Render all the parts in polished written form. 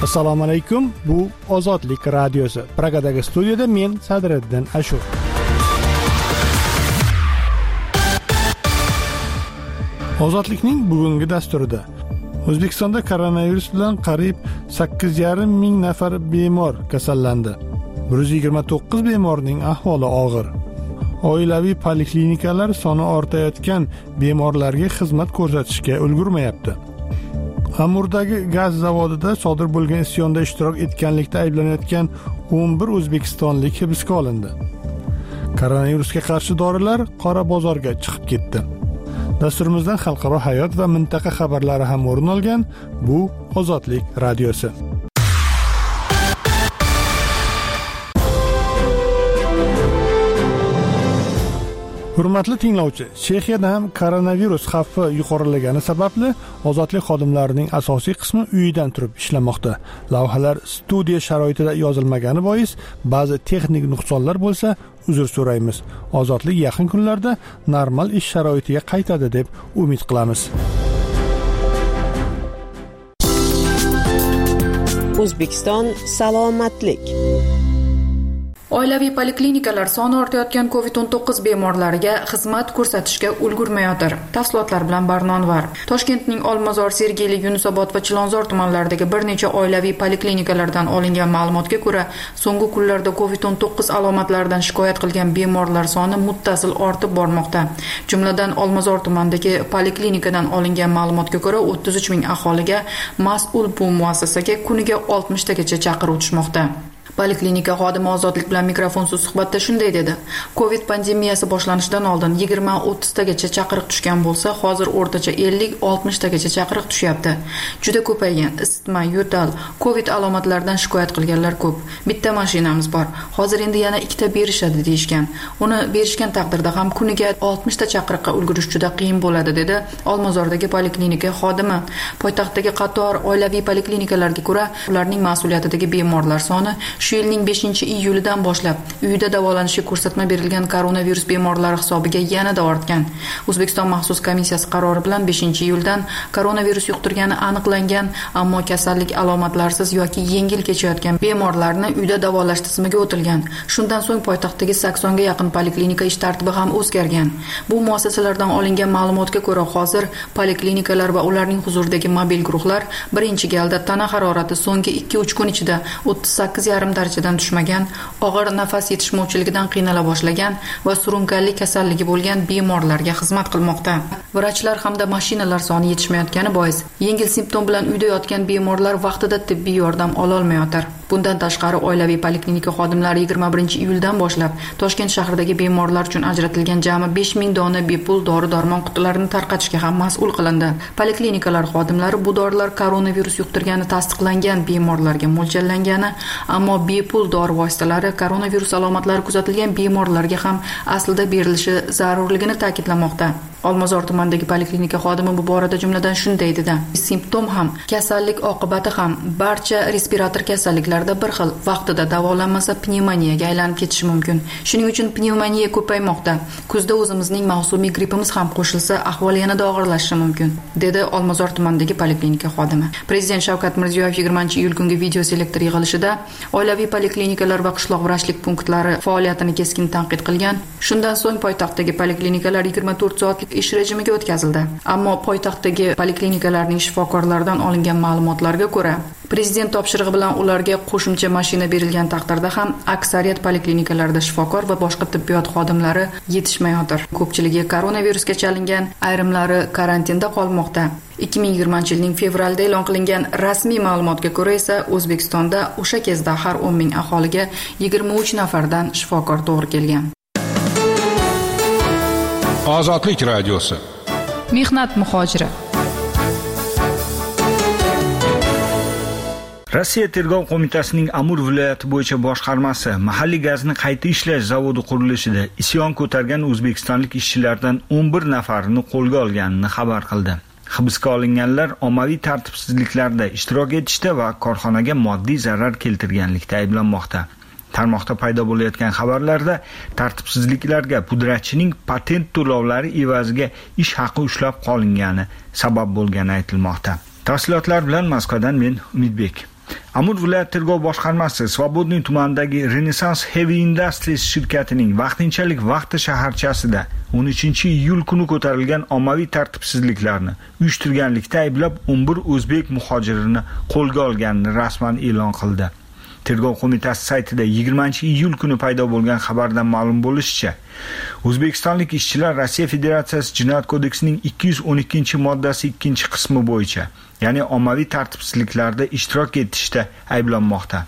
Assalomu alaykum. Bu Ozodlik radiosi. Pragadagi studiyada men Sadriddin Ashur. Ozodlikning bugungi dasturida O'zbekistonda koronavirus bilan qariyb 8,5 ming nafar bemor kasallandi. 129 bemorning ahvoli og'ir. Oilaviy poliklinikalar soni ortayotgan bemorlarga xizmat ko'rsatishga ulgurmayapti. Amurdagi gaz zavodida sodir bo'lgan isyonda ishtirok etganlikda ayblanayotgan 11 o'zbekistonlik hibsga olindi. Koronavirusga qarshi dorilar qora bozorga chiqib ketdi. Dasturimizdan xalqaro hayot va mintaqa xabarlari ham o'rin olgan. Bu Ozodlik radiosi. Hurmatli tinglovchi, Chexiyada ham koronavirus xavfi yuqorilagani sababli ozodlik xodimlarining asosiy qismi uyidan turib ishlamoqda. Lavhalar studiya sharoitida yozilmagani bois ba'zi texnik nuqsonlar bo'lsa, uzr so'raymiz. Ozodlik yaqin kunlarda normal ish sharoitiga qaytadi deb umid qilamiz. O'zbekiston salomatlik. Oilaviy poliklinikalar soni ortayotgan COVID-19 bemorlariga xizmat ko'rsatishga ulgurmayotir. Tafsilotlar bilan Barnonvar. Toshkentning Olmazor, Sergeli, Yunusobod va Chilonzor tumanlaridagi bir necha oilaviy poliklinikalardan olingan ma'lumotga ko'ra, so'nggi kunlarda COVID-19 alomatlaridan shikoyat qilgan bemorlar soni muttasil ortib bormoqda. Jumladan Olmazor tumanidagi poliklinikadan olingan ma'lumotga ko'ra, 33 ming aholiga mas'ul bu muassasaga kuniga 60 tagacha chaqiruv tushmoqda. Poliklinika xodimi Ozodlik bilan mikrofonsiz suhbatda shunday dedi. Covid pandemiyasi boshlanishidan oldin 20-30 tagacha chaqiriq tushgan bo'lsa, hozir o'rtacha 50-60 tagacha chaqiriq tushyapti. Juda ko'paygan. Isitma, yo'tal, Covid alomatlaridan shikoyat qilganlar ko'p. Bitta mashinamiz bor. Hozir endi yana ikkita berishadi deyishgan. Uni berishgan taqdirda ham kuniga 60 ta chaqiriqqa ulgurish juda qiyin bo'ladi, dedi Olmazordagi poliklinika xodimi. Poytaxtdagi qator oilaviy poliklinikalarga ko'ra, ularning mas'uliyatidagi bemorlar soni shu yilning 5-iyulidan boshlab uyida davolanishga ko'rsatma berilgan koronavirus bemorlari hisobiga yanada ortgan. O'zbekiston maxsus komissiyasi qarori bilan 5-iyuldan koronavirus yuqtirgani aniqlangan, ammo kasallik alomatlarsiz yoki yengil kechayotgan bemorlarni uyda davolash tizimiga o'tilgan. Shundan so'ng poytaxtdagi 80 ga yaqin poliklinika ish tartibi ham o'zgargan. Bu muassasalardan olingan ma'lumotga ko'ra, hozir poliklinikalar va ularning huzuridagi mobil guruhlar birinchi galda tana harorati so'nggi 2-3 kun ichida 38,5 darajadan tushmagan, og'ir nafas yetishmovchiligidan qiynala boshlagan va surunkali kasalligi bo'lgan bemorlarga xizmat qilmoqda. Vrachlar hamda mashinalar soni yetishmayotgani bois yengil simptom bilan uyda yotgan bemorlar vaqtida tibbiy yordam ola olmayotir. Bundan tashqari oilaviy poliklinika xodimlari 21-iyuldan boshlab Toshkent shahridagi bemorlar uchun ajratilgan jami 5000 dona bepul dori-darmon qutilarini tarqatishga ham mas'ul qilindi. Poliklinikalar xodimlari bu dorilar koronavirus yuqtirgani tasdiqlangan bemorlarga mo'ljallangani, ammo bepul dori vositalari koronavirus alomatlari kuzatilgan bemorlarga ham aslida berilishi zarurligini ta'kidlamoqda. Olmazor tumanidagi poliklinika xodimi bu borada jumladan shunday dedi. Simptom ham, kasallik oqibati ham barcha respirator kasalliklarda bir xil. Vaqtida davolanmasa pnevmoniyaga aylanib ketishi mumkin. Shuning uchun pnevmoniya ko'paymoqda. Kuzda o'zimizning mavsumiy grippimiz ham qo'shilsa, ahvol yanada og'irlashishi mumkin, dedi Olmazor tumanidagi poliklinika xodimi. Prezident Shavkat Mirziyoyev 20-iyul kungi video selektor yig'ilishida oilaviy poliklinikalar va qishloq vrachlik punktlari faoliyatini keskin tanqid qilgan. Shundan so'ng poytaxtdagi poliklinikalar 24 soatlik ish rejimiga o'tkazildi. Ammo poytaxtdagi poliklinikalarning shifokorlaridan olingan ma'lumotlarga ko'ra, prezident topshirig'i bilan ularga qo'shimcha mashina berilgan taqdirda ham aksariyat poliklinikalarda shifokor va boshqa tibbiyot xodimlari yetishmayotir. Ko'pchiligi koronavirusga chalingan, ayrimlari karantinda qolmoqda. 2020-yilning fevralda e'lon qilingan rasmiy ma'lumotga ko'ra esa O'zbekistonda o'sha kezda har 10 ming aholiga 23 nafardan shifokor to'g'ri kelgan. Ozodlik radiosi. Mehnat muhojiri. Rossiya tergov qo'mitasining Amur viloyati bo'yicha boshqarmasi mahalliy gazni qayta ishlash zavodi qurilishida isyon ko'targan o'zbekistonlik ishchilardan 11 nafarini qo'lga olganini xabar qildi. Hibsga olinganlar ommaviy tartibsizliklarda ishtirok etishda va korxonaga moddiy zarar keltirganlikda ayblanmoqda. Tarmoqda paydo bo'layotgan xabarlarda tartibsizliklarga pudratchining patent to'lovlari evaziga ish haqi ushlab qolingani sabab bo'lgani aytilmoqda. Tafsilotlar bilan Moskvadan men Umidbek. Amur viloyat tergov boshqarmasi Svobodniy tumanidagi Renaissance Heavy Industries shirkatining vaqtinchalik vaqti shaharchasida 13-iyul kuni ko'tarilgan ommaviy tartibsizliklarni uyushtirganlikda ayblab 11 o'zbek muhojirini qo'lga olganini rasman e'lon qildi. Tergov qo'mitasi saytida 20-iyul kuni paydo bo'lgan xabardan ma'lum bo'lishicha, o'zbekistonlik ishchilar Rossiya Federatsiyasi Jinoyat kodeksining 212-moddasi 2-qismi bo'yicha, ya'ni ommaviy tartibsizliklarda ishtirok etishda ayblanmoqda.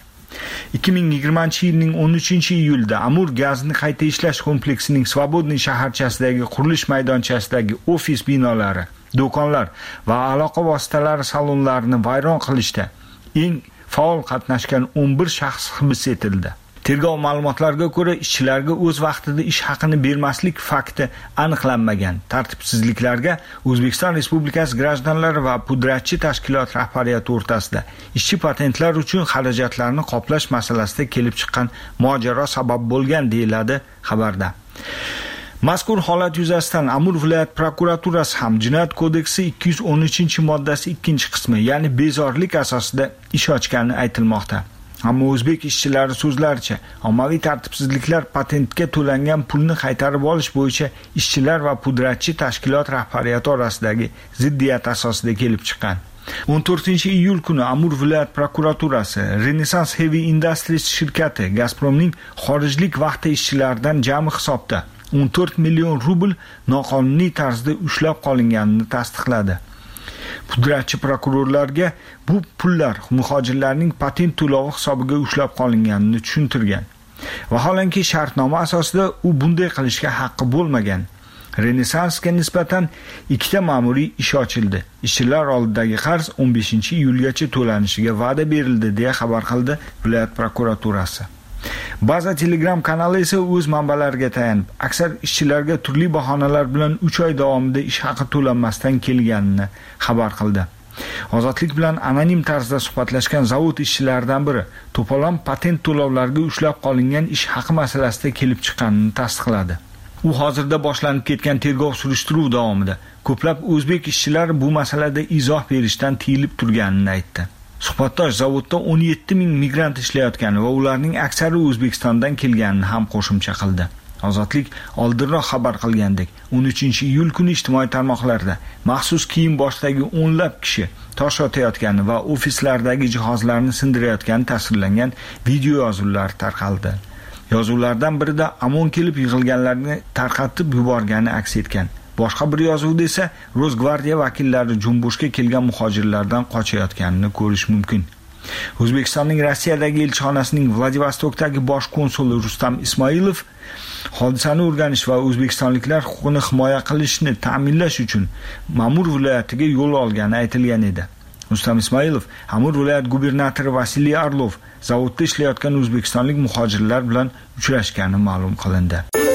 2020-yilning 13-iyulida Amur gazni qayta ishlash kompleksining Svobodniy shaharchasidagi qurilish maydonchasidagi ofis binolari, do'konlar va aloqa vositalari salonlarini vayron qilishda eng faol qatnashgan 11 shaxs hibs etildi. Tergov ma'lumotlariga ko'ra, ishchilarga o'z vaqtida ish haqini bermaslik fakti aniqlanmagan. Tartibsizliklarga O'zbekiston Respublikasi grajdanlari va pudratchi tashkilot rahbariyati o'rtasida ishchi patentlar uchun xarajatlarni qoplash masalasida kelib chiqqan mojaro sabab bo'lgan, deyiladi xabarda. Mazkur holat yuzasidan Amur viloyat prokuraturasi ham Jinoyat kodeksi 213-moddasi 2-qismi, ya'ni bezorilik asosida ish ochgani aytilmoqda. Ammo o'zbek ishchilari so'zlaricha, ommaviy tartibsizliklar patentga to'langan pulni qaytarib olish bo'yicha ishchilar va pudratchi tashkilot rahbariyati orasidagi ziddiyat asosida kelib chiqqan. 14-iyul kuni Amur viloyat prokuraturasi Renaissance Heavy Industries shirkati Gazpromning xorijlik vaqti ishchilaridan jami hisobda 14 million rubl noqonuniy tarzda ushlab qolinganini tasdiqladi. Pudratchi prokurorlarga bu pullar muhojirlarning patent to'lovi hisobiga ushlab qolinganini tushuntirgan. Vaholanki shartnoma asosida u bunday qilishga haqqi bo'lmagan. Renessansga nisbatan 2 ma'muriy ish ochildi. Ishchilar oldidagi qarz 15-iyulgacha to'lanishiga va'da berildi, deya xabar qildi viloyat prokuraturasi. Ba'zi Telegram kanali esa o'z manbalariga tayanib, aksar ishchilarga turli bahonalar bilan 3 oy davomida ish haqi to'lanmasdan kelganini xabar qildi. Ozodlik bilan anonim tarzda suhbatlashgan zavod ishchilaridan biri to'polon patent to'lovlariga ushlab qolingan ish haqi masalasida kelib chiqqanini tasdiqladi. U hozirda boshlanib ketgan tergov surishtiruv davomida ko'plab o'zbek ishchilar bu masalada izoh berishdan tiyilib turganini aytdi. Suhbatdosh zavodda 17 ming migrant ishlayotgani va ularning aksari O'zbekistondan kelganini ham qo'shimcha qildi. Ozodlik oldinroq xabar qilgandek, 13-iyul kuni ijtimoiy tarmoqlarda maxsus kiyim boshidagi o'nlab kishi tosh otayotgani va ofislardagi jihozlarni sindirayotgani tasvirlangan video yozuvlar tarqaldi. Yozuvlardan birida Amon kelib yig'ilganlarni tarqatib yuborgani aks etgan. Boshqa bir yozuvda esa Rosgvardiya vakillari Jumboshga kelgan muhojirlardan qochayotganini ko'rish mumkin. O'zbekistonning Rossiyadagi elchixonasining Vladivostokdagi bosh konsuli Rustam Ismoilov hodisani o'rganish va o'zbekistonliklar huquqini himoya qilishni ta'minlash uchun Amur viloyatiga yo'l olgani aytilgan edi. Rustam Ismoilov Amur viloyat gubernatori Vasiliy Arlov zavodda ishlayotgan o'zbekistonlik muhojirlar bilan uchrashgani ma'lum qilindi.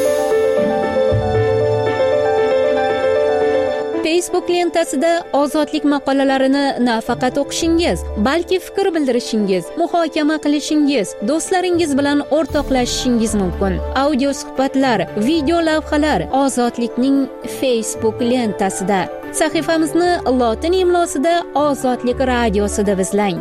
Facebook lentasida ozodlik maqolalarini nafaqat o'qishingiz, balki fikr bildirishingiz, muhokama qilishingiz, do'stlaringiz bilan o'rtoqlashishingiz mumkin. Audio suhbatlar, video lavhalar Ozodlikning Facebook lentasida. Sahifamizni lotin imlosida Ozodlik radiosida izlang.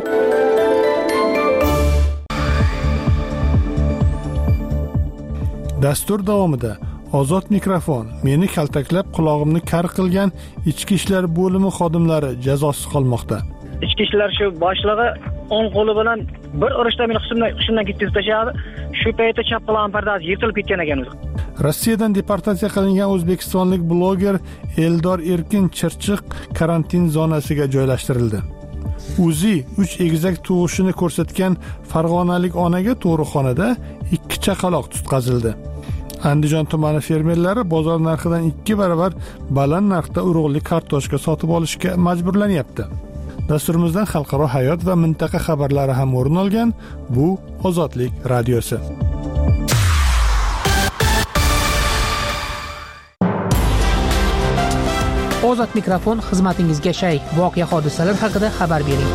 Dastur davomida Ozod mikrofon meni kaltaklab quloqimni kar qilgan ichki ishlar bo'limi xodimlari jazosiz qolmoqda. Ichki ishlar shu boshlig'i o'ng qo'li bilan bir urishda meni hushimdan ketkazib tashladi. Shu paytda chap qulog'im pardasi yirtilib ketgan ekan o'zi. Rossiyadan deportatsiya qilingan o'zbekistonlik bloger Eldor Erkin Chirchiq karantin zonasiga joylashtirildi. Uzi 3 egizak tug'ishini ko'rsatgan farg'onalik onaga tug'ruqxonada 2 chaqaloq tutqazildi. Andijon tumani fermerlari bozor narxidan 2 barobar baland narxda urug'li kartoshka sotib olishga majburlanyapti. Dasturimizdan xalqaro hayot va mintaqa xabarlari ham o'rin olgan. Bu Ozodlik radiosi. Ozod mikrofon xizmatingizga shay. Voqea hodisalar haqida xabar bering.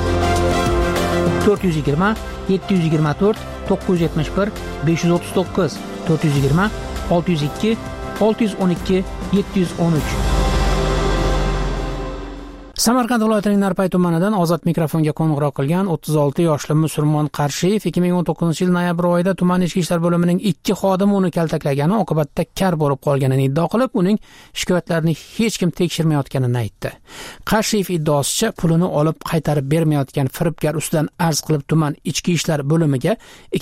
420 724 971 539 420 602 612 713. Samarqand viloyatining Narpay tumanidan ozod mikrofonga qo'ng'iroq qilgan 36 yoshli musulmon Qarshiyev 2019 yil noyabr oyida tuman ichki ishlar bo'limining 2 xodimi uni kaltaklagani oqibatda kar bo'lib qolganini iddao qilib, uning shikoyatlarini hech kim tekshirmayotganini aytdi. Qarshiyev iddaosicha pulini olib qaytarib bermayotgan firibgar ustidan arz qilib tuman ichki ishlar bo'limiga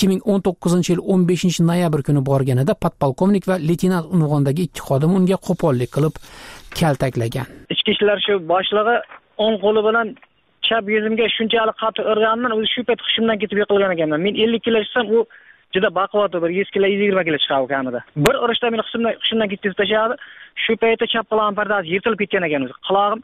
2019 yil 15 noyabr kuni borganida podpolkovnik va leytenant unvonidagi 2 xodim unga qo'pollik qilib kaltaklagan. Ichki ishlar shu boshlig'i o'ng qo'li bilan chap yuzimga shunchalik qattiq urganman, o'zi shu payt hushimdan ketib yiqilgan ekanman. Men 50 kilo chiqsam, u juda baquvvat, bir 100 kilo, 120 kilo chiqadi kamida. Bir urishda meni hushimdan ketkizib tashladi. Shu paytda chap qulog'im pardasi yirtilib ketgan ekan o'zi. Qulog'im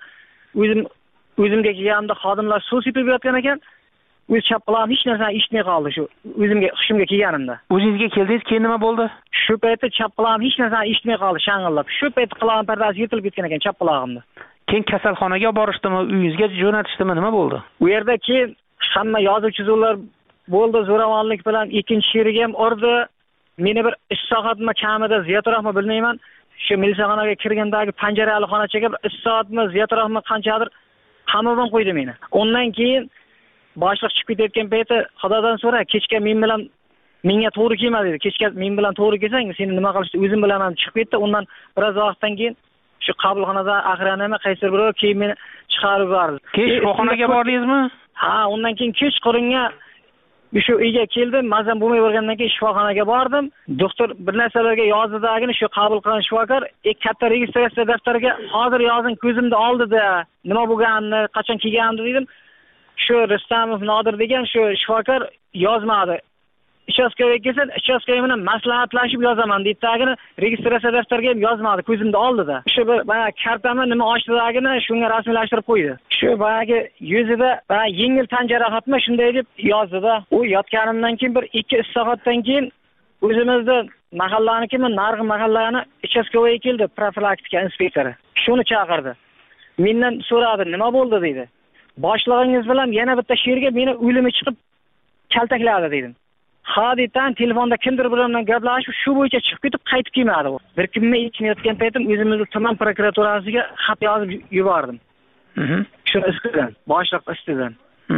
o'zimga kelganimda xodimlar suv sepib yotgan ekan. O'z chap qulog'im hech narsa eshitmay qoldi shu hushimga kelganimda. O'zingizga keldingiz, keyin nima bo'ldi? Shu paytda chap qulog'im hech narsa eshitmay qoldi, shang'illab. Shu paytda qulog'im pardasi yirtilib ketgan ekan chap qulog'imda. Keyin kasalxonaga borishdimi, uyingizga jo'natishdimi, nima bo'ldi? U yerda keyin hamma yozuvchilar bo'ldi, zo'ravonlik bilan ikkinchi sherigi ham urdi. Meni bir 3 soatmi kamida ziyodroqmi bilmayman. Shu militsiyaxonaga kirgandagi panjarali xonachaga bir 3 soatmi ziyodroqmi qanchadir qamoqdan qo'ydi meni. Undan keyin boshliq chiqib ketayotgan payti Xudodan so'ra, kechga men bilan menga to'g'ri kelmadi dedi. Kechga men bilan to'g'ri kelsang, seni nima qilishni o'zim bilaman chiqib ketdi. Undan biroz vaqtdan keyin shu qabulxonada aqranama qaysi birov keyin meni chiqarib yubordi. Keyin shifoxonaga bordingizmi? Ha, undan keyin kechqurunga shu uyga keldim. Mazam bo'lmay bo'lgandan keyin shifoxonaga bordim. Doktor bir narsalarga yozdidagini shu qabul qilgan shifokor katta registratsiya daftariga hozir yozing ko'zimda oldida nima bo'lganini, qachon kelganini dedim. Shu Rustamov Nodir degan shu shifokor yozmadi. Ichastkavga kelsin, ichastkavga bilan maslahatlashib yozaman deytagini, registratsiya daftariga ham yozmadi, ko'zimda oldida. Shu bir bana kartama nima ochdidagini shunga rasmiylashtirib qo'ydi. Shu bayagi yuzida yengil tan jarohatmi shunday deb yozdida. U yotganimdan keyin bir 2-3 soatdan keyin o'zimizda mahallanikimi, narg'i mahallani ichastkavga keldi, profilaktika inspektori. Shuni chaqirdi. Mendan so'radi, nima bo'ldi dedi. Boshlig'ingiz bilan yana bitta sherga meni o'limi chiqib kaltakladi dedim. Hodidan telefonda kimdir bilan gaplashib, shu bo'yicha chiqib ketib qaytib kelmadi u. Bir kunni ichmayotgan paytim o'zimizning tuman prokuraturasiga xat yozib yubordim. Shu istidan, boshliq istidan.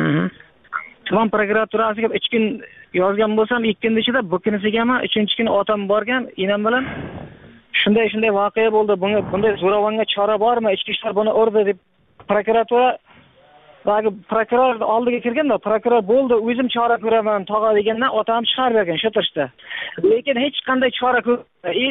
Tuman prokuraturasiga 3 kun yozgan bo'lsam, 2 kun ichida bu kunisiga 3-chi kuni otam borgan, enam bilan shunday voqea bo'ldi. Bunday zo'ravonga chora bormi? Ichki ishlar buni urdi deb prokuratura prokuror oldiga kirganda prokuror bo'ldi, o'zim chora ko'raman, tog'a degandan otam chiqarib bergan shu turishda. Lekin hech qanday chora ko'rmadi.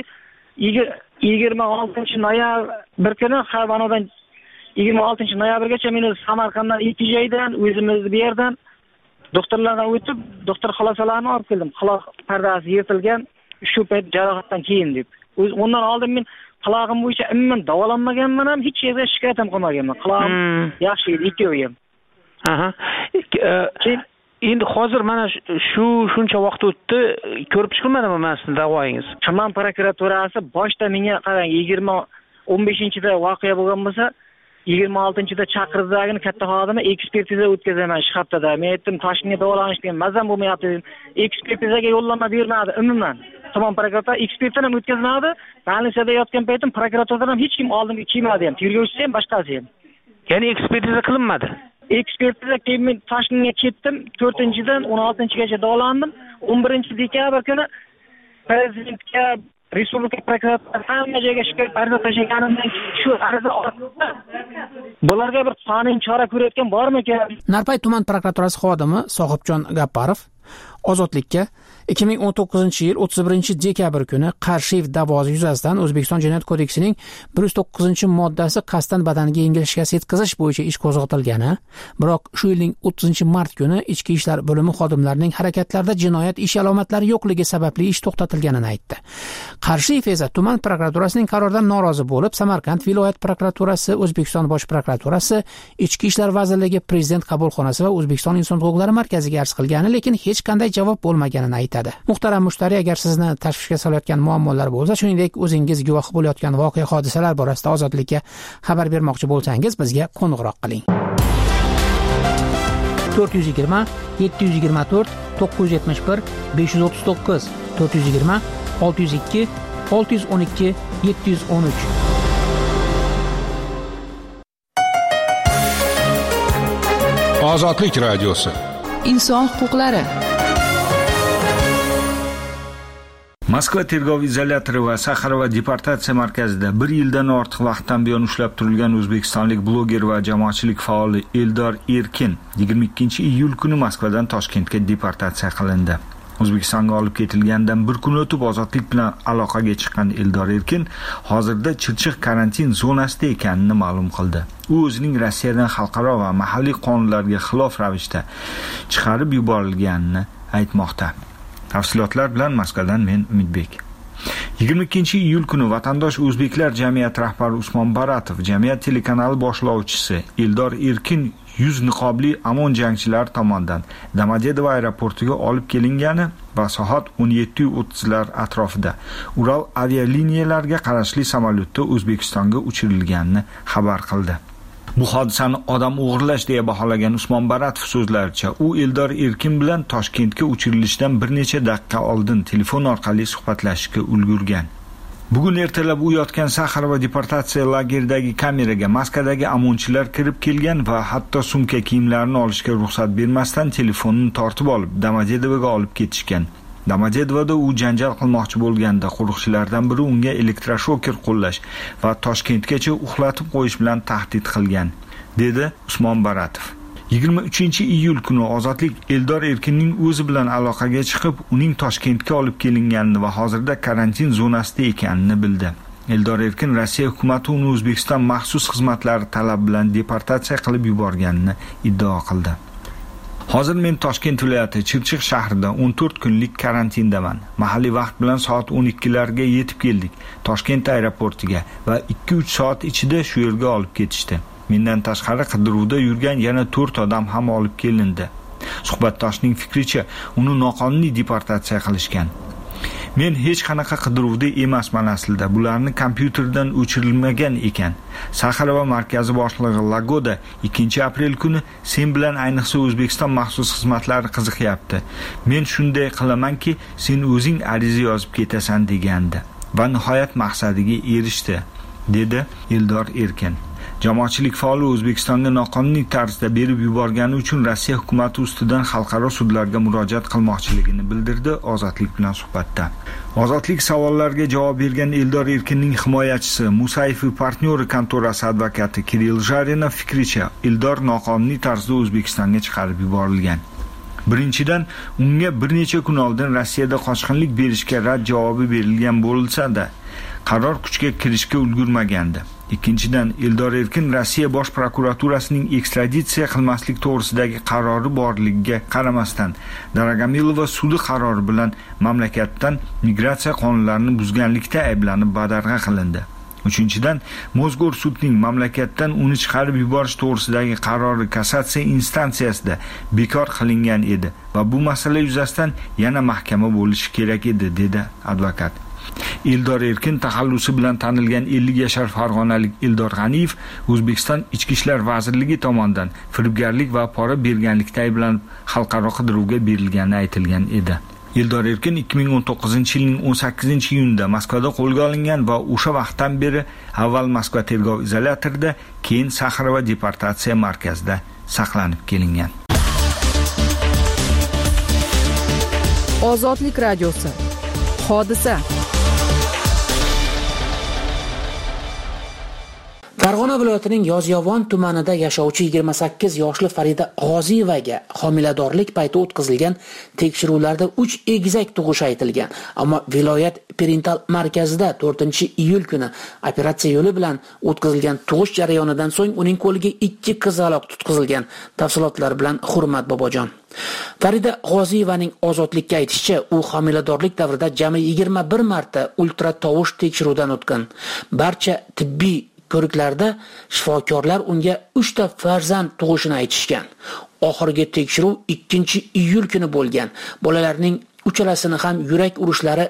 26 noyabr kuni Xavanodan 26 noyabrgacha meni Samarqanddan 2 joydan, o'zimizni bu yerdan doktorlardan o'tib, doktor xulosalarni olib keldim. Quloq pardasi yirtilgan, shu payt jarohatdan keyin deb. Undan oldin men qulog'im bo'yicha umuman davolanmaganman ham, hech yerga shikoyat ham qilmaganman. Qulog'im yaxshi edi, ikkovi ham. Aha. Endi hozir mana shuncha vaqt o'tdi, ko'rib chiqilmadimi mana sizning da'voyingiz? Tuman prokuraturasi boshda menga qarang 15-da voqea bo'lgan bo'lsa, 26-da chaqirdagini katta xodimi ekspertiza o'tkazaman shu haftada. Men aytdim, Toshkentga davolanish degan mazam bo'lmayapti dedim. Ekspertizaga yo'llanma bermadi umuman. Tuman prokuratura ekspertini ham o'tkazmadi. Balnisada yotgan paytim prokuraturadan ham hech kim oldimga kelmadi ham, tergovchisi ham, boshqasi ham. Ya'ni ekspertiza qilinmadi. Ekspertiza keyin men Toshkentga ketdim, 4-dan 16-gacha davolandim. 11-dekabr kuni prezidentga Respublika prokuraturasi hamma joyga shikoyat ariza tashlaganimdan shu ariza orqali bularga bir qonuniy chora ko'rayotgan bormi ekan? Narpay tuman prokuraturasi xodimi Sohibjon Gapparov ozodlikka 2019 yil 31 dekabr kuni Qarshiyev da'vosi yuzasidan O'zbekiston Jinoyat kodeksining 109-moddasi qasddan badaniga yengil shikast yetkazish bo'yicha ish qo'zg'atilgani, biroq shu yilning 30-mart kuni Ichki ishlar bo'limi xodimlarining harakatlarida jinoyat ish alomatlari yo'qligi sababli ish to'xtatilganini aytdi. Qarshiyev esa tuman prokuraturasining qaroridan norozi bo'lib, Samarqand viloyat prokuraturasi, O'zbekiston bosh prokuraturasi, Ichki ishlar vazirligi, Prezident qabulxonasi va O'zbekiston inson huquqlari markaziga arz qilgani, lekin hech qanday javob bo'lmaganini aytadi. Muhtaram mushtari, agar sizni tashvishga solayotgan muammolar bo'lsa, shuningdek o'zingiz guvohi bo'layotgan voqea hodisalar borasida ozodlikka xabar bermoqchi bo'lsangiz, bizga qo'ng'iroq qiling. 420 724 971 539 420 602 612 713. Ozodlik radiosi. Inson huquqlari. Moskva tergov izolyatori va Saxarova deportatsiya markazida 1 yildan ortiq vaqtdan buyon ushlab turilgan o'zbekistonlik bloger va jamoatchilik faoli Eldor Erkin 22-iyul kuni Moskvadan Toshkentga deportatsiya qilindi. O'zbekistonga olib ketilgandan bir kun o'tib ozodlik bilan aloqaga chiqqan Eldor Erkin hozirda Chirchiq karantin zonasida ekanini ma'lum qildi. U o'zining Rossiyadan xalqaro va mahalliy qonunlarga xilof ravishda chiqarib yuborilganini aytmoqda. Tafsilotlar bilan Moskvadan men Umidbek. 22-iyul kuni vatandosh o'zbeklar jamiyati rahbari Usmon Baratov, jamiyat telekanali boshlovchisi Eldor Erkin 100 niqobli OMON jangchilar tomonidan Domodedovo aeroportiga olib kelingani va soat 17:30lar atrofida Ural avialiniyalariga qarashli samolyotda O'zbekistonga uchirilganini xabar qildi. Bu hodisani odam o'g'irlash deya baholagan Usmon Baratov so'zlaricha, u Eldor Erkin bilan Toshkentga uchirilishidan bir necha daqiqa oldin telefon orqali suhbatlashishga ulgurgan. Bugun ertalab u yotgan Saxarova deportatsiya lageridagi kameraga Moskvadagi amonchilar kirib kelgan va hatto sumka kiyimlarini olishga ruxsat bermasdan telefonini tortib olib Domodedovoga olib ketishgan. Domodedovoda u janjal qilmoqchi bo'lganda qo'riqchilardan biri unga elektroshoker qo'llash va Toshkentgacha uxlatib qo'yish bilan tahdid qilgan, dedi Usmon Baratov. 23-iyul kuni Ozodlik Eldor Erkinning o'zi bilan aloqaga chiqib, uning Toshkentga olib kelinganini va hozirda karantin zonasida ekanini bildi. Eldor Erkin Rossiya hukumati uni O'zbekiston maxsus xizmatlari talab bilan deportatsiya qilib yuborganini iddao qildi. Hozir men Toshkent viloyati Chirchiq shahrida 14 kunlik karantindaman. Mahalliy vaqt bilan soat 12larga yetib keldik Toshkent aeroportiga va 2-3 soat ichida shu yerga olib ketishdi. Mendan tashqari qidiruvda yurgan yana 4 odam ham olib kelindi. Suhbatdoshning fikricha, uni noqonuniy deportatsiya qilishgan. Men hech qanaqa qidiruvda emasman aslida. Bularni kompyuterdan o'chirilmagan ekan. Saxarova markazi boshlig'i Lagoda 2-aprel kuni sen bilan ayniqsa O'zbekiston maxsus xizmatlari qiziqyapti. Men shunday qilamanki, sen o'zing ariza yozib ketasan degandi va nihoyat maqsadiga erishdi, dedi Eldor Erkin. Jamoatchilik faoli O'zbekistonga noqonuniy tarzda berib yuborgani uchun Rossiya hukumati ustidan xalqaro sudlarga murojaat qilmoqchiligini bildirdi Ozodlik bilan suhbatda. Ozodlik savollarga javob bergan Eldor Erkinning himoyachisi Musayev partnyori kontorasi advokati Kirill Jarinov fikricha, Eldor noqonuniy tarzda O'zbekistonga chiqarib yuborilgan. Birinchidan, unga bir necha kun oldin Rossiyada qochqinlik berishga rad javobi berilgan bo'lsa-da, qaror kuchga kirishga ulgurmagandi. Ikkinchidan, Eldor Erkin Rossiya bosh prokuraturasining ekstraditsiya qilmaslik to'g'risidagi qarori borligiga qaramasdan Daragomilova sudi qarori bilan mamlakatdan migratsiya qonunlarini buzganlikda ayblanib badarg'a qilindi. Uchinchidan, Mozgor sudning mamlakatdan uni chiqarib yuborish to'g'risidagi qarori kassatsiya instansiyasida bekor qilingan edi va bu masala yuzasidan yana mahkama bo'lishi kerak edi, dedi advokat. Eldor Erkin taxallusi bilan tanilgan 50 yashar farg'onalik Eldor G'aniyev O'zbekiston Ichki ishlar vazirligi tomonidan firibgarlik va pora berganlikda ayblanib xalqaro qidiruvga berilgani aytilgan edi. Eldor Erkin 2019-yilning 18-iyunida Moskvada qo'lga olingan va o'sha vaqtdan beri avval Moskva tergov izolyatorida, keyin Saxarova deportatsiya markazida saqlanib kelingan. Ozodlik radiosi. Hodisa. Farg'ona viloyatining Yozyovon tumanida yashovchi 28 yoshli Farida G'oziyevaga homiladorlik payti o'tkazilgan tekshiruvlarda 3 egizak tug'ish aytilgan, ammo viloyat perintal markazida 4-iyul kuni operatsiya yo'li bilan o'tkazilgan tug'ish jarayonidan so'ng uning qo'liga 2 qizaloq tutqizilgan. Tafsilotlar bilan Hurmat Bobojon. Farida G'oziyevaning Ozodlikka aytishicha, u homiladorlik davrida jami 21 marta ultra tovush tekshiruvdan o'tgan. Barcha tibbiy ko'riklarda shifokorlar unga 3 ta farzand tug'ishini aytishgan. Oxirgi tekshiruv 2-iyul kuni bo'lgan. Bolalarning uchalasini ham yurak urishlari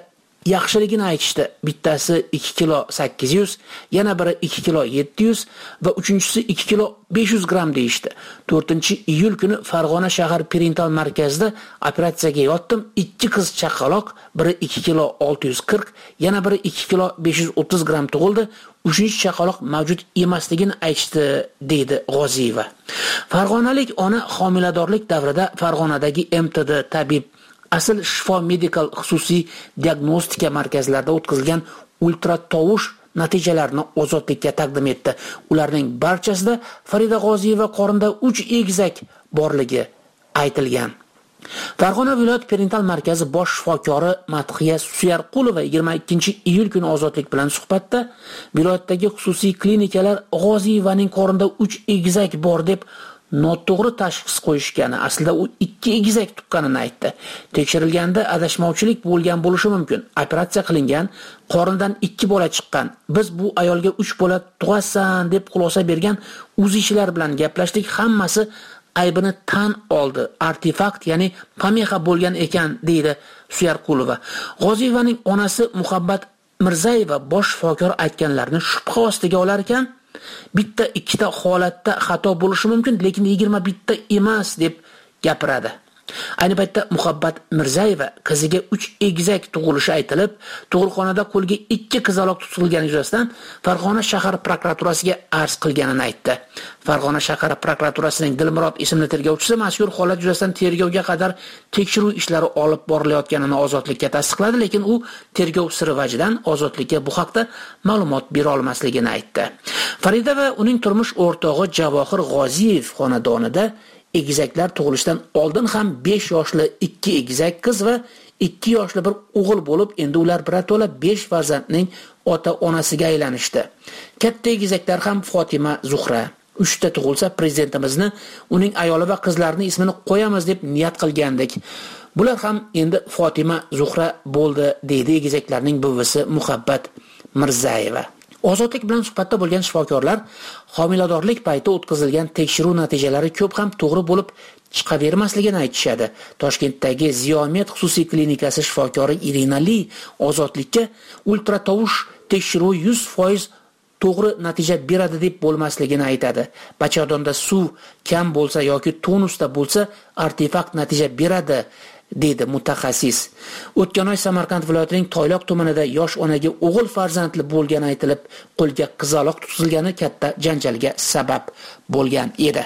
yaxshiligini aytishdi. Bittasi 2 kilo 800, yana biri 2 kilo 700 va uchinchisi 2 kilo 500 gram deyishdi. 4-iyul kuni Farg'ona shahar perintal markazida operatsiyaga yotdim. 2 qiz chaqaloq, biri 2 kilo 640, yana biri 2 kilo 530 gram tug'ildi. 3-chaqaloq mavjud emasligini aytishdi, deydi G'oziyeva. Farg'onalik ona homiladorlik davrida Farg'onadagi MTD tabib Asl shifo medikal xususiy diagnostika markazlarida o'tkazilgan ultratovush natijalarini Ozodlikka taqdim etdi. Ularning barchasida Farida G'oziyeva qorinda 3 egizak borligi aytilgan. Farg'ona viloyat perintal markazi bosh shifokori Madhiya Suyarqulova 22-iyul kuni Ozodlik bilan suhbatda viloyatdagi xususiy klinikalar G'oziyevaning qorinda 3 egizak bor deb noto'g'ri tashxis qo'yishgani, aslida u 2 egizak tuqqanini aytdi. Tekshirilganda adashmovchilik bo'lgan bo'lishi mumkin. Operatsiya qilingan, qorindan 2 bola chiqqan. Biz bu ayolga 3 bola tug'asan deb xulosa bergan uzishlar bilan gaplashdik. Hammasi aybini tan oldi. Artefakt, ya'ni pamexa bo'lgan ekan, deydi Suyarqulova. G'oziyevaning onasi Muhabbat Mirzayeva bosh shifokor aytganlarini shubha ostiga olar ekan, bitta ikkita holatda xato bo'lishi mumkin, lekin 21 ta emas deb gapiradi. Ayni paytda Muhabbat Mirzayeva qiziga 3 egizak tug'ilishi aytilib, tug'ruqxonada qo'lga 2 qizaloq tutilgani yuzasidan Farg'ona shahar prokuraturasiga arz qilganini aytdi. Farg'ona shahar prokuraturasining Dilmurod ismli tergovchisi mazkur holat yuzasidan tergovga qadar tekshiruv ishlari olib borilayotganini Ozodlikka tasdiqladi, lekin u tergov siri vajidan Ozodlikka bu haqda ma'lumot bera olmasligini aytdi. Farida va uning turmush o'rtog'i Javohir G'oziyev xonadonida egizaklar tug'ilishdan oldin ham 5 yoshli 2 egizak qiz va 2 yoshli bir o'g'il bo'lib, endi ular birato'la 5 farzandning ota-onasiga aylanishdi. Katta egizaklar ham Fatima, Zuhra. 3 ta tug'ilsa prezidentimizni, uning ayoli va qizlarining ismini qo'yamiz deb niyat qilgandik. Bular ham endi Fatima, Zuhra bo'ldi, deydi egizaklarning buvisi Muhabbat Mirzayeva. Ozodlik bilan suhbatda bo'lgan shifokorlar homiladorlik payti o'tkazilgan tekshiruv natijalari ko'p ham to'g'ri bo'lib chiqavermasligini aytishadi. Toshkentdagi Ziyomet xususiy klinikasi shifokori Irina Li Ozodlikka ultratovush tekshiruvi 100% to'g'ri natija beradi deb bo'lmasligini aytadi. Bachadonda suv kam bo'lsa yoki tonusda bo'lsa artefakt natija beradi, deydi mutaxassis. O'tgan oy Samarqand viloyatining Toyloq tumanida yosh onaga o'g'il farzandli bo'lgani aytilib, qo'lga qizaloq tutilgani katta janjalga sabab bo'lgan edi.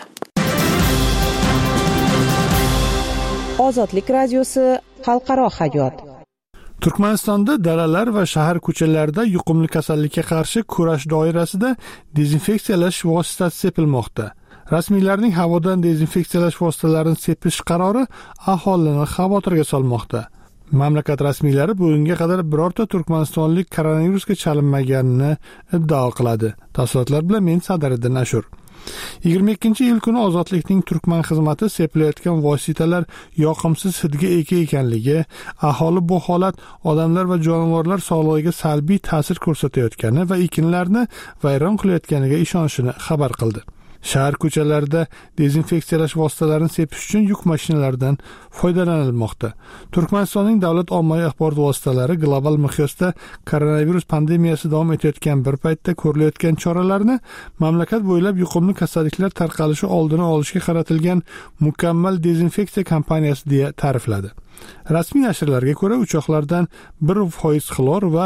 Ozodlik radiosi xalqaro hayot. Turkmanistonda dalalar va shahar ko'chalarida yuqumli kasallikka qarshi kurash doirasida dezinfeksiyalash vositasi sepilmoqda. Rasmiylarning havodan dezinfeksiyalash vositalarini sepish qarori aholini xavotirga solmoqda. Mamlakat rasmiylari bugunga qadar birorta turkmanistonlik koronavirusga chalinmaganini iddao qiladi. Tafsilotlar bilan men Sadariddin Ashur. 22-iyul kuni Ozodlikning Turkman xizmati sepilayotgan vositalar yoqimsiz hidga ega ekanligi, aholi bu holat odamlar va jonivorlar sog'lig'iga salbiy ta'sir ko'rsatayotgani va ekinlarni vayron qilayotganiga ishonishini xabar qildi. Shahar ko'chalarida dezinfeksiyalash vositalarini sepish uchun yuk mashinalaridan foydalanilmoqda. Turkmanistonning davlat ommaviy axborot vositalari global miqyosda koronavirus pandemiyasi davom etayotgan bir paytda ko'rilayotgan choralarni mamlakat bo'ylab yuqumli kasalliklar tarqalishi oldini olishga qaratilgan mukammal dezinfeksiya kampaniyasi deya ta'rifladi. Rasmiy nashrlarga ko'ra, uchoqlardan 1% xlor va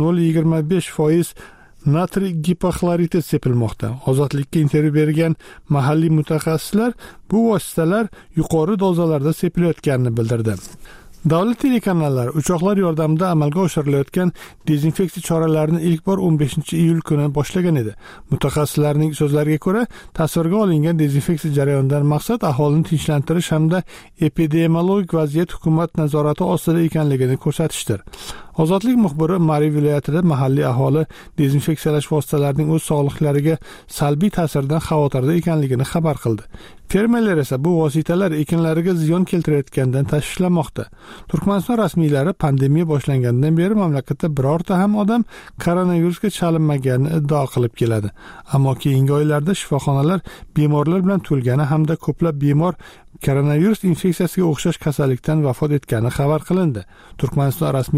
0.25% natriy gipoxloridi sepilmoqda. Ozodlikka intervyu bergan mahalliy mutaxassislar bu vositalar yuqori dozalarda sepilayotganini bildirdi. Davlat telekanallari uchoqlar yordamida amalga oshirilayotgan dezinfeksiya choralarini ilk bor 15-iyul kuni boshlagan edi. Mutaxassislarning so'zlariga ko'ra, tasvirga olingan dezinfeksiya jarayonidan maqsad aholini tinchlantirish hamda epidemiologik vaziyat hukumat nazorati ostida ekanligini ko'rsatishdir. Ozodlik muxbiri Mari viloyatida mahalliy aholi dezinfeksiyalash vositalarining o'z sog'liqlariga salbiy ta'sirdan xavotirda ekanligini xabar qildi. Fermerlar esa bu vositalar ekinlariga ziyon keltirayotganidan tashvishlanmoqda. Turkmaniston rasmiylari pandemiya boshlangandan beri mamlakatda birorta ham odam koronavirusga chalinmaganini iddao qilib keladi. Ammo keyingi oylarda shifoxonalar bemorlar bilan to'lgani hamda ko'plab bemor koronavirus infeksiyasiga o'xshash kasallikdan vafot etgani xabar qilindi. Turkmaniston rasmiylari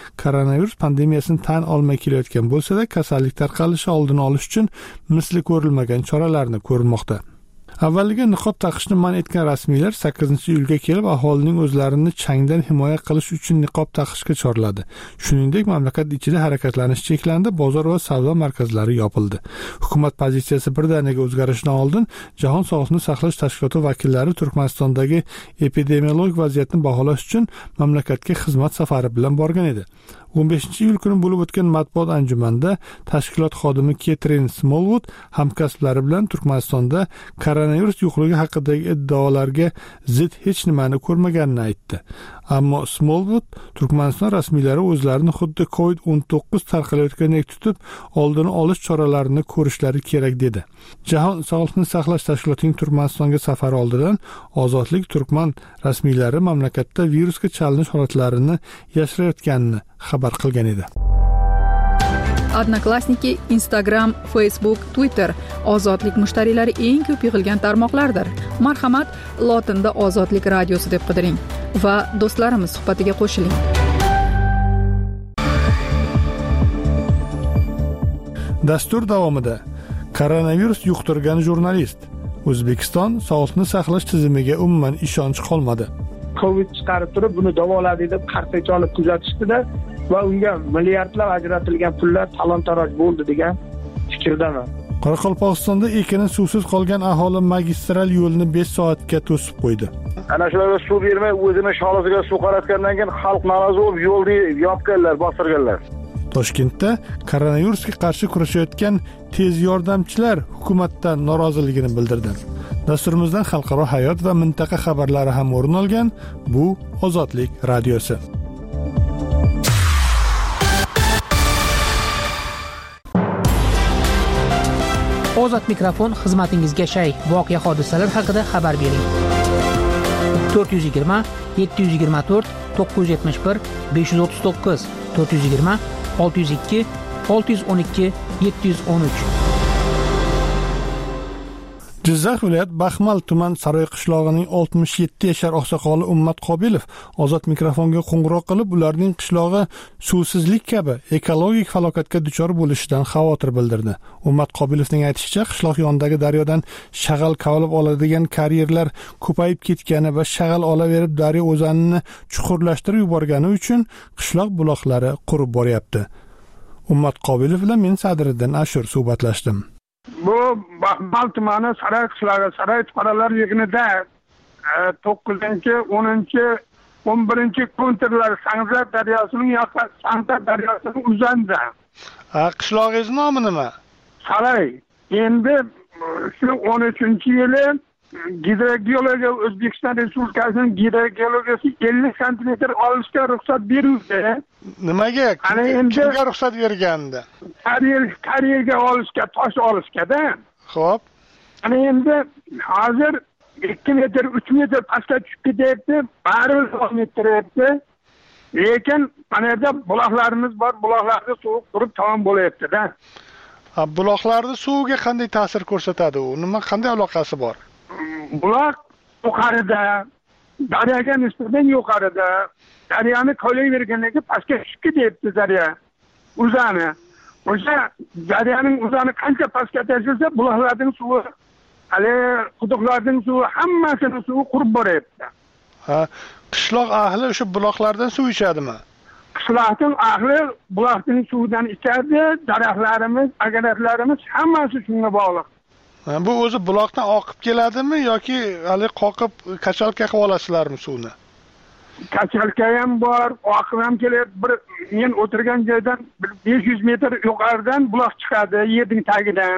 koronavirus pandemiyasini tan olmay kelayotgan bo'lsa-da, kasallik tarqalishi oldini olish uchun misli ko'rilmagan choralarni ko'rmoqda. Avvaliga niqob taqishni man etgan rasmiylar 8-iyulga kelib aholining o'zlarini changdan himoya qilish uchun niqob taqishga chorladi. Shuningdek, mamlakat ichida harakatlanish cheklandi, bozor va savdo markazlari yopildi. Hukumat pozitsiyasi birdaniga o'zgarishidan oldin Jahon Sog'liqni saqlash tashkiloti vakillari Turkmanistondagi epidemiologik vaziyatni baholash uchun mamlakatga xizmat safari bilan borgan edi. 15-iyul kuni bo'lib o'tgan matbuot anjumanida tashkilot xodimi Ketrin Smolwood hamkasblari bilan Turkmanistonda koronavirus yo'qligi haqidagi iddaolarga zid hech nimani ko'rmaganini aytdi. Ammo Smolwood Turkmaniston rasmiylari o'zlarini xuddi COVID-19 tarqalayotgandek tutib, oldini olish choralarini ko'rishlari kerak dedi. Jahon Sog'liqni saqlash tashkilotining Turkmanistonga safari oldidan Ozodlik Turkman rasmiylari mamlakatda virusga chalinish holatlarini yashirayotganini xabar qilgan edi. Odnoklassniki, Instagram, Facebook, Twitter ozodlik mushtariylari eng ko'p yig'ilgan tarmoqlardir. Marhamat, lotinda Ozodlik radiosi deb qidiring va do'stlarimiz suhbatiga qo'shiling. Dastur davomida koronavirus yuqtirgan jurnalist. O'zbekiston sog'liqni saqlash tizimiga umuman ishonch qolmadi. Covid chiqarib turib, buni davoladi deb qartacha olib kuzatishdi-da va unga milliardlab ajratilgan pullar talon-taroj bo'ldi degan fikrdaman. Qoraqalpog'istonda ekini suvsiz qolgan aholi magistral yo'lni 5 soatga to'sib qo'ydi. Ana shularga suv bermay, o'zini sholasiga suv qaratgandan keyin xalq norozi bo'lib, yo'lni yopganlar, bostirganlar. Toshkentda koronavirusga qarshi kurashayotgan tez yordamchilar hukumatdan noroziligini bildirdi. Dasturimizdan xalqaro hayot va mintaqa xabarlari ham o'rin olgan. Bu Ozodlik radiosi. Ozod mikrofon xizmatingizga shay. Voqea hodisalar haqida xabar bering. 420 724 971 539 420 602 612 713. Jizzax viloyat Baxmal tuman Saroy qishlog'ining 67 yashar oqsoqoli Ummat Qobilov Ozod mikrofonga qo'ng'iroq qilib, ularning qishlog'i suvsizlik kabi ekologik falokatga duchor bo'lishidan xavotir bildirdi. Ummat Qobilovning aytishicha, qishloq yonidagi daryodan shag'al kavlab oladigan karyerlar ko'payib ketgani va shag'al olaverib daryo o'zanini chuqurlashtirib yuborgani uchun qishloq buloqlari qurib boryapti. Ummat Qobilov bilan men Sadriddin Ashur suhbatlashdim. Bu Baxmal tumani Saroy qishlog'i Saroy fuqarolar yig'inida 9-10-11 kontrlar Sanzar daryosining yoqqa Sanzar daryosining uzanida. Qishlog'ingiz nomi nima? Saroy. Endi shu 13-yili Gidrogeologiya O'zbekiston Respublikasining gidrogeologiyasi 50 sm olishga ruxsat berildi. Nimaga? Kimga ruxsat bergandi? Karyerga olishga, tosh olishga-da. Xo'p. Ana endi hozir 2 metr, 3 metr pastga tushib ketyapti, baribir davom ettiryapti. Lekin mana yerda buloqlarimiz bor, buloqlarda suv qurib tamom bo'lyapti-da. Buloqlarda suvga qanday ta'sir ko'rsatadi u? Nima qanday aloqasi bor? Buloq yuqorida, daryoga nisbatan yuqorida, daryoni ko'layvergandan keyin pastga tushib ketyapti daryo. Uzani. O'sha daryoning uzani qancha pastga tashlasa, buloqlarning suvi, hali quduqlarning suvi, hammasining suvi qurib boryapti. Qishloq ahli o'sha buloqlardan suv ichadimi? Qishloqning ahli buloqning suvidan ichadi, daraxtlarimiz, agaratlarimiz hammasi shunga bog'liq. Bu o'zi buloqdan oqib keladimi yoki hali qoqib kachalka qilib olasizlarmi suvni? Kachalka ham bor, oqib ham kelyapti. Men o'tirgan joydan 500 metr yuqoridan buloq chiqadi, yerning tagidan.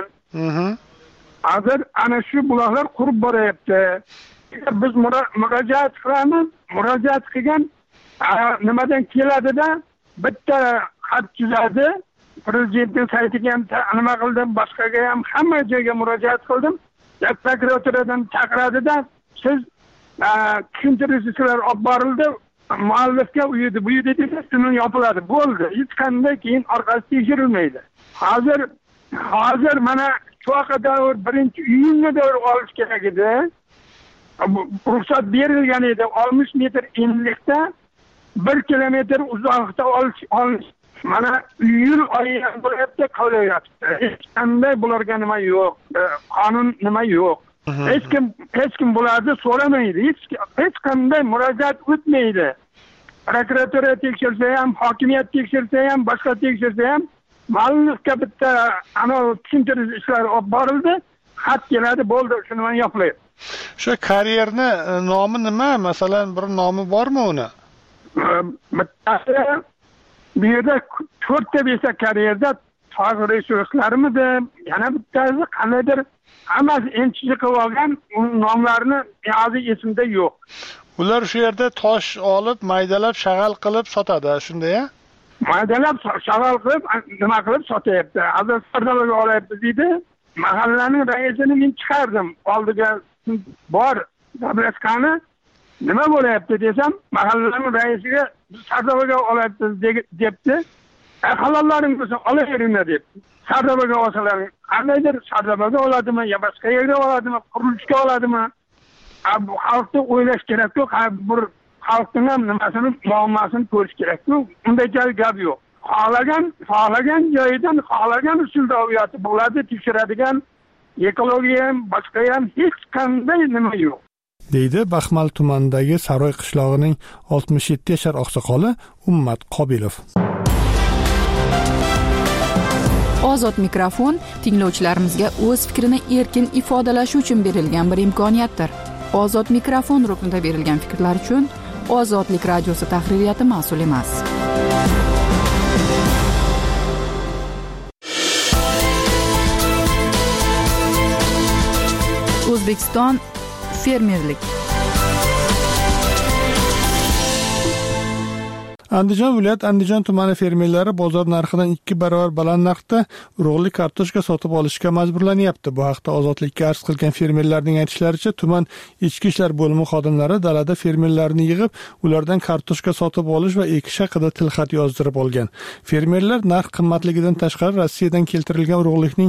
Hozir ana shu buloqlar qurib boryapti. Biz murojaat qilamiz, murojaat qilgan nimadan keladida bitta xat tuzadi. Prezidentning saytiga ham nima qildim, boshqaga ham hamma joyga murojaat qildim. Prokuraturadan chaqiradida siz tushuntirishlar olib borildi, muallifga uyidi, bu uyidi desa shuni yopiladi. Bo'ldi. Hech qanday keyin orqasi tekshirilmaydi. Hozir mana shu vaqtda 1-iyunga davr olish kerak edi. Ruxsat berilgan edi 60 metr enlikda 1 kilometr uzoqda olish mana iyul oyidan bo'layapti, qo'ylayapti. Hech qanday bularga nima yo'q, qonun nima yo'q. Hech kim bularni so'ramaydi. Hech qanday murojaat o'tmaydi. Prokuratura tekshirsa ham, hokimiyat tekshirsa ham, boshqa tekshirsa ham, ma'lumotga bitta tushuntirish ishlari olib borildi. Xat keladi, bo'ldi, shuni men yoqlayman. Shu karyerni nomi nima? Masalan, bir nomi bormi uni? Bittasi bu yerda 4-5 karyerda tog' resurslarmidi, yana bittasi qandaydir hammasi enchishi qilib olgan, nomlarini hozir esimda yo'q. Ular shu yerda tosh olib, maydalab, shag'al qilib sotadi, shunday-a? Maydalab, shag'al qilib, nima qilib sotyapti. Hozir Sardobaga olyapti deydi. Mahallaning raisini men chiqardim. Oldiga bor Dabrasqani nima bo'layapti desam, mahallaning raisiga Sardobaga olyapti debdi. Halollaring bo'lsa olaveringlar debdi. Sardobaga olsalar, qandaydir Sardobaga oladimi, yo boshqa yerga oladimi, qurilishga oladimi? Bu xalqni o'ylash kerak-ku, bir xalqning ham nimasini, muammosini ko'rish kerak-ku. Unday gap yo'q. Xohlagan joyidan, xohlagan usulda o'yatib bo'ladi, tekshiradigan ekologiya ham, boshqa ham hech qanday nima yo'q. Deydi Baxmal tumanidagi Saroy qishlog'ining 67 yashar oqsoqoli Ummat Qobilov. Ozod mikrofon tinglovchilarimizga o'z fikrini erkin ifodalashi uchun berilgan bir imkoniyatdir. Ozod mikrofon ruknida berilgan fikrlar uchun Ozodlik radiosi tahririyati mas'ul emas. O'zbekiston fermerlik. Andijon viloyat Andijon tumani fermerlari bozor narxidan 2 barobar baland narxda urug'lik kartoshka sotib olishga majburlanyapti. Bu haqda Ozodlikka arz qilgan fermerlarning aytishlaricha, tuman ichki ishlar bo'limi xodimlari dalada fermerlarni yig'ib, ulardan kartoshka sotib olish va ekish haqida tilxat yozdirib olgan. Fermerlar narx qimmatligidan tashqari Rossiyadan keltirilgan urug'likning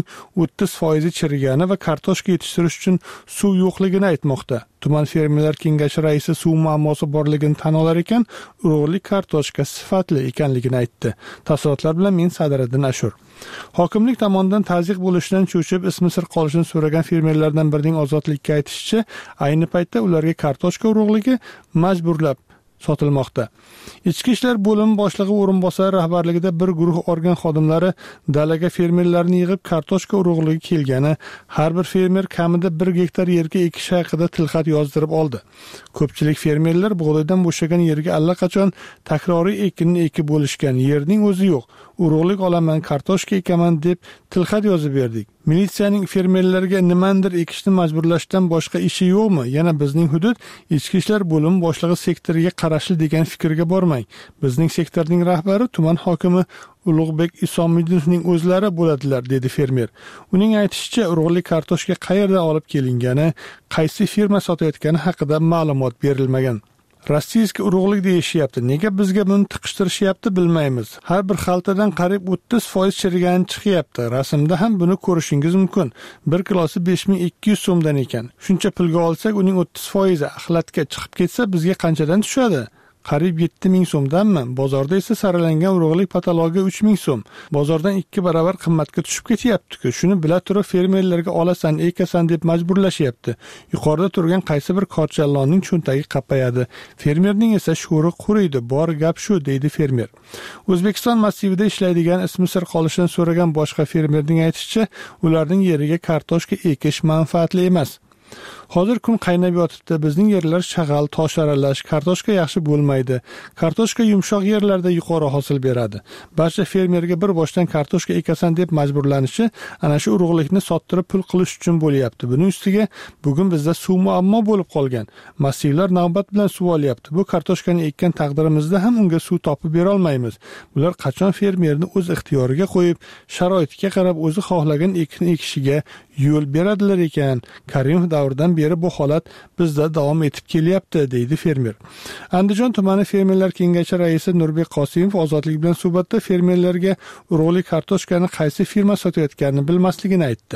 30% chirigani va kartoshka yetishtirish uchun suv yo'qligini aytmoqda. Tuman fermerlar kengashi raisi suv muammosi borligini tan olar ekan, urug'lik kartoshka sifatli ekanligini aytdi. Tafsilotlar bilan men Sadiriddin Ashur. Hokimlik tomonidan tazyiq bo'lishidan cho'chib, ismi sir qolishini so'ragan fermerlardan birining Ozodlikka aytishicha, ayni paytda ularga kartoshka urug'ligi majburlab sotilmoqda. Ichki ishlar bo'limi boshlig'i o'rinbosari rahbarligida bir guruh organ xodimlari dalaga fermerlarni yig'ib kartoshka urug'ligi kelgani, har bir fermer kamida 1 gektar yerga ekish haqida tilxat yozdirib oldi. Ko'pchilik fermerlar bug'doydan bo'shagan yerga allaqachon takroriy ekinni ekib bo'lishgan, yerning o'zi yo'q. Urug'lik olaman, kartoshka ekaman deb tilxat yozib berdik. Militsiyaning fermerlarga nimandir ekishni majburlashdan boshqa ishi yo'qmi? Yana bizning hudud ichki ishlar bo'limi boshlig'i sektoriga qarashli degan fikrga bormang. Bizning sektorning rahbari tuman hokimi Ulug'bek Isomiddinning o'zlari bo'ladilar, dedi fermer. Uning aytishicha, urug'lik kartoshka qayerdan olib kelingani, qaysi firma sotayotgani haqida ma'lumot berilmagan. Rossiyskiy urug'lik deyishyapti. Nega bizga buni tiqishtirishyapti bilmaymiz. Har bir xaltadan qariyb 30% chirigani chiqyapti. Rasmda ham buni ko'rishingiz mumkin. 1 kilosi 5200 so'mdan ekan. Shuncha pulga olsak, uning 30% axlatga chiqib ketsa, bizga qanchadan tushadi? Qariyb 7000 so'mdanmi? Bozorda esa saralangan urug'lik patalogiga 3000 so'm. Bozordan 2 barobar qimmatga tushib ketyapti-ku. Shuni bila turib fermerlarga olasan, ekasan deb majburlashyapti. Yuqorida turgan qaysi bir korchalonning cho'ntagi qappayadi. Fermerning esa sho'ri quriydi. Bor gap shu, deydi fermer. O'zbekiston massivida ishlaydigan ismi sir qolishini so'ragan boshqa fermerning aytishicha, ularning yeriga kartoshka ekish manfaatli emas. Hozir kun qaynab yotibdi. Bizning yerlar shag'al, tosh aralash, kartoshka yaxshi bo'lmaydi. Kartoshka yumshoq yerlarda yuqori hosil beradi. Barcha fermerga bir boshdan kartoshka ekasan deb majburlanishi ana shu urug'likni sottirib pul qilish uchun bo'lyapti. Buning ustiga bugun bizda suv muammo bo'lib qolgan. Massivlar navbat bilan suv olyapti. Bu kartoshkani ekkan taqdirimizda ham unga suv topib bera olmaymiz. Bular qachon fermerni o'z ixtiyoriga qo'yib, sharoitiga qarab o'zi xohlagan ekin ekishiga yo'l beradilar ekan. Karimov davridan beri bu holat bizda davom etib kelyapti, deydi fermer. Andijon tumani fermerlar kengashi raisi Nurbek Qosimov Ozodlik bilan suhbatda fermerlarga urug'lik kartoshkani qaysi firma sotayotganini bilmasligini aytdi.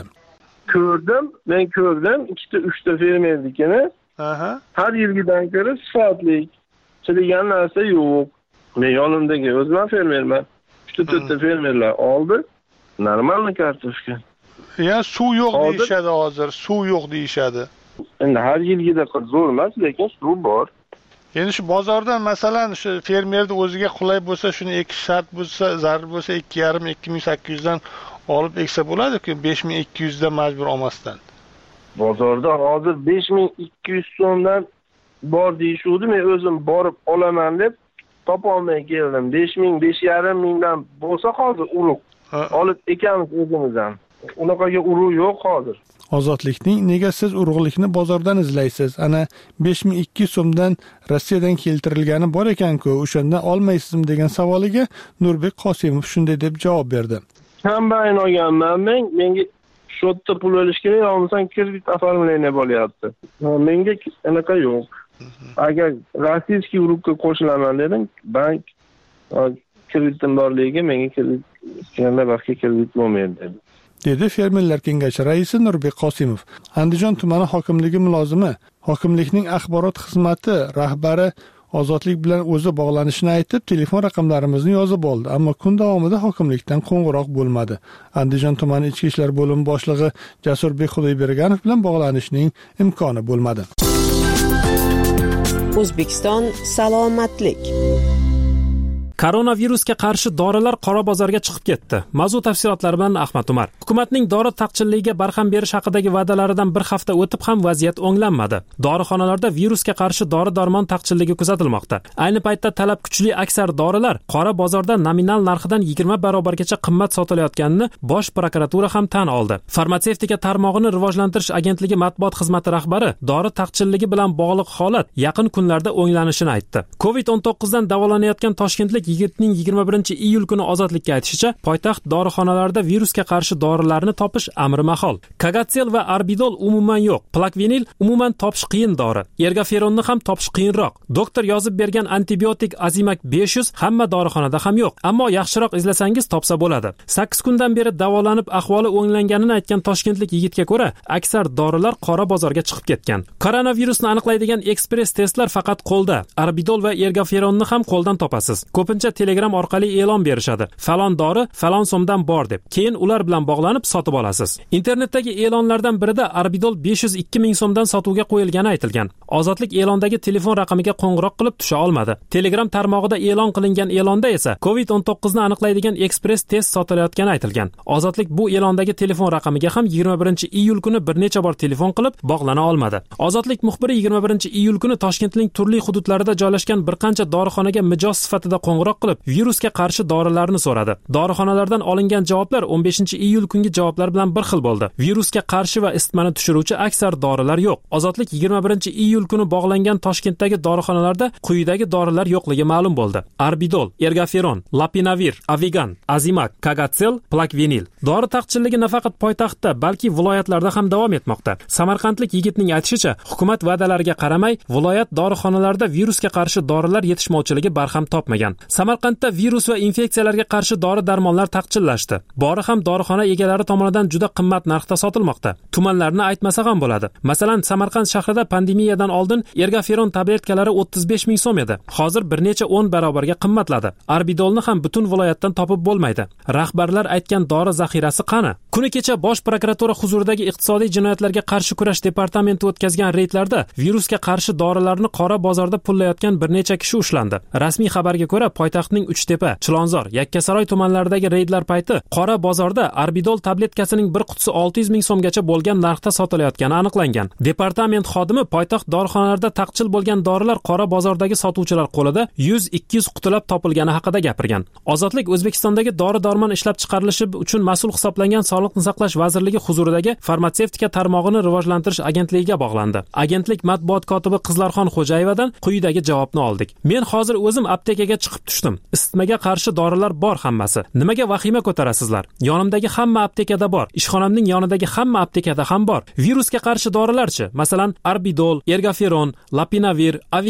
Men ko'rdim 2-3 fermernikini. Har yilgidan ko'ra sifatli chirigan narsa yo'q. Men yonimdagi o'zim fermerman. 3-4 fermerlar oldi. Normalniy kartoshka. Ya suv yo'q deyishadi hozir, suv yo'q deyishadi. Endi har yilgidek zo'r emas, lekin suv bor. Endi shu bozordan masalan shu fermerning o'ziga qulay bo'lsa, shuni ekish shart bo'lsa, zarur bo'lsa 2,5-2800 dan olib eksa bo'ladi-ku, 5200 dan majbur olmasdan. Bozorda hozir 5200 so'mdan bor deyishuvdi. Men o'zim borib olaman deb topa olmay keldim. 5,5 dan bo'lsa hozir urug' olib ekamiz o'zimizdan. Unaqaga urug' yo'q hozir. Ozodlikning nega siz urug'likni bozordan izlaysiz? Ana 5200 so'mdan Rossiyadan keltirilgani bor ekan-ku, o'shandan olmaysizmi degan savoliga Nurbek Qosimov shunday deb javob berdi. Kombayn olganman men. Menga shotda pul olish kerak, olmasam kredit оформление bo'lyapti. Menga anaqa yo'q. Agar rossiyskiy urug'ga qo'shilaman dedim, bank kreditim borligiga menga kredit yana vaqtga kredit bo'lmaydi dedi. Dedi Fermerlar kengashi raisi Nurbek Qosimov. Andijon tumani hokimligi mulozimi, hokimlikning axborot xizmati rahbari Ozodlik bilan o'zi bog'lanishini aytib, telefon raqamlarimizni yozib oldi, ammo kun davomida hokimlikdan qo'ng'iroq bo'lmadi. Andijon tumani ichki ishlar bo'limi boshlig'i Jasurbek Xudoyberganov bilan bog'lanishning imkoni bo'lmadi. O'zbekiston salomatlik. Koronavirusga qarshi dorilar qora bozorga chiqib ketdi. Mavzu tafsilotlari bilan Ahmad Umar. Hukumatning dori taqchilligiga barham berish haqidagi va'dalaridan bir hafta o'tib ham vaziyat o'nglanmadi. Dorixonalarda virusga qarshi dori-darmon taqchilligi kuzatilmoqda. Ayni paytda talab kuchli aksar dorilar qora bozorda nominal narxidan 20 barobargacha qimmat sotilayotganini Bosh prokuratura ham tan oldi. Farmatsevtika tarmog'ini rivojlantirish agentligi matbuot xizmati rahbari dori taqchilligi bilan bog'liq holat yaqin kunlarda o'nglanishini aytdi. COVID-19 dan davolanayotgan toshkentlik yigitning 21-iyul kuni Ozodlikka aytishicha, poytaxt dorixonalarida virusga qarshi dorilarni topish amri mahol. Kagatsel va Arbidol umuman yo'q. Plakvenil umuman topish qiyin dori. Ergaferonni ham topish qiyinroq. Doktor yozib bergan antibiotik Azimak 500 hamma dorixonada ham yo'q. Ammo yaxshiroq izlasangiz topsa bo'ladi. 8 kundan beri davolanib ahvoli o'nglanganini aytgan toshkentlik yigitga ko'ra, aksar dorilar qora bozorga chiqib ketgan. Koronavirusni aniqlaydigan ekspress testlar faqat qo'lda. Arbidol va ergaferonni ham qo'ldan topasiz. Ko'pincha Telegram orqali e'lon berishadi. Falon dori falon so'mdan bor deb. Keyin ular bilan bog'lanib sotib olasiz. Internetdagi e'lonlardan birida Arbidol 502 ming so'mdan sotuvga qo'yilgani aytilgan. Ozodlik e'londagi telefon raqamiga qo'ng'iroq qilib tusha olmadi. Telegram tarmog'ida e'lon qilingan e'londa esa COVID-19 ni aniqlaydigan ekspress test sotilayotgani aytilgan. Ozodlik bu e'londagi telefon raqamiga ham 21-iyul kuni bir necha bor telefon qilib bog'lana olmadi. Ozodlik muxbiri 21-iyul kuni Toshkentning turli hududlarida joylashgan bir qancha dorixonaga mijoz sifatida qo'ng'iroq qilib virusga qarshi dorilarni so'radi. Dorixonalardan olingan javoblar 15-iyul kungi javoblar bilan bir xil bo'ldi. Virusga qarshi va isitmani tushiruvchi aksar dorilar yo'q. Ozodlik 21-iyul kuni bog'langan Toshkentdagi dorixonalarda quyidagi dorilar yo'qligi ma'lum bo'ldi. Arbidol, ergaferon, lapinavir, avigan, azimak, kagatsel, plakvenil. Dori taqchilligi nafaqat poytaxtda, balki viloyatlarda ham davom etmoqda. Samarqandlik yigitning aytishicha, hukumat va'dalariga qaramay, viloyat dorixonalarida virusga qarshi dorilar yetishmovchiligi barham topmagan. Samarqandda virus va infeksiyalarga qarshi dori-darmonlar taqchillashdi. Bori ham dorixona egalari tomonidan juda qimmat narxda sotilmoqda. Tumanlarni aytmasa ham bo'ladi. Masalan, Samarqand shahrida pandemiyadan oldin ergaferon tabletkalari 35 ming so'm edi. Hozir bir necha 10 barobarga qimmatladi. Arbidolni ham butun viloyatdan topib bo'lmaydi. Rahbarlar aytgan dori zaxirasi qani? Kuni kecha Bosh prokuratura huzuridagi iqtisodiy jinoyatlarga qarshi kurash departamenti o'tkazgan reydlarda virusga qarshi dorilarni qora bozorda pullayotgan bir necha kishi ushlandi. Rasmiy xabarga ko'ra, poytaxtning Uchtepa, Chilonzor, Yakkasaroy tumanlaridagi reydlar payti qora bozorda Arbidol tabletkasining bir qutisi 600 ming so'mgacha bo'lgan narxda sotilayotgani aniqlangan. Departament xodimi poytaxt dorixonalarida taqchil bo'lgan dorilar qora bozordagi sotuvchilar qo'lida 100-200 qutilab topilgani haqida gapirgan. Ozodlik O'zbekistondagi dori-darmon ishlab chiqarilishi uchun mas'ul hisoblangan Sog'liqni saqlash vazirligi huzuridagi farmatsevtika tarmog'ini rivojlantirish agentligiga bog'landi. Agentlik matbuot kotibi Qizlarxon Xo'jayevadan quyidagi javobni oldik. Men hozir o'zim aptekaga chiqib tushdim. Isitmaga qarshi dorilar bor hammasi. Nimaga vahima ko'tarasizlar? Yonimdagi hamma aptekada bor. Ishxonamning yonidagi hamma aptekada ham bor. Virusga qarshi dorilarchi? Masalan, Arbidol, ergaferon, lapinavir, avigan,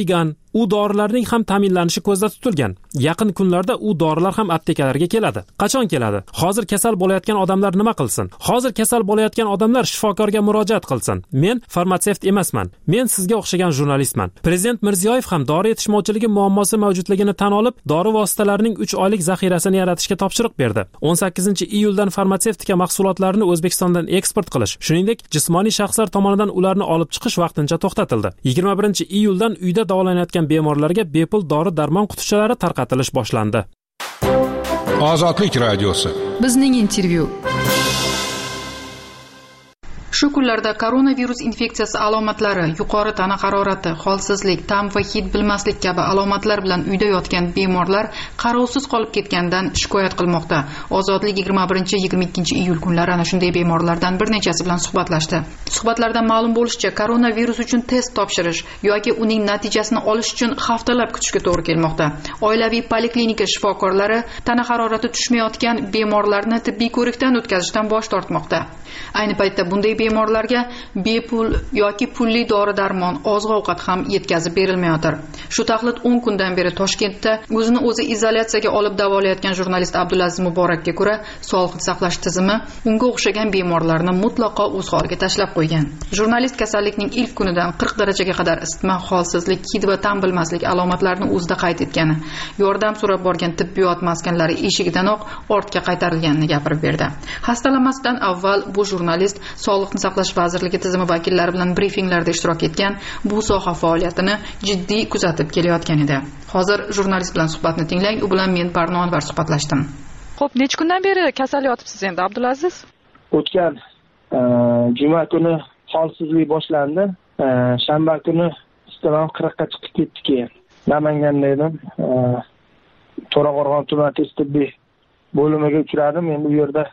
U dorilarning ham ta'minlanishi ko'zda tutilgan. Yaqin kunlarda u dorilar ham aptekalarga keladi. Qachon keladi? Hozir kasal bo'layotgan odamlar nima qilsin? Hozir kasal bo'layotgan odamlar shifokorga murojaat qilsin. Men farmatsevt emasman. Men sizga o'xshagan jurnalistman. Prezident Mirziyoyev ham dori yetishmovchiligi muammosi mavjudligini tan olib, dori vositalarining 3 oylik zaxirasini yaratishga topshiriq berdi. 18-iyuldan farmatsevtika mahsulotlarini O'zbekistondan eksport qilish, shuningdek, jismoniy shaxslar tomonidan ularni olib chiqish vaqtincha to'xtatildi. 21-iyuldan uyda davolanayotgan bemorlarga bepul dori-darmon qutichalari tarqatilish boshlandi. Ozodlik radiosi. Bizning intervyu. Shu kunlarda koronavirus infeksiyasi alomatlari, yuqori tana harorati, holsizlik, ta'm va hid bilmaslik kabi alomatlar bilan uyda yotgan bemorlar qarovsiz qolib ketganidan shikoyat qilmoqda. Ozodlik 21-22-iyul kunlari ana shunday bemorlardan bir nechasi bilan suhbatlashdi. Suhbatlardan ma'lum bo'lishicha, koronavirus uchun test topshirish yoki uning natijasini olish uchun haftalab kutishga to'g'ri kelmoqda. Oilaviy poliklinika shifokorlari tana harorati tushmayotgan bemorlarni tibbiy ko'rikdan o'tkazishdan bosh tortmoqda. Ayni paytda bunday bemorlarga bepul yoki pulli dori-darmon, oziq-ovqat ham yetkazib berilmayotir. Shu taxlit 10 kundan beri Toshkentda o'zini o'zi izolyatsiyaga olib davolayotgan jurnalist Abdulaziz Muborakga ko'ra, sog'liqni saqlash tizimi unga o'xshagan bemorlarni mutlaqo o'z holiga tashlab qo'ygan. Jurnalist kasallikning ilk kunidan 40 darajaga qadar isitma, holsizlik, hid va ta'm bilmaslik alomatlarini o'zida qayd etgani, yordam so'rab borgan tibbiyot maskanlari eshigidanoq ortga qaytarilganini gapirib berdi. Xastalanmasdan avval bu jurnalist Sog'liqni saqlash vazirligi tizimi vakillari bilan brifinglarda ishtirok etgan, bu soha faoliyatini jiddiy kuzatib kelayotgan edi. Hozir jurnalist bilan suhbatni tinglang, u bilan men Barno Anvar suhbatlashdim. Xo'p, necha kundan beri kasal yotibsiz endi Abdulaziz? O'tgan juma kuni holsizlik boshlandi. Shanba kuni istamam 40 ga chiqib ketdi keyin. Namanganda edim. To'raqo'rg'on tuman tez tibbiy bo'limiga uchradim. Endi bu yerda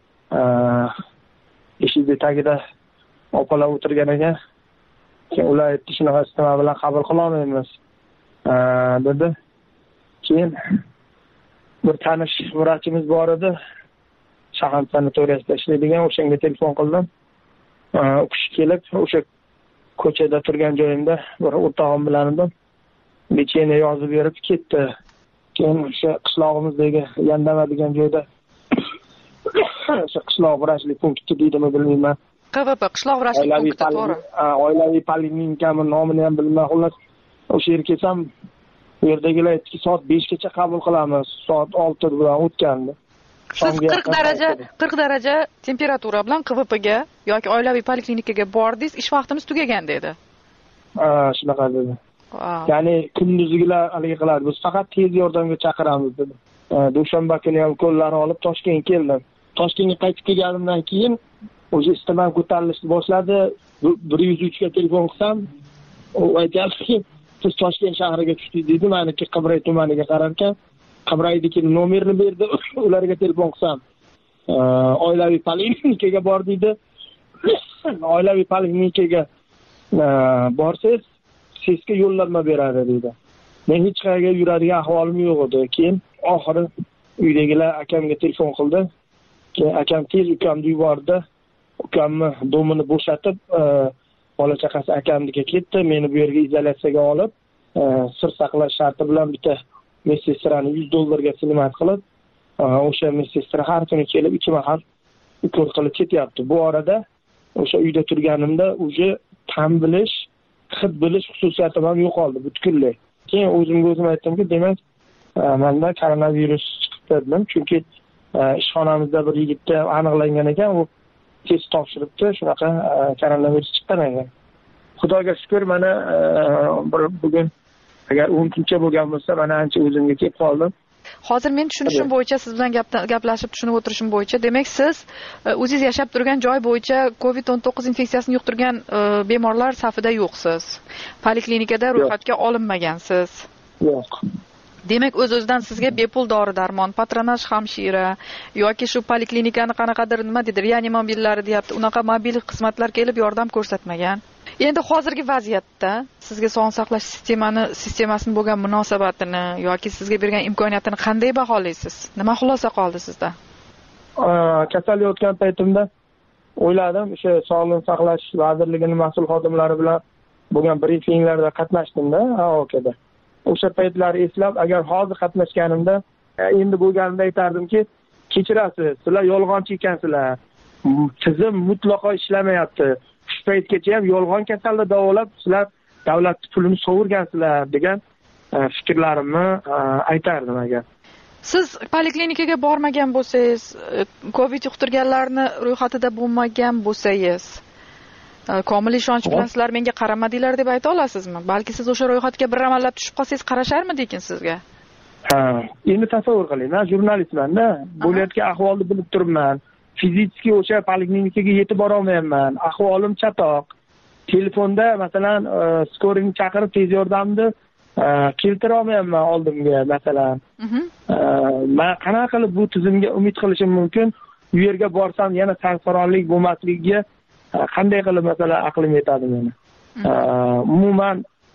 eshik tagida opalar o'tirgan ekan. Keyin ular aytdi, shunaqa isitma bilan qabul qila olmaymiz dedi. Keyin bir tanish vrachimiz bor edi. Shahar sanatoriyasida ishlaydigan, o'shanga telefon qildim. U kishi kelib, o'sha ko'chada turgan joyimda bir o'rtog'im bilan edim. Lecheniya yozib berib ketdi. Keyin o'sha qishlog'imizdagi Yandama degan joyda o'sha qishloq vrachlik punkti deydimi bilmayman. QVP qishloq vrachlik punkti to'g'ri. Oilaviy poliklinikami nomini ham bilmayman. Xullas, o'sha yerga kelsam, bu yerdagilar aytdiki, soat 5 gacha qabul qilamiz. Soat 6 bilan o'tgandi. Siz 40 daraja temperatura bilan QVPga yoki oilaviy poliklinikaga bordingiz, ish vaqtimiz tugagan dedi. Shunaqa dedi. Ya'ni kunduzgilar haligi qiladi. Biz faqat tez yordamga chaqiramiz dedi. Dushanba kuni ham qo'llarni olib Toshkentga keldim. Toshkentga qaytib kelganimdan keyin o'sha istamam ko'tarilishni boshladi. 103 ga telefon qilsam, u aytayapti, siz Toshkent shahriga tushdingiz dedi. Meniki Qibray tumaniga qararkan, Qibraydagi nomerni berdi. Ularga telefon qilsam, oilaviy poliklinikaga bor dedi. Oilaviy poliklinikaga borsangiz, sizga yo'llanma beradi dedi. Men hech qayerga yuradigan ahvolim yo'q edi. Keyin oxiri uydagilar akamga telefon qildi. Keyin akam tez ukamni yubordi. Ukamni domini bo'shatib, bola chaqasi akamnikiga ketdi. Meni bu yerga izolyatsiyaga olib, sir saqlash sharti bilan bitta medsestrani $100 silimat qilib, o'sha medsestra har kuni kelib 2 mahal ukol qilib ketyapti. Bu orada o'sha uyda turganimda o'sha ta'm bilish, hid bilish xususiyatim ham yo'qoldi butkul. Keyin o'zim aytdimki, demak, menda koronavirus chiqibdi dedim. Chunki ishxonamizda bir yigitga aniqlangan ekan, u test topshiribdi, shunaqa koronavirus chiqqan ekan. Xudoga shukr, mana bugun agar 10 kuncha bo'lgan bo'lsa, mana ancha o'zimga kelib qoldim. Hozir men tushunishim bo'yicha, siz bilan gaplashib tushunib o'tirishim bo'yicha, demak siz o'zingiz yashab turgan joy bo'yicha COVID-19 infeksiyasini yuqtirgan bemorlar safida yo'qsiz. Poliklinikada ro'yxatga olinmagansiz. Yo'q. Demak, o'z-o'zidan sizga bepul dori-darmon, patronaj hamshira yoki shu poliklinikani qanaqadir nima dedi, reanimobillari deyapti, unaqa mobil xizmatlar kelib yordam ko'rsatmagan. Endi hozirgi vaziyatda sizga sog'liqni saqlash sistemasini bo'lgan munosabatini yoki sizga bergan imkoniyatini qanday baholaysiz? Nima xulosa qoldi sizda? Kasal yotgan paytimda o'yladim, o'sha sog'liqni saqlash vazirligining mas'ul xodimlari bilan bo'lgan brifinglarda qatnashdim-da, AOKda. o'sha paytlar eslab, agar hozir qatnashganimda endi bo'lganimda aytardimki, kechirasiz, sizlar yolg'onchi ekansizlar. Tizim mutlaqo ishlamayapti. Shu paytgacha ham yolg'on kasalni davolab, sizlar davlat pulini sovurgansizlar degan fikrlarimni aytardim agar. Siz poliklinikaga bormagan bo'lsangiz, COVID yuqtirganlarni ro'yxatida bo'lmagan bo'lsangiz, komil ishonch bilan sizlar menga qaramadinglar deb ayta olasizmi? Balki siz o'sha ro'yxatga bir amallab tushib qolsangiz qarasharmidikin sizga? Endi tasavvur qiling, men jurnalistman-da, bo'layotgan ahvolni bilib turibman. Fiziki o'sha poliklinikaga yetib bora olmayapman. Ahvolim chatoq. Telefonda masalan skoring chaqirib tez yordamni keltira olmayapman oldimga masalan. Men qanaqa qilib bu tizimga umid qilishim mumkin? U yerga borsam yana sarsaronlik bo'lmasligiga qanday qilib masalan aqlim yetadi meni? Umuman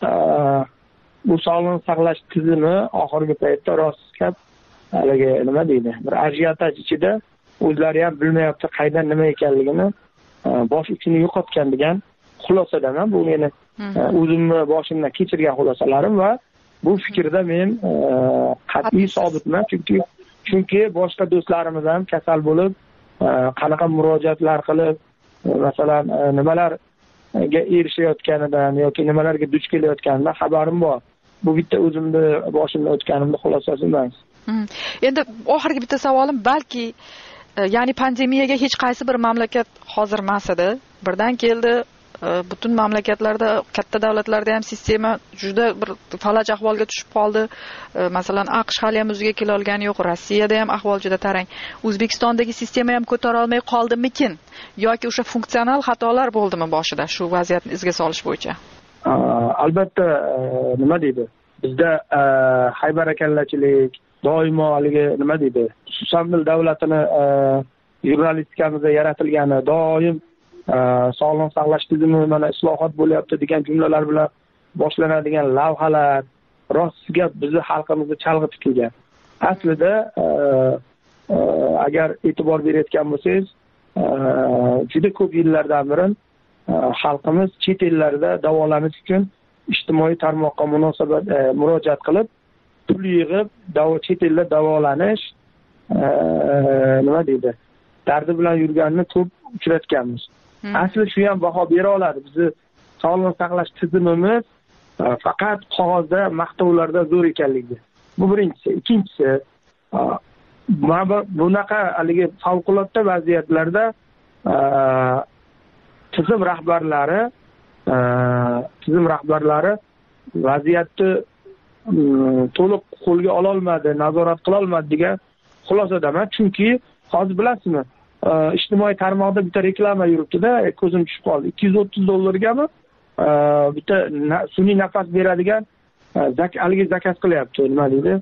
bu sog'liqni saqlash tizimi oxirgi paytda rost gap haligi nima deydi? Bir ajiotaj ichida o'zlari ham bilmayapti qaydan nima ekanligini, bosh ichini yo'qotgan degan xulosadaman. Bu meni o'zimni boshimdan kechirgan xulosalarim va bu fikrda men qat'iy sobitman, chunki boshqa do'stlarimiz ham kasal bo'lib, qanaqa murojaatlar qilib, masalan, nimalarga erishayotganidan yoki nimalarga duch kelayotganidan xabarim bor. Bu bitta o'zimni boshimdan o'tganimni xulosasi emas. Endi oxirgi bitta savolim, balki ya'ni pandemiyaga hech qaysi bir mamlakat hozir emas edi, birdan keldi. Butun mamlakatlarda, katta davlatlarda ham sistema juda bir falaj ahvolga tushib qoldi. Masalan, AQSh hali ham o'ziga kela olgani yo'q, Rossiyada ham ahvol juda tarang. O'zbekistondagi sistema ham ko'tara olmay qoldimikin yoki o'sha funksional xatolar bo'ldimi boshida shu vaziyatni izga solish bo'yicha? Albatta, nima deydi? Bizda haybarakallachilik, doimo haligi nima deydi? Xususan davlatini jurnalistikamizda yaratilgani doim sog'liqni saqlash tizimi mana islohot bo'lyapti degan jumlalar bilan boshlanadigan lavhalar rostga bizni xalqimizni chalg'itib kelgan. Aslida agar e'tibor berayotgan bo'lsangiz, juda ko'p yillardan beri xalqimiz chet ellarda davolanish uchun ijtimoiy tarmoqqa murojaat qilib, pul yig'ib, chet elda davolanish nima deydi? Dardi bilan yurganini ko'p uchratganmiz. Asli shu ham baho bera oladi. Bizni sog'liqni saqlash tizimimiz faqat qog'ozda, maqtovlarda zo'r ekanligi. Bu birinchisi. Ikkinchisi, bunaqa haligi favqulodda vaziyatlarda tizim rahbarlari vaziyatni to'liq qo'lga ola olmadi, nazorat qila olmadi degan xulosadaman. Chunki hozir bilasizmi, ijtimoiy tarmoqda bitta reklama yuribdi-da, ko'zim tushib qoldi. $230gami bitta sun'iy nafas beradigan haligi zakaz qilyapti, nima deydi?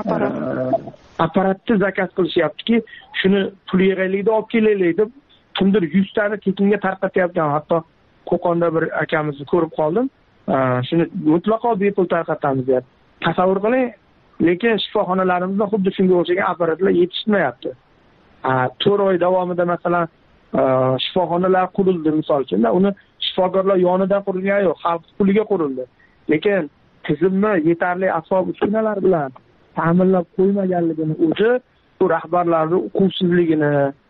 Apparatni zakaz qilishyaptiki, shuni pul yig'aylikda olib kelaylik deb kimdir 100 tani tekinga tarqatyapti. Hatto Qo'qonda bir akamizni ko'rib qoldim. Shuni mutlaqo bepul tarqatamiz deyapti. Tasavvur qiling, lekin shifoxonalarimizda xuddi shunga o'xshagan apparatlar yetishmayapti. 4 oy davomida masalan shifoxonalar qurildi misol uchun, uni shifokorlar yonidan qurilgan yo'q, xalq puliga qurildi. Lekin tizimni yetarli asbob uskunalar bilan ta'minlab qo'ymaganligini o'zi bu rahbarlarning uquvsizligini,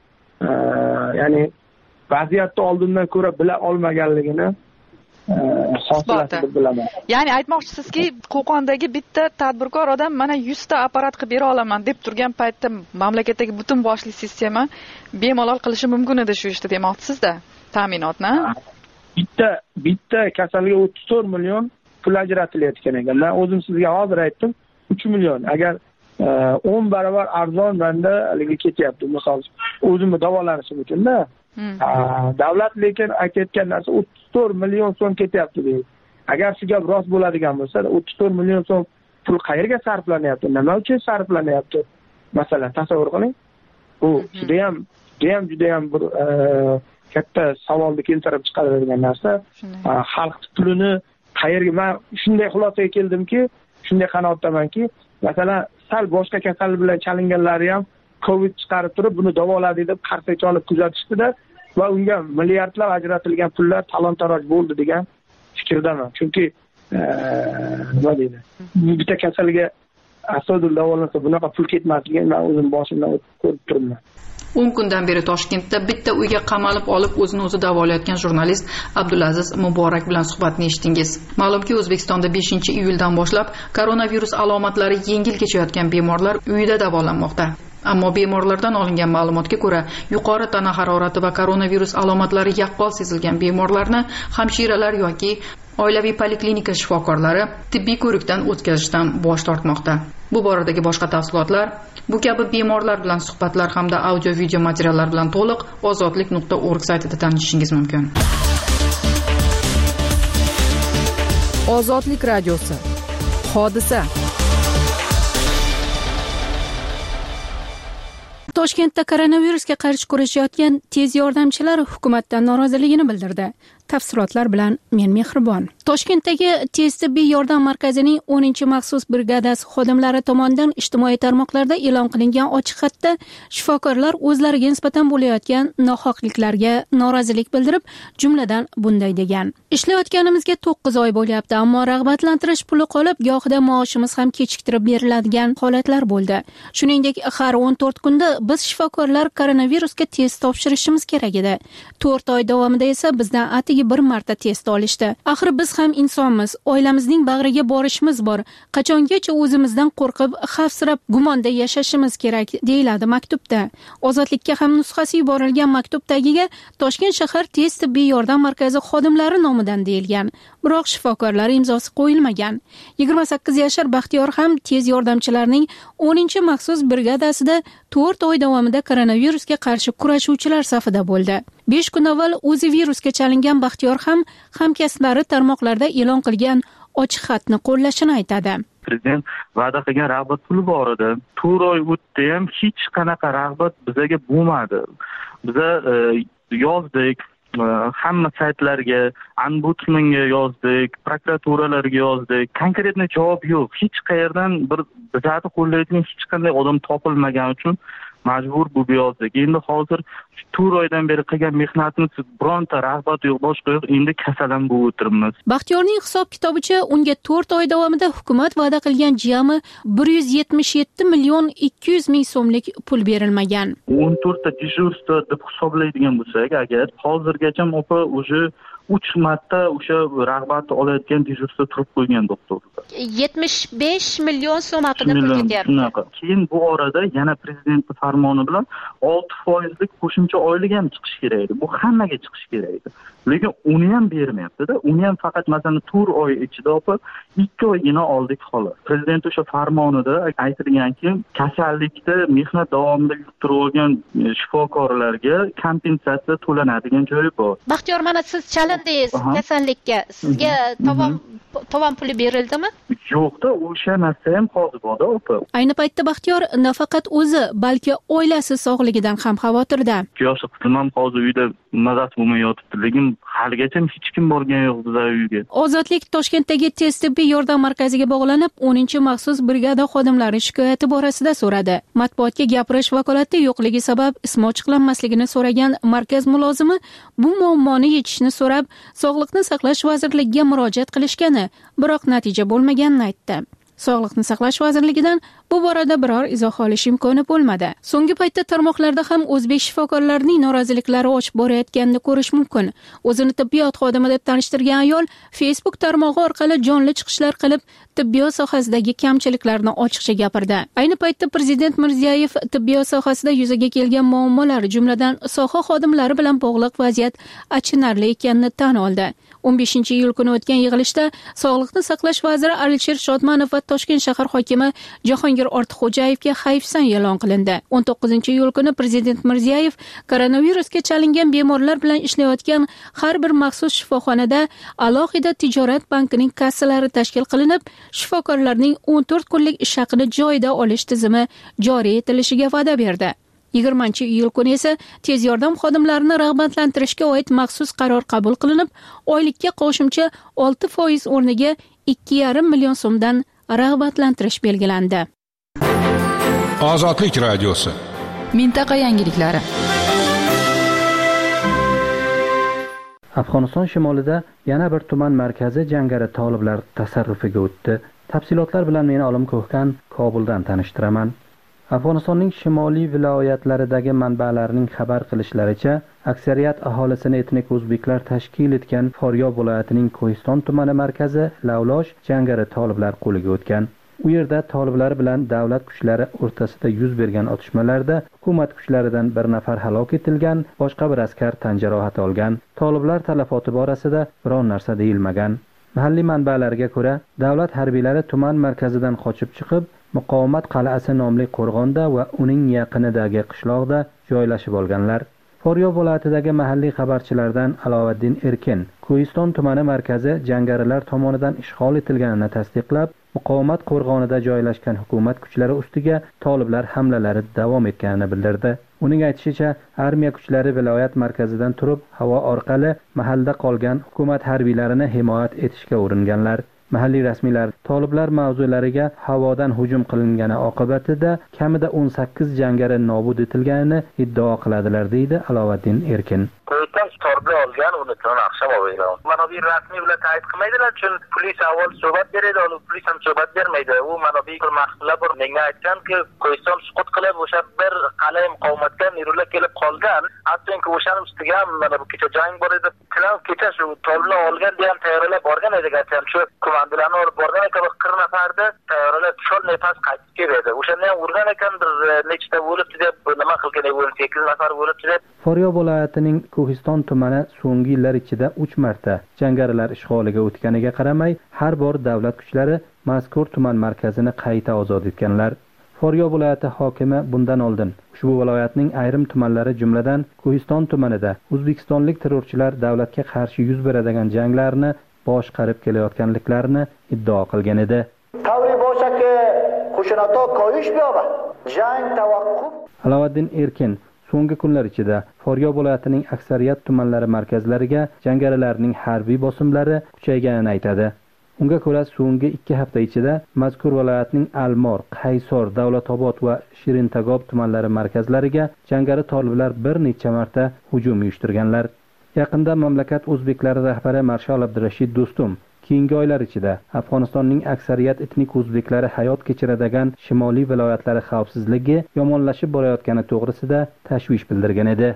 ya'ni vaziyatni oldindan ko'ra bila olmaganligini hosilasi deb bilaman. Ya'ni aytmoqchisizki, Qo'qondagi bitta tadbirkor odam mana 100 ta apparat qilib bera olaman deb turgan paytda mamlakatdagi butun boshli sistema bemalol qilishi mumkin edi shu ishni demoqchisizda, ta'minotni. Bitta kasalga 34 million pul ajratilayotgan ekan. Men o'zim sizga hozir aytdim, 3 million. Agar 10 barobar arzon banda haligi ketyapti, misol o'zimni davolanishim uchun-da. Davlat lekin aytayotgan narsa 34 million so'm ketyapti deydi. Agar shu gap rost bo'ladigan bo'lsa, 34 million so'm pul qayerga sarflanyapti? Nima uchun sarflanyapti? Masalan, tasavvur qiling. Bu juda ham bir katta savolni keltirib chiqaradigan narsa. Xalq pulini qayerga, men shunday xulosaga keldimki, shunday qanoatdamanki, masalan, sal boshqa kasal bilan chalinganlari ham COVID chiqarib turib, buni davoladi deb qarsak olib kuzatishdi-da va unga milliardlab ajratilgan pullar talon-taroj bo'ldi degan fikrdaman. Chunki nima deydi, bitta kasalga astoydil davolansa bunaqa pul ketmasligini men o'zim boshimdan ko'rib turibman. 10 kundan beri Toshkentda bitta uyga qamalib olib o'zini o'zi davolayotgan jurnalist Abdulaziz Muborak bilan suhbatni eshitdingiz. Ma'lumki, O'zbekistonda 5-iyuldan boshlab koronavirus alomatlari yengil kechayotgan bemorlar uyida davolanmoqda. Ammo bemorlardan olingan ma'lumotga ko'ra, yuqori tana harorati va koronavirus alomatlari yaqqol sezilgan bemorlarni hamshiralar yoki oilaviy poliklinika shifokorlari tibbiy ko'rikdan o'tkazishdan bosh tortmoqda. Bu boradagi boshqa tafsilotlar, bu kabi bemorlar bilan suhbatlar hamda audio-video materiallar bilan to'liq ozodlik.org saytida tanishishingiz mumkin. Ozodlik radiosi. Hodisa. Toshkentda koronavirusga qarshi kurashayotgan tez yordamchilar hukumatdan noroziligini bildirdi. Tafsilotlar bilan men Mehribon. Toshkentdagi tez tibbiy yordam markazining 10-maxsus brigadasi xodimlari tomonidan ijtimoiy tarmoqlarda e'lon qilingan ochiq xatda shifokorlar o'zlariga nisbatan bo'layotgan nohaqliklarga norozilik bildirib, jumladan bunday degan: ishlayotganimizga 9 oy bo'lyapti, ammo rag'batlantirish puli qolib, gohida maoshimiz ham kechiktirib beriladigan holatlar bo'ldi. Shuningdek, har 14 kunda biz shifokorlar koronavirusga test topshirishimiz kerak edi. 4 oy davomida esa bizdan atigi bir marta test olishdi. Axir biz ham insonmiz, oilamizning bag'riga borishimiz bor. Qachongacha o'zimizdan qo'rqib, xavfsirab, gumonda yashashimiz kerak, deyiladi maktubda. Ozodlikka ham nusxasi yuborilgan maktub tagiga Toshkent shahar tez tibbiy yordam markazi xodimlari nomidan deyilgan. Biroq shifokorlar imzosi qo'yilmagan. 28 yashar Baxtiyor ham tez yordamchilarning 10-maxsus brigadasida 4 oy davomida koronavirusga qarshi kurashuvchilar safida bo'ldi. 5 kun avval o'zi virusga chalingan Baxtiyor ham hamkasblari tarmoqlarda e'lon qilgan ochiq xatni qo'llashini aytadi. Prezident va'da qilgan rag'bat puli bor edi. 4 oy o'tdi ham hech qanaqa rag'bat bizga bo'lmadi. Biza yozdik, hamma saytlarga, ombudsmanga yozdik, prokuraturalarga yozdik. Konkretni javob yo'q. Hech qayerdan bir bizani qo'llaydigan hech qanday odam topilmagani uchun majbur bu yozdik. Endi hozir 4 oydan beri qilgan mehnatimiz bironta rag'bat yo'q, boshqa yo'q. Endi kasalan bo'lib o'tiribmiz. Baxtiyorning hisob-kitobicha unga 4 oy davomida hukumat va'da qilgan jami 177 million 200 ming so'mlik pul berilmagan. 14 ta dejurstvo deb hisoblaydigan bo'lsak, agar hozirgacha opa o'sha 3 marta o'sha rag'batni olayotgan dejurstvo turib qo'ygan doktor. 75 million so'm haqida pul ketyapti. Keyin bu orada yana prezidentning farmoni bilan 6% qo'shimcha oylik ham chiqish kerak edi. Bu hammaga chiqish kerak edi. Lekin uni ham bermayapti-da. Uni ham faqat masalan 4 oy ichida opib 2 oygina oldik xolos. Prezident o'sha farmonida aytilganki, kasallikda mehnat davomida yuqtirib olgan shifokorlarga kompensatsiya to'lanadigan joyi bor. Baxtiyor, mana siz chalindingiz kasallikka. Sizga tovon puli berildimi? Yo'qda, o'sha narsa ham hozir borda opa. Ayni paytda Baxtiyor nafaqat o'zi, balki oilasi sog'ligidan ham xavotirda. Yoshi qizim ham hozir uyda mazasi bo'lmay yotibdi, lekin haligacha hech kim borgan yo'q bizlar uyga. Ozodlik Toshkentdagi tez tibbiy yordam markaziga bog'lanib, 10-maxsus brigada xodimlari shikoyati borasida so'radi. Matbuotga gapirish vakolati yo'qligi sabab ismi ochiqlanmasligini so'ragan markaz mulozimi bu muammoni yechishni so'rab, Sog'liqni saqlash vazirligiga murojaat qilishgani, biroq natija bo'lmaganini aytdi. Sog'liqni saqlash vazirligidan bu borada biror izoh olish imkoni bo'lmadi. So'nggi paytda tarmoqlarda ham o'zbek shifokorlarining noroziliklari oshib borayotganini ko'rish mumkin. O'zini tibbiyot xodimi deb tanishtirgan ayol Facebook tarmog'i orqali jonli chiqishlar qilib, tibbiyot sohasidagi kamchiliklarni ochiqcha gapirdi. Ayni paytda Prezident Mirziyoyev tibbiyot sohasida yuzaga kelgan muammolar, jumladan soha xodimlari bilan bog'liq vaziyat achinarli ekanini tan oldi. 15-iyul kuni o'tgan yig'ilishda Sog'liqni saqlash vaziri Alisher Shodmonov va Toshkent shahar hokimi Jahongir Ortiqxo'jayevga hayfsan e'lon qilindi. 19-iyul kuni Prezident Mirziyoyev koronavirusga chalingan bemorlar bilan ishlayotgan har bir maxsus shifoxonada alohida tijorat bankining kassalari tashkil qilinib, shifokorlarning 14 kunlik ish haqini joyida olish tizimi joriy etilishiga va'da berdi. 20-iyul kuni esa tez yordam xodimlarini rag'batlantirishga oid maxsus qaror qabul qilinib, oylikka qo'shimcha 6% o'rniga 2,5 million so'mdan rag'batlantirish belgilandi. Ozodlik radiosi. Mintaqa yangiliklari. Afg'oniston shimolida yana bir tuman markazi jangari toliblar tasarrufiga o'tdi. Tafsilotlar bilan men Olim Ko'hkan Kobuldan tanishtiraman. Afg'onistonning shimoliy viloyatlaridagi manbalarning xabar qilishlaricha, aksariyat aholisini etnik o'zbeklar tashkil etgan Foryob viloyatining Ko'histon tumani markazi Lavlosh jangari toliblar qo'liga o'tgan. U yerda toliblar bilan davlat kuchlari o'rtasida yuz bergan otishmalarda hukumat kuchlaridan bir nafar halok etilgan, boshqa bir askar tan jarohati olgan. Toliblar talafoti borasida biron narsa deyilmagan. Mahalliy manbalarga ko'ra, davlat harbiylari tuman markazidan qochib chiqib, Muqomat qal'asi nomli qo'rg'onda va uning yaqinidagi qishloqda joylashib olganlar. Foryob viloyatidagi mahalliy xabarchilardan Alovaddin Erkin Ko'histon tumani markazi jangarilar tomonidan ishg'ol etilganini tasdiqlab, Muqomat qo'rg'onida joylashgan hukumat kuchlari ustiga toliblar hamlalari davom etganini bildirdi. Uning aytishicha, armiya kuchlari viloyat markazidan turib, havo orqali mahallada qolgan hukumat harbiylarini himoya etishga uringanlar. Mahalliy rasmiylar toliblar mavzulariga havodan hujum qilingani oqibatida kamida 18 jangari nobud etilganini iddao qiladilar, deydi Alovaddin Erkin. Torda olgan uni akşam olaylar. Mana bir rasmiy bilan ta'yid qilmaydilar, chunki polis avval suhbat beradi, polis ham suhbat bermaydi. U mana bir mahsullar bir menga aytganki, Ko'histon suqut qilib o'sha bir qalay muqomatga nirular kelib qolgan. Hattoki o'shaning ustiga mana bu kecha jang bor edi. Kecha shu toliblar olgan degan tayyorlar borgan edi, aytgan shu komandalarni olib borgan ekan, 40 nafarda tayyorlar chol nafas qaytib keldi. O'shani ham urgan ekan, bir nechta o'libdi deb nima qilgan, 8 nafar o'libdi deb. Foryob viloyatining Ko'histon tumani so'nggi yillar ichida 3 marta jangarilar ishg'oliga o'tganiga qaramay, har bor davlat kuchlari mazkur tuman markazini qayta ozod etganlar. Foryob viloyati hokimi bundan oldin ushbu viloyatning ayrim tumanlari jumladan Ko'histon tumanida o'zbekistonlik terrorchilar davlatga qarshi yuz beradigan janglarni boshqarib kelayotganliklarini iddao qilgan edi. Alovaddin Erkin so'nggi kunlar ichida Foryob viloyatining aksariyat tumanlari markazlariga jangarilarning harbiy bosimlari kuchayganini aytadi. Unga ko'ra, so'nggi 2 hafta ichida mazkur viloyatning Almor, Qaysor, Davlatobod va Shirintagob tumanlari markazlariga jangari toliblar bir necha marta hujum uyushtirganlar. Yaqinda mamlakat o'zbeklari rahbari Marshal Abdurashid Do'stum keyingi oylar ichida Afg'onistonning aksariyat etnik o'zbeklari hayot kechiradigan shimoliy viloyatlari xavfsizligi yomonlashib borayotgani to'g'risida tashvish bildirgan edi.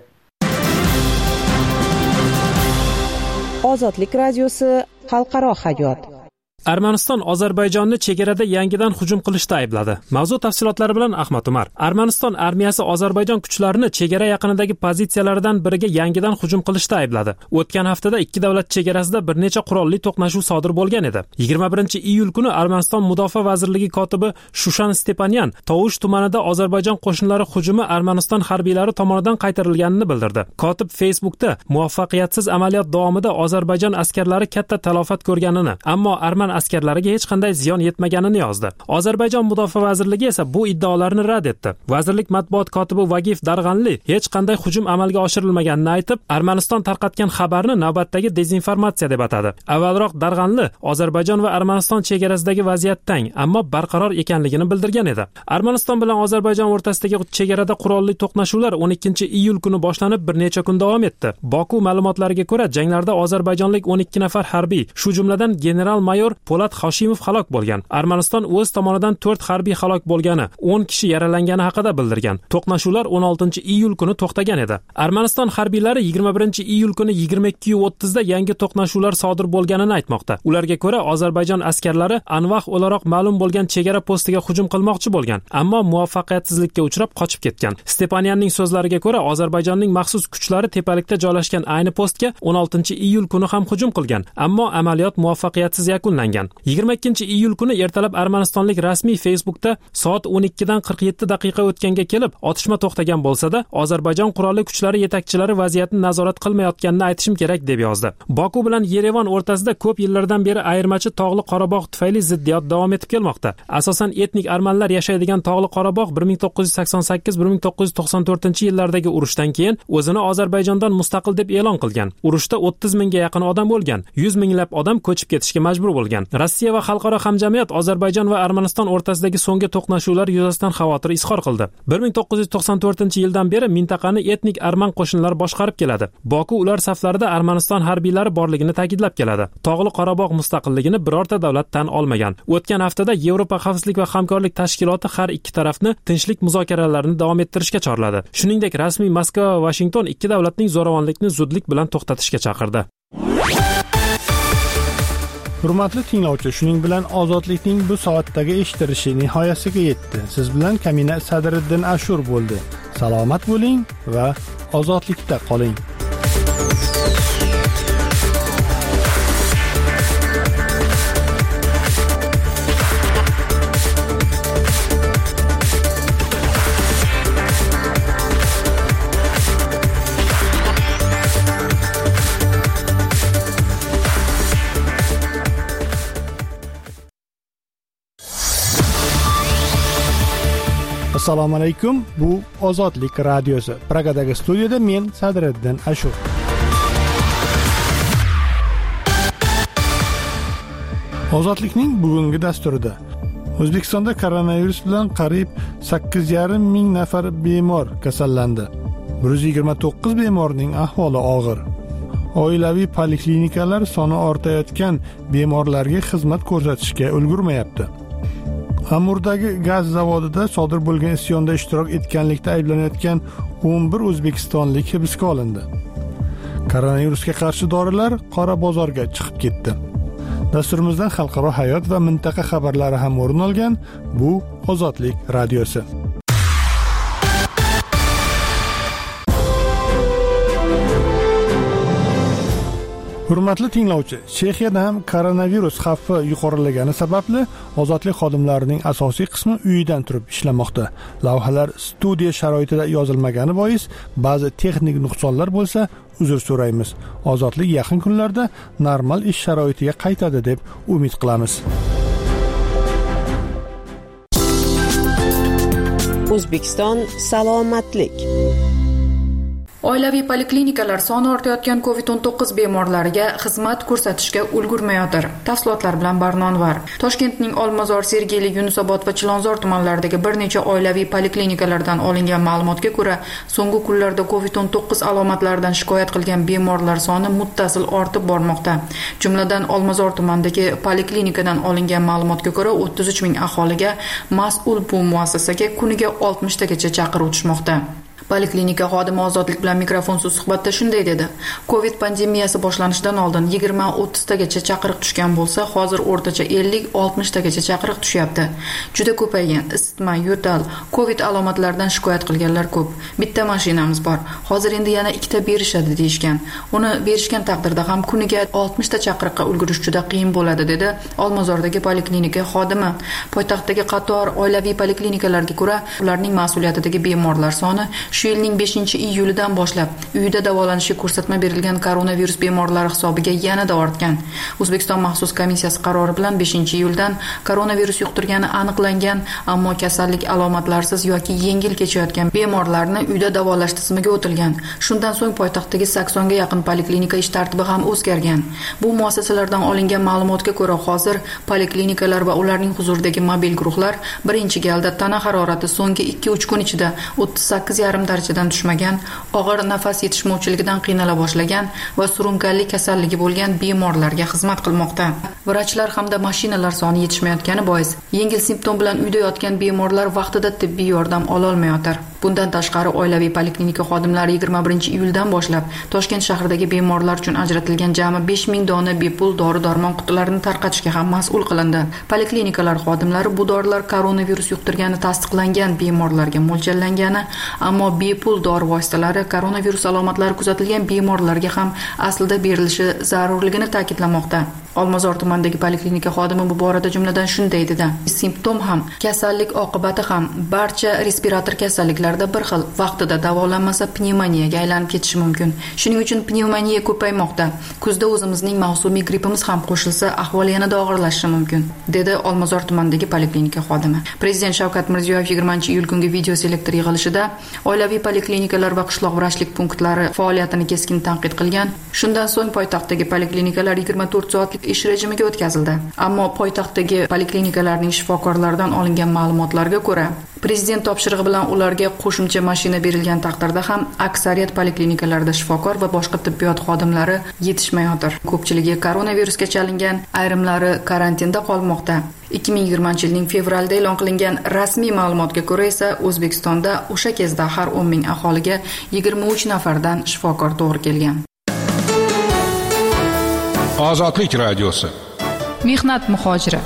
Ozodlik radiosi xalqaro hayot. Armaniston Ozarbayjonni chegarada yangidan hujum qilishda aybladi. Mavzu tafsilotlari bilan Ahmad Umar. Armaniston armiyasi Ozarbayjon kuchlarini chegara yaqinidagi pozitsiyalaridan biriga yangidan hujum qilishda aybladi. O'tgan haftada ikki davlat chegarasida bir necha qurolli to'qnashuv sodir bo'lgan edi. 21-iyul kuni Armaniston Mudofaa vazirligi kotibi Shushan Stepanyan Tovush tumanida Ozarbayjon qo'shinlari hujumi Armaniston harbiylari tomonidan qaytarilganini bildirdi. Kotib Facebookda muvaffaqiyatsiz amaliyot davomida Ozarbayjon askarlari katta talofat ko'rganini, ammo arman askarlariga hech qanday ziyon yetmaganini yozdi. Ozarbayjon Mudofaa vazirligi esa bu iddaolarni rad etdi. Vazirlik matbuot kotibi Vagif Darg'anli hech qanday hujum amalga oshirilmaganini aytib, Armaniston tarqatgan xabarni navbatdagi dezinformatsiya deb atadi. Avvalroq Darg'anli Ozarbayjon va Armaniston chegarasidagi vaziyat tang, ammo barqaror ekanligini bildirgan edi. Armaniston bilan Ozarbayjon o'rtasidagi chegarada qurolli to'qnashuvlar 12-iyul kuni boshlanib bir necha kun davom etdi. Boku ma'lumotlariga ko'ra, janglarda ozarbayjonlik 12 nafar harbiy, shu jumladan general-mayor Po'lat Hoshimov halok bo'lgan. Armaniston o'z tomonidan 4 harbiy halok bo'lgani, 10 kishi yaralangani haqida bildirgan. To'qnashuvlar 16-iyul kuni to'xtagan edi. Armaniston harbiylari 21-iyul kuni 22:30 da yangi to'qnashuvlar sodir bo'lganini aytmoqda. Ularga ko'ra, Ozarbayjon askarlari anvaq o'laroq ma'lum bo'lgan chegara postiga hujum qilmoqchi bo'lgan, ammo muvaffaqiyatsizlikka uchrab qochib ketgan. Stepanyanning so'zlariga ko'ra, Ozarbayjonning maxsus kuchlari tepalikda joylashgan ayni postga 16-iyul kuni ham hujum qilgan, ammo amaliyot muvaffaqiyatsiz yakunlangan. 22-iyul kuni ertalab Armanistonlik rasmiy Facebookda soat 12dan 47 daqiqa o'tganga kelib, otishma to'xtagan bo'lsa-da, Ozarbayjon qurolli kuchlari yetakchilari vaziyatni nazorat qilmayotganini aytishim kerak deb yozdi. Boku bilan Yerevan o'rtasida ko'p yillardan beri ayirmachi Tog'li Qorabog' tufayli ziddiyat davom etib kelmoqda. Asosan etnik armanlar yashaydigan Tog'li Qorabog' 1988-1994 urushdan keyin o'zini Ozarbayjondan mustaqil deb e'lon qilgan. Urushda 30 mingga yaqin odam o'lgan, 100 minglab odam ko'chib ketishga majbur bo'lgan. qilgan. Rossiya va xalqaro hamjamiyat Ozarbayjon va Armaniston o'rtasidagi so'nggi to'qnashuvlar yuzasidan xavotir izhor qildi. 1994-yildan beri mintaqani etnik arman qo'shinlari boshqarib keladi. Boku ular saflarida Armaniston harbiylari borligini ta'kidlab keladi. Tog'li Qorabog' mustaqilligini birorta davlat tan olmagan. O'tgan haftada Yevropa xavfsizlik va hamkorlik tashkiloti har ikki tarafni tinchlik muzokaralarini davom ettirishga chorladi. Shuningdek, rasmiy Moskva va Washington ikki davlatning zo'ravonlikni zudlik bilan to'xtatishga chaqirdi. Hurmatli tinglovchi, shuning bilan ozodlikning bu soatdagi eshitilishi nihoyasiga yetdi. Siz bilan Kamina Sadriddin Ashur bo'ldi. Salomat bo'ling va ozodlikda qoling. Assalomu alaykum. Bu Ozodlik radiosi. Pragadagi studiyada men Sadriddin Ashur. Ozodlikning bugungi dasturida O'zbekistonda koronavirus bilan qariyb 8,5 ming nafar bemor kasallandi. 129 bemorning ahvoli og'ir. Oilaviy poliklinikalar soni ortayotgan bemorlarga xizmat ko'rsatishga ulgurmayapti. Amurdagi gaz zavodida sodir bo'lgan isyonda ishtirok etganlikda ayblanayotgan 11 o'zbekistonlik hibsga olindi. Koronavirusga qarshi dorilar qora bozorga chiqib ketdi. Dasturimizdan xalqaro hayot va mintaqa xabarlari ham o'rin olgan. Bu Ozodlik radiosi. Hurmatli tinglovchi, Chexiyada ham koronavirus xavfi yuqorilagani sababli ozodlik xodimlarining asosiy qismi uyidan turib ishlamoqda. Lavhalar studiya sharoitida yozilmagani bois ba'zi texnik nuqsonlar bo'lsa, uzr so'raymiz. Ozodlik yaqin kunlarda normal ish sharoitiga qaytadi deb umid qilamiz. O'zbekiston salomatlik. Oilaviy poliklinikalar soni ortayotgan COVID-19 bemorlariga xizmat ko'rsatishga ulgurmayotir. Tafsilotlar bilan Barnonvar. Toshkentning Olmazor, Sergeli, Yunusobod va Chilonzor tumanlaridagi bir necha oilaviy poliklinikalardan olingan ma'lumotga ko'ra, so'nggi kunlarda COVID-19 alomatlaridan shikoyat qilgan bemorlar soni muttasil ortib bormoqda. Jumladan Olmazor tumanidagi poliklinikadan olingan ma'lumotga ko'ra, 33 ming aholiga mas'ul bu muassasaga kuniga 60 tagacha chaqiruv tushmoqda. Poliklinika xodimi Ozodlik bilan mikrofonsiz suhbatda shunday dedi. Covid pandemiyasi boshlanishidan oldin 20-30 tagacha chaqiriq tushgan bo'lsa, hozir o'rtacha 50-60 tagacha chaqiriq tushyapti. Juda ko'paygan. Isitma, yo'tal, Covid alomatlaridan shikoyat qilganlar ko'p. Bitta mashinamiz bor. Hozir endi yana ikkita berishadi deyishgan. Uni berishgan taqdirda ham kuniga 60 ta chaqiriqqa ulgurish juda qiyin bo'ladi, dedi Olmazordagi poliklinika xodimi. Poytaxtdagi qator oilaviy poliklinikalarga ko'ra, ularning mas'uliyatidagi bemorlar soni shu yilning 5-iyulidan boshlab uyida davolanishga ko'rsatma berilgan koronavirus bemorlari hisobiga yanada ortgan. O'zbekiston maxsus komissiyasi qarori bilan 5-iyuldan koronavirus yuqtirgani aniqlangan, ammo kasallik alomatlarsiz yoki yengil kechayotgan bemorlarni uyda davolash tizimiga o'tilgan. Shundan so'ng poytaxtdagi 80 ga yaqin poliklinika ish tartibi ham o'zgargan. Bu muassasalardan olingan ma'lumotga ko'ra, hozir poliklinikalar va ularning huzuridagi mobil guruhlar birinchi galda tana harorati so'nggi 2-3 kun ichida 38,5 darajadan tushmagan, og'ir nafas yetishmovchiligidan qiynala boshlagan va surunkali kasalligi bo'lgan bemorlarga xizmat qilmoqda. Vrachlar hamda mashinalar soni yetishmayotgani bois yengil simptom bilan uyda yotgan bemorlar vaqtida tibbiy yordam ola olmayotir. Bundan tashqari, oilaviy poliklinika xodimlari 21-iyuldan boshlab Toshkent shahridagi bemorlar uchun ajratilgan jami 5000 dona bepul dori-darmon qutilarini tarqatishga ham mas'ul qilindi. Poliklinikalar xodimlari bu dorilar koronavirus yuqtirgani tasdiqlangan bemorlarga mo'ljallangani, ammo bepul dori vositalari koronavirus alomatlari kuzatilgan bemorlarga ham aslida berilishi zarurligini ta'kidlamoqda. Olmazor tumanidagi poliklinika xodimi bu borada jumladan shunday dedi. Simptom ham, kasallik oqibati ham barcha respirator kasalliklarda bir xil. Vaqtida davolanmasa pnevmoniyaga aylanib ketishi mumkin. Shuning uchun pnevmoniya ko'paymoqda. Kuzda o'zimizning mavsumiy grippimiz ham qo'shilsa, ahvol yanada og'irlashishi mumkin, dedi Olmazor tumanidagi poliklinika xodimi. Prezident Shavkat Mirziyoyev 20-iyul kungi video selektor yig'ilishida oilaviy poliklinikalar va qishloq vrachlik punktlari faoliyatini keskin tanqid qilgan. Shundan so'ng poytaxtdagi poliklinikalar 24 soatlik ish rejimiga o'tkazildi. Ammo poytaxtdagi poliklinikalarning shifokorlaridan olingan ma'lumotlarga ko'ra, prezident topshirig'i bilan ularga qo'shimcha mashina berilgan taqdirda ham aksariyat poliklinikalarda shifokor va boshqa tibbiyot xodimlari yetishmayotir. Ko'pchiligi koronavirusga chalingan, ayrimlari karantinda qolmoqda. 2020-yilning fevralida e'lon qilingan rasmiy ma'lumotga ko'ra esa O'zbekistonda o'sha kezda har 10 ming aholiga 23 nafardan shifokor to'g'ri kelgan. Ozodlik radiosi. Mehnat muhojiri.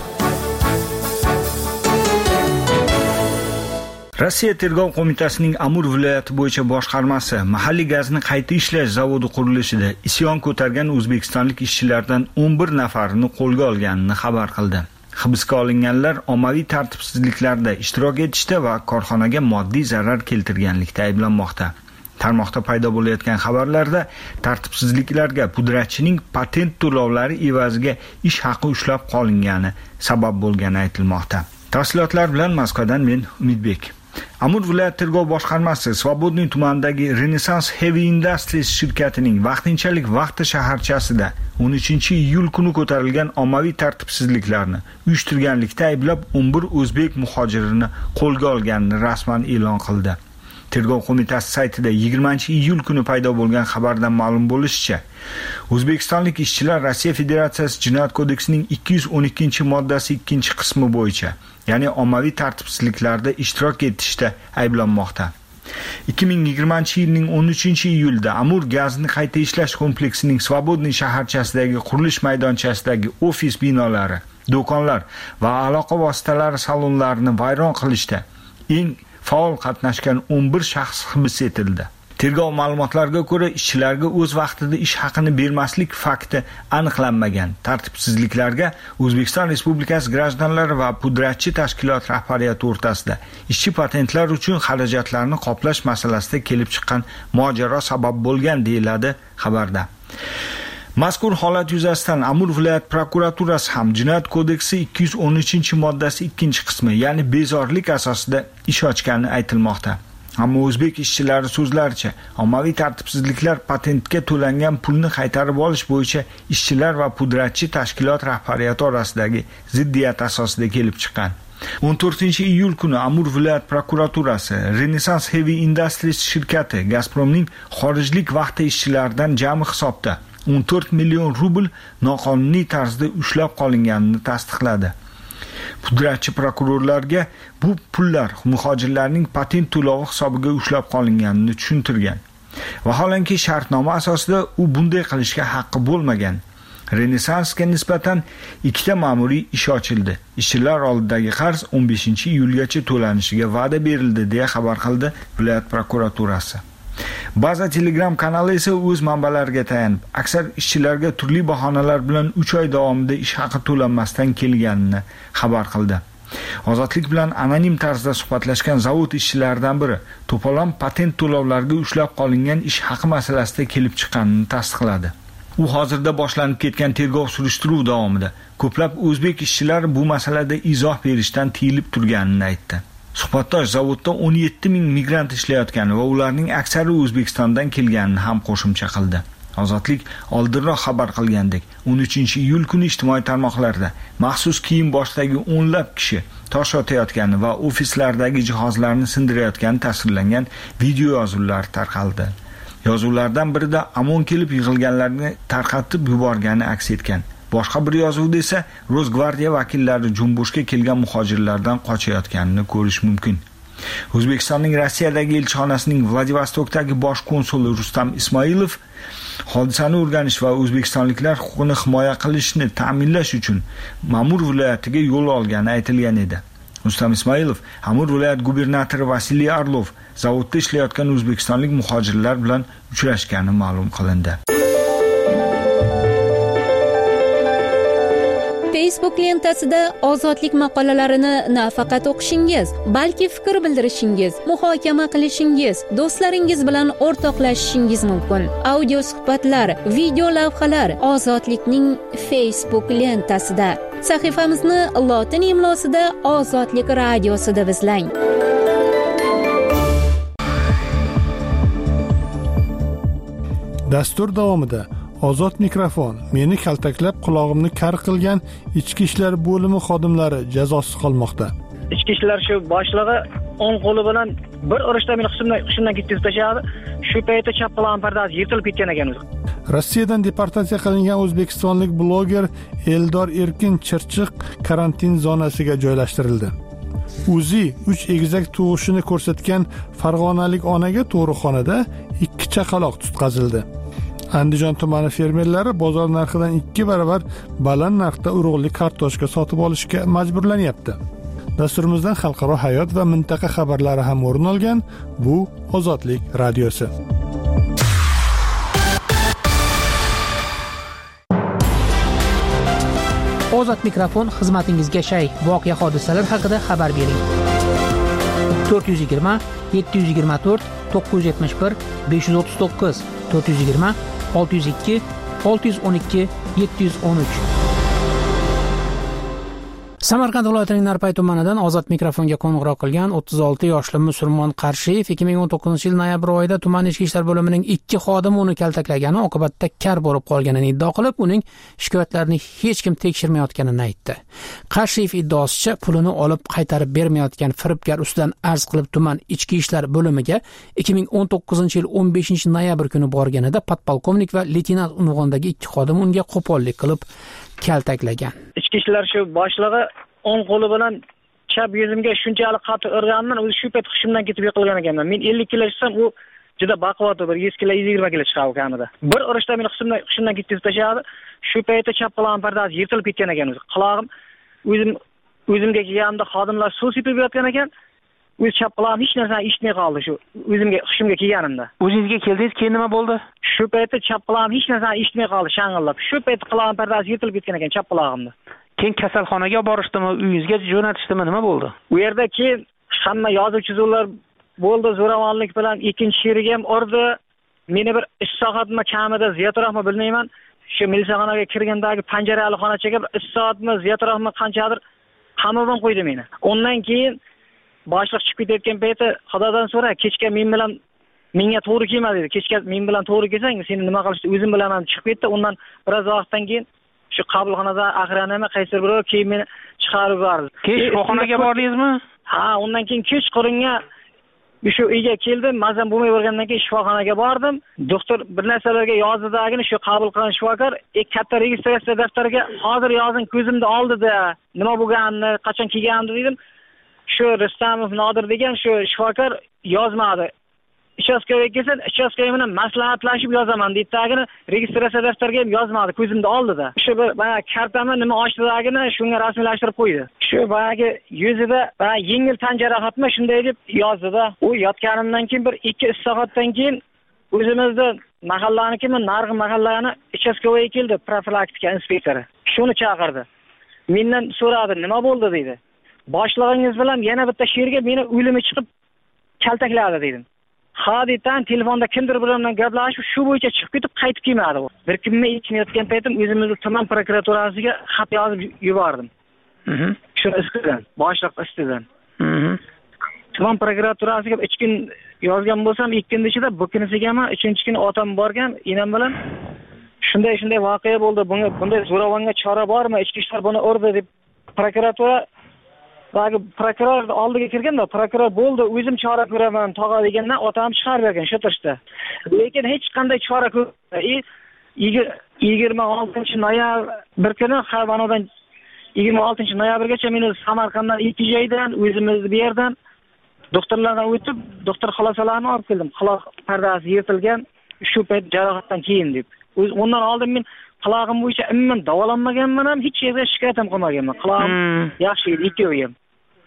Rossiya tergov qo'mitasining Amur viloyati bo'yicha boshqarmasi mahalliy gazni qayta ishlash zavodi qurilishida isyon ko'targan o'zbekistonlik ishchilardan 11 nafarini qo'lga olganini xabar qildi. Hibsga olinganlar ommaviy tartibsizliklarda ishtirok etishda va korxonaga moddiy zarar keltirganlikda ayblanmoqda. Tarmoqda paydo bo'layotgan xabarlarda tartibsizliklarga pudratchining patent to'lovlari evaziga ish haqi ushlab qolingani sabab bo'lgani aytilmoqda. Tafsilotlar bilan Moskvadan men Umidbek. Amur viloyat tergov boshqarmasi Svobodniy tumanidagi Renaissance Heavy Industries shirkatining vaqtinchalik vaqti shaharchasida 13-iyul kuni ko'tarilgan ommaviy tartibsizliklarni uyushtirganlikda ayblab 11 o'zbek muhojirini qo'lga olganini rasman e'lon qildi. Tergov qo'mitasi saytida 20-iyul kuni paydo bo'lgan xabardan ma'lum bo'lishicha, o'zbekistonlik ishchilar Rossiya Federatsiyasi Jinoyat kodeksining 212-moddasi 2-qismi bo'yicha, ya'ni ommaviy tartibsizliklarda ishtirok etishda ayblanmoqda. 2020-yilning 13-iyulida Amur gazni qayta ishlash kompleksining Svobodniy shaharchasidagi qurilish maydonchasidagi ofis binolari, do'konlar va aloqa vositalari salonlarini vayron qilishda eng faol qatnashgan 11 shaxs hibs etildi. Tergov ma'lumotlariga ko'ra, ishchilarga o'z vaqtida ish haqini bermaslik fakti aniqlanmagan. Tartibsizliklarga O'zbekiston Respublikasi grajdanlari va pudratchi tashkilot rahbariyati o'rtasida ishchi patentlar uchun xarajatlarni qoplash masalasida kelib chiqqan mojaro sabab bo'lgan deyiladi xabarda. Mazkur holat yuzasidan Amur viloyat prokuraturasi ham Jinoyat kodeksi 213-moddasi 2-qismi, ya'ni bezorilik asosida ish ochgani aytilmoqda. Ammo o'zbek ishchilari so'zlaricha, ommaviy tartibsizliklar patentga to'langan pulni qaytarib olish bo'yicha ishchilar va pudratchi tashkilot rahbariyati orasidagi ziddiyat asosida kelib chiqqan. 14-iyul kuni Amur viloyat prokuraturasi Renaissance Heavy Industries shirkati Gazpromning xorijlik vaqti ishchilaridan jami hisobda 14 million rubl noqonuniy tarzda ushlab qolinganini tasdiqladi. Pudratchi prokurorlarga bu pullar muhojirlarning patent to'lovi hisobiga ushlab qolinganini tushuntirgan. Vaholanki shartnoma asosida u bunday qilishga haqqi bo'lmagan. Renessansga nisbatan 2 ma'muriy ish ochildi. Ishchilar oldidagi qarz 15-iyulgacha to'lanishiga va'da berildi deya xabar qildi viloyat prokuraturasi. Baza Telegram kanali esa o'z manbalariga tayanib, aksar ishchilarga turli bahonalar bilan 3 oy davomida ish haqi to'lanmasdan kelganini xabar qildi. Ozodlik bilan anonim tarzda suhbatlashgan zavod ishchilaridan biri to'polon patent to'lovlariga ushlab qolingan ish haqi masalasida kelib chiqqanini tasdiqladi. U hozirda boshlanib ketgan tergov surishtiruv davomida ko'plab o'zbek ishchilari bu masalada izoh berishdan tiyilib turganini aytdi. Suhbatdosh zavodda 17 ming migrant ishlayotgani va ularning aksari O'zbekistondan kelganini ham qo'shimcha qildi. Ozodlik oldinroq xabar qilgandek, 13-iyul kuni ijtimoiy tarmoqlarda maxsus kiyim boshidagi o'nlab kishi tosh otayotgani va ofislardagi jihozlarni sindirayotgani tasvirlangan video yozuvlar tarqaldi. Yozuvlardan birida Amon kelib yig'ilganlarni tarqatib yuborgani aks etgan. Boshqa bir yozuvda esa Rosgvardiya vakillari Jumboshga kelgan muhojirlardan qochayotganini ko'rish mumkin. O'zbekistonning Rossiyadagi elchixonasining Vladivostokdagi bosh konsuli Rustam Ismoilov hodisani o'rganish va o'zbekistonliklar huquqini himoya qilishni ta'minlash uchun Amur viloyatiga yo'l olgani aytilgan edi. Rustam Ismoilov Amur viloyat gubernatori Vasiliy Arlov zavodda ishlayotgan o'zbekistonlik muhojirlar bilan uchrashgani ma'lum qilindi. Facebook lentasida ozodlik maqolalarini nafaqat o'qishingiz, balki fikr bildirishingiz, muhokama qilishingiz, do'stlaringiz bilan o'rtoqlashishingiz mumkin. Audio suhbatlar, video lavhalar ozodlikning Facebook lentasida. Sahifamizni lotin imlosida Ozodlik radiosi deb izlang. Dastur davomida Ozod mikrofon. Meni kaltaklab qulog'imni kar qilgan ichki ishlar bo'limi xodimlari jazosiz qolmoqda. Ichki ishlar shu boshlig'i o'ng qo'li bilan bir urishda meni hushimdan ketkazib tashladi. Shu paytda chap qulog'im pardasi yirtilib ketgan ekan o'zi. Rossiyadan deportatsiya qilingan o'zbekistonlik bloger Eldor Erkin Chirchiq karantin zonasiga joylashtirildi. Uzi 3 egizak tug'ishini ko'rsatgan farg'onalik onaga tug'ruqxonada 2 chaqaloq tutqazildi. Andijon tumani fermerlari bozor narxidan 2 barobar baland narxda urug'li kartoshka sotib olishga majburlanyapti. Dasturimizdan xalqaro hayot va mintaqa xabarlari ham o'rin olgan. Bu Ozodlik radiosi. Ozod mikrofon xizmatingizga shay. Voqea hodisalar haqida xabar bering. 420 724 971 539 420 602 612 713. Samarqand viloyatining Narpay tumanidan Ozod mikrofonga qo'ng'iroq qilgan 36 yoshli musulmon Qarshiyev 2019-yil noyabr oyida tuman ichki ishlar bo'limining 2 xodimi uni kaltaklagani oqibatda kar bo'lib qolganini iddao qilib, uning shikoyatlarini hech kim tekshirmayotganini aytdi. Qarshiyev iddaosicha pulini olib qaytarib bermayotgan firibgar ustidan arz qilib tuman ichki ishlar bo'limiga 2019-yil 15-noyabr kuni borganida podpolkovnik va leytenant unvonidagi 2 xodim unga qo'pollik qilib kaltaklagan. Ichki ishlar shu boshlig'i o'ng qo'li bilan chap yuzimga shunchalik qattiq urganidan o'zi shu payt hushimdan ketib yiqilgan ekanman. Men 50 kilo chiqsam, u juda baquvvat, bir 100 kilo 120 kilo chiqadi kamida. Bir urishda meni hushimdan ketkazib tashladi. Shu paytda chap qulog'im pardasi yirtilib ketgan ekan o'zi. Qulog'im o'zimga kelganimda xodimlar suv sepib yotgan ekan. O'z chap qulog'im hech narsani eshitmay qoldi shu hushimga kelganimda. O'zingizga keldingiz, keyin nima bo'ldi? Shu paytda chap qulog'im hech narsani eshitmay qoldi, shang'illab. Shu paytda qulog'im pardasi yirtilib ketgan ekan chap qulog'imda. Keyin kasalxonaga olib borishdimi, uyingizga jo'natishdimi, nima bo'ldi? U yerda keyin hamma yozuvchilar bo'ldi, zo'ravonlik bilan ikkinchi sherigi ham urdi. Meni bir ish soatmi kamida ziyotroqmi bilmayman. Shu militsiyaxonaga kirgandagi panjarali xonachaga bir ish soatmi ziyotroqmi qanchadir qamoqdan qo'ydi meni. Undan keyin boshliq chiqib ketayotgan payti Xudodan so'ra, kechga men bilan menga to'g'ri kelmadi dedi. Kechga men bilan to'g'ri kelsang, seni nima qilishni o'zim bilaman chiqib ketdi. Undan biroz vaqtdan keyin shu qabulxonada aqranami qaysi birov keyin meni chiqarib yubordi. Keyin shifoxonaga bordingizmi? Ha, undan keyin kechqurunga shu uyga keldim. Mazam bo'lmay bo'lgandan keyin shifoxonaga bordim. Doktor bir narsalarga yozdidagini shu qabul qilgan shifokor katta registratsiya daftariga hozir yozing ko'zimda oldida nima bo'lganini, qachon kelganimni dedim. Shu Rustamov Nodir degan shu shifokor yozmadi. Ichastkavga kelsa, ichastkavga bilan maslahatlashib yozaman deytagini registratsiya daftariga ham yozmadi, ko'zimda oldida. Shu bir kartani nima ochdidagini shunga rasmiylashtirib qo'ydi. Shu bayagi yuzida yengil tan jarohatmi shunday deb yozdida. U yotganimdan keyin bir 2 soatdan keyin o'zimizda mahallanikimi, Narg'i mahallani ichastkavga keldi profilaktika inspektori. Shuni chaqirdi. Mendan so'radi, nima bo'ldi dedi. Boshlig'ingiz bilan yana bitta sherga meni o'limi chiqib kaltakladi dedim. Ha dedim, telefonda kimdir bilan gaplashib, shu bo'yicha chiqib ketib qaytib kelmadi u. Bir kunga yetmayotgan paytim o'zimizni tuman prokuraturasiga xat yozib yubordim. Shuni istidan, boshliq istidan. Tuman prokuraturasiga 3 kun yozgan bo'lsam, 2 kun ichida bu kunisigaman, 3-chi kun otam borgan, enam bilan shunday voqea bo'ldi. Bunday zo'ravonga chora bormi? Ichki ishlar buni urdi deb prokuratura prokuror oldiga kirganda prokuror bo'ldi, o'zim chora ko'raman, tog'a degandan otam chiqarib bergan shu turishda. Lekin hech qanday chora ko'rmadi. 26-noyabr kuni Xavanodan 26-noyabrgacha meni Samarqanddan 2 joydan, o'zimizni bu yerdan doktorlardan o'tib, doktor xulosalarni olib keldim. Quloq pardasi yirtilgan, shu payt jarohatdan keyin deb. Undan oldin men qulog'im bo'yicha umuman davolanmaganman ham, hech yerga shikoyat ham qilmaganman. Qulog'im yaxshi edi, ikkovi ham.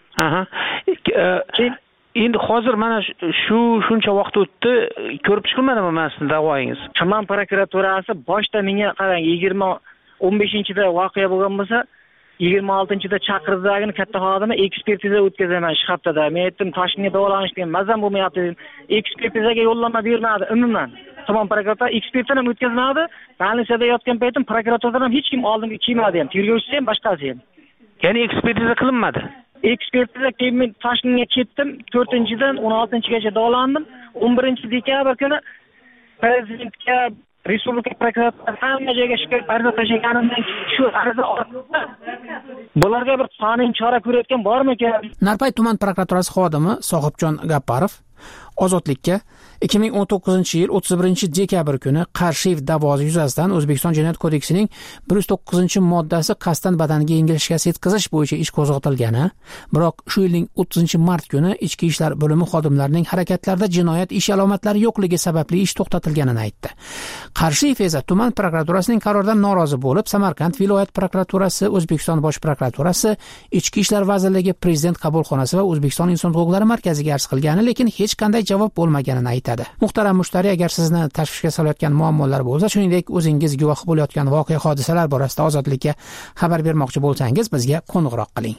Endi hozir mana shuncha vaqt o'tdi, ko'rib chiqilmadimi mana sizning da'voyingiz? Tuman prokuraturasi boshda menga qarang 15-da voqea bo'lgan bo'lsa, 26-da chaqirdagini katta xodimi ekspertiza o'tkazaman shu haftada. Men aytdim, Toshkentga davolanishga mazam bo'lmayapti dedim. Ekspertizaga yo'llanma bermadi umuman. Tuman prokuratura ekspertini ham o'tkazmadi. Balnisada yotgan paytim prokuraturadan ham hech kim oldimga kelmadi ham. Tergovchisi ham, boshqasi ham. Ya'ni ekspertiza qilinmadi. Ekspertiza keyin men Toshkentga ketdim. 4-dan 16-gacha davolandim. 11-dekabr kuni prezidentga respublika prokuraturasi hamma joyga shikoyat ariza tashlaganimdan shu ariza ortida bularga bir qonuniy chora ko'rayotgan bormikan? Narpay tuman prokuraturasi xodimi Sohibjon Gapparov Ozodlikka 2019-yil 31-dekabr kuni qarshiyev da'vosi yuzasidan O'zbekiston Jinoyat kodeksining 109-moddasi qasddan badaniga yengil shikast yetkazish bo'yicha ish qo'zg'atilgani, biroq shu yilning 30-mart kuni Ichki ishlar bo'limi xodimlarining harakatlarida jinoyat ish alomatlari yo'qligi sababli ish to'xtatilganini aytdi. Qarshiyev esa tuman prokuraturasining qaroridan norozi bo'lib, Samarqand viloyat prokuraturasi, O'zbekiston bosh prokuraturasi, Ichki ishlar vazirligi, Prezident qabulxonasi va O'zbekiston inson huquqlari markaziga arz qilgani, lekin hech qanday javob bo'lmaganini aytadi. Muhtaram mushtariy, agar sizni tashvishga solayotgan muammolar bo'lsa, shuningdek o'zingiz guvohi bo'layotgan voqea hodisalar borasida Ozodlikka xabar bermoqchi bo'lsangiz, bizga qo'ng'iroq qiling.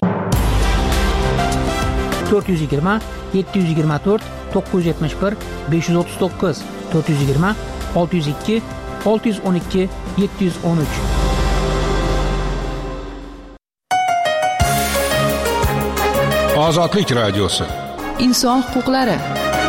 420 724 971 539 420 602 612 713. Ozodlik radiosi. Inson huquqlari.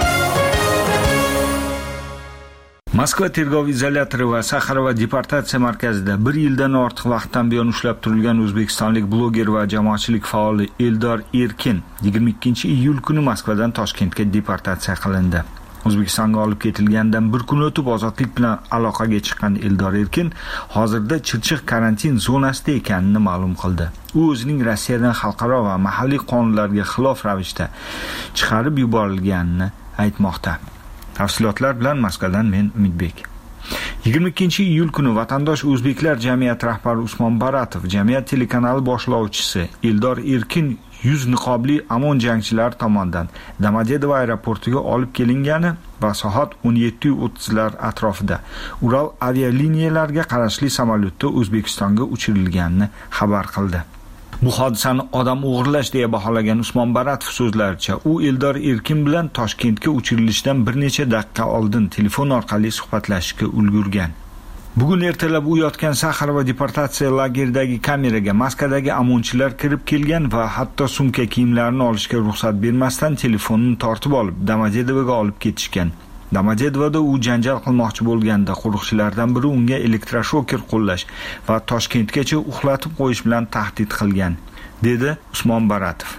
Moskva tergov izolyatori va Saxarova deportatsiya markazida 1 yildan ortiq vaqtdan buyon ushlab turilgan o'zbekistonlik bloger va jamoatchilik faoli Eldor Erkin 22-iyul kuni Moskvadan Toshkentga deportatsiya qilindi. O'zbekistonga olib ketilgandan bir kun o'tib ozodlik bilan aloqaga chiqqan Eldor Erkin hozirda Chirchiq karantin zonasida ekanini ma'lum qildi. U o'zining Rossiyadan xalqaro va mahalliy qonunlarga xilof ravishda chiqarib yuborilganini aytmoqda. Tafsilotlar bilan Moskvadan men Umidbek. 22-iyul kuni vatandosh o'zbeklar jamiyati rahbari Usmon Baratov, jamiyat telekanali boshlovchisi Eldor Erkin 100 niqobli Amon jangchilar tomonidan Domodedovo aeroportiga olib kelingani va soat 17:30lar atrofida Ural avialiniyalariga qarashli samolyotda O'zbekistonga uchirilganini xabar qildi. Bu hodisani odam o'g'irlash deya baholagan Usmon Baratov so'zlaricha, u Eldor Erkin bilan Toshkentga uchirilishdan bir necha daqiqa oldin telefon orqali suhbatlashishga ulgurgan. Bugun ertalab u yotgan Saxarova deportatsiya lageridagi kameraga Moskvadagi amonchilar kirib kelgan va hatto sumka kiyimlarini olishga ruxsat bermasdan telefonini tortib olib Domodedovoga olib ketishgan. Domodedovoda u janjal qilmoqchi bo'lganda qo'riqchilardan biri unga elektroshoker qo'llash va Toshkentgacha uxlatib qo'yish bilan tahdid qilgan, dedi Usmon Baratov.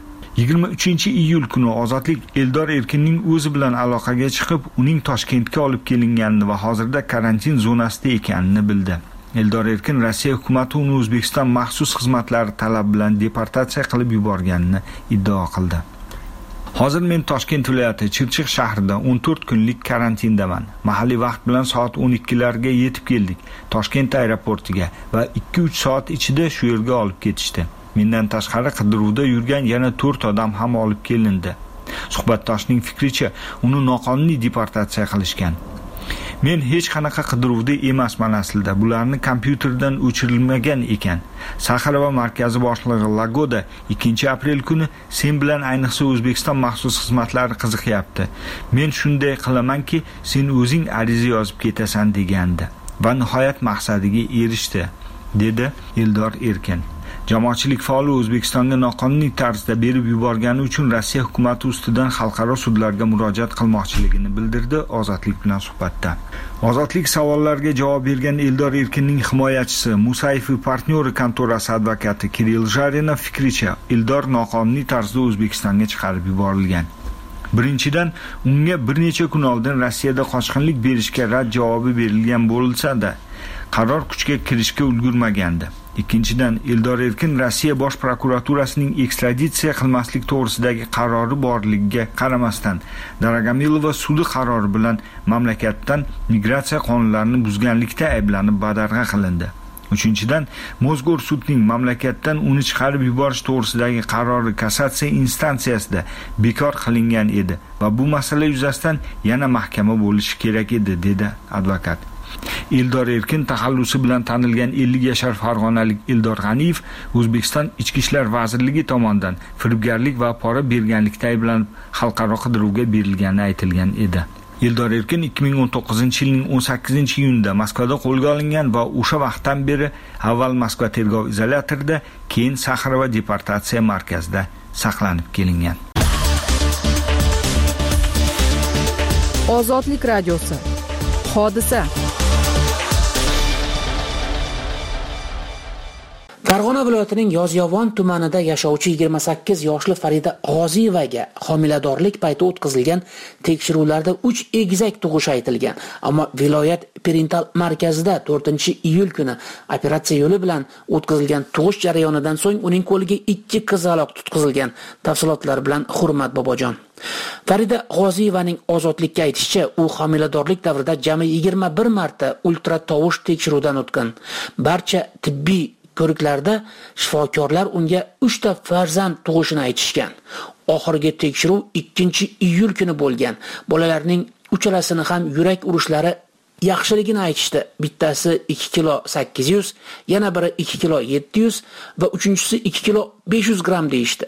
23-iyul kuni Ozodlik Eldor Erkinning o'zi bilan aloqaga chiqib, uning Toshkentga olib kelinganini va hozirda karantin zonasida ekanini bildi. Eldor Erkin Rossiya hukumati uni O'zbekiston maxsus xizmatlari talab bilan deportatsiya qilib yuborganini iddao qildi. Hozir men Toshkent viloyati Chirchiq shahrida 14 kunlik karantindaman. Mahalliy vaqt bilan soat 12larga yetib keldik Toshkent aeroportiga va 2-3 soat ichida shu yerga olib ketishdi. Mendan tashqari qidiruvda yurgan yana 4 odam ham olib kelindi. Suhbatdoshning fikricha, uni noqonuniy deportatsiya qilishgan. Men hech qanaqa qidiruvda emasman aslida. Bularni kompyuterdan o'chirilmagan ekan. Saxarova markazi boshlig'i Lagoda 2-aprel kuni sen bilan ayniqsa O'zbekiston maxsus xizmatlari qiziqyapti. Men shunday qilamanki, sen o'zing ariza yozib ketasan degandi va nihoyat maqsadiga erishdi, dedi Eldor Erkin. Jamoatchilik faoli O'zbekistonga noqonuniy tarzda berib yuborgani uchun Rossiya hukumati ustidan xalqaro sudlarga murojaat qilmoqchiligini bildirdi Ozodlik bilan suhbatda. Ozodlik savollarga javob bergan Eldor Erkinning himoyachisi Musayev partnyori kontorasi advokati Kirill Jarinov fikricha, Eldor noqonuniy tarzda O'zbekistonga chiqarib yuborilgan. Birinchidan, unga bir necha kun oldin Rossiyada qochqinlik berishga rad javobi berilgan bo'lsa-da, qaror kuchga kirishga ulgurmagandi. Ikkinchidan, Eldor Erkin Rossiya bosh prokuraturasining ekstraditsiya qilmaslik to'g'risidagi qarori borligiga qaramasdan Daragomilova sudi qarori bilan mamlakatdan migratsiya qonunlarini buzganlikda ayblanib badarg'a qilindi. Uchinchidan, Mozgor sudning mamlakatdan uni chiqarib yuborish to'g'risidagi qarori kassatsiya instansiyasida bekor qilingan edi va bu masala yuzasidan yana mahkama bo'lishi kerak edi, dedi advokat. Eldor Erkin taxallusi bilan tanilgan 50 yashar farg'onalik Eldor G'aniyev O'zbekiston Ichki ishlar vazirligi tomonidan firibgarlik va pora berganlikda ayblanib xalqaro qidiruvga berilgani aytilgan edi. Eldor Erkin 2019-yilning 18-iyunida Moskvada qo'lga olingan va o'sha vaqtdan beri avval Moskva tergov izolyatorida, keyin Saxarova deportatsiya markazida saqlanib kelingan. Ozodlik radiosi. Hodisa. Farg'ona viloyatining Yozyovon tumanida yashovchi 28 yoshli Farida G'oziyevaga homiladorlik payti o'tkazilgan tekshiruvlarda 3 egizak tug'ish aytilgan. Ammo viloyat perintal markazida 4-iyul kuni operatsiya yo'li bilan o'tkazilgan tug'ish jarayonidan so'ng uning qo'liga 2 qizaloq tutqizilgan. Tafsilotlar bilan Hurmat Bobojon. Farida G'oziyevaning ozodlikka aytishicha, u homiladorlik davrida jami 21 marta ultratovush tekshiruvdan o'tgan. Barcha tibbiy ko'riklarda shifokorlar unga 3 ta farzand tug'ishini aytishgan. Oxirgi tekshiruv 2-iyul kuni bo'lgan. Bolalarning uchalasini ham yurak urishlari yaxshiligini aytishdi. Bittasi 2 kilo 800, yana biri 2 kilo 700 va uchinchisi 2 kilo 500 gram deyishdi.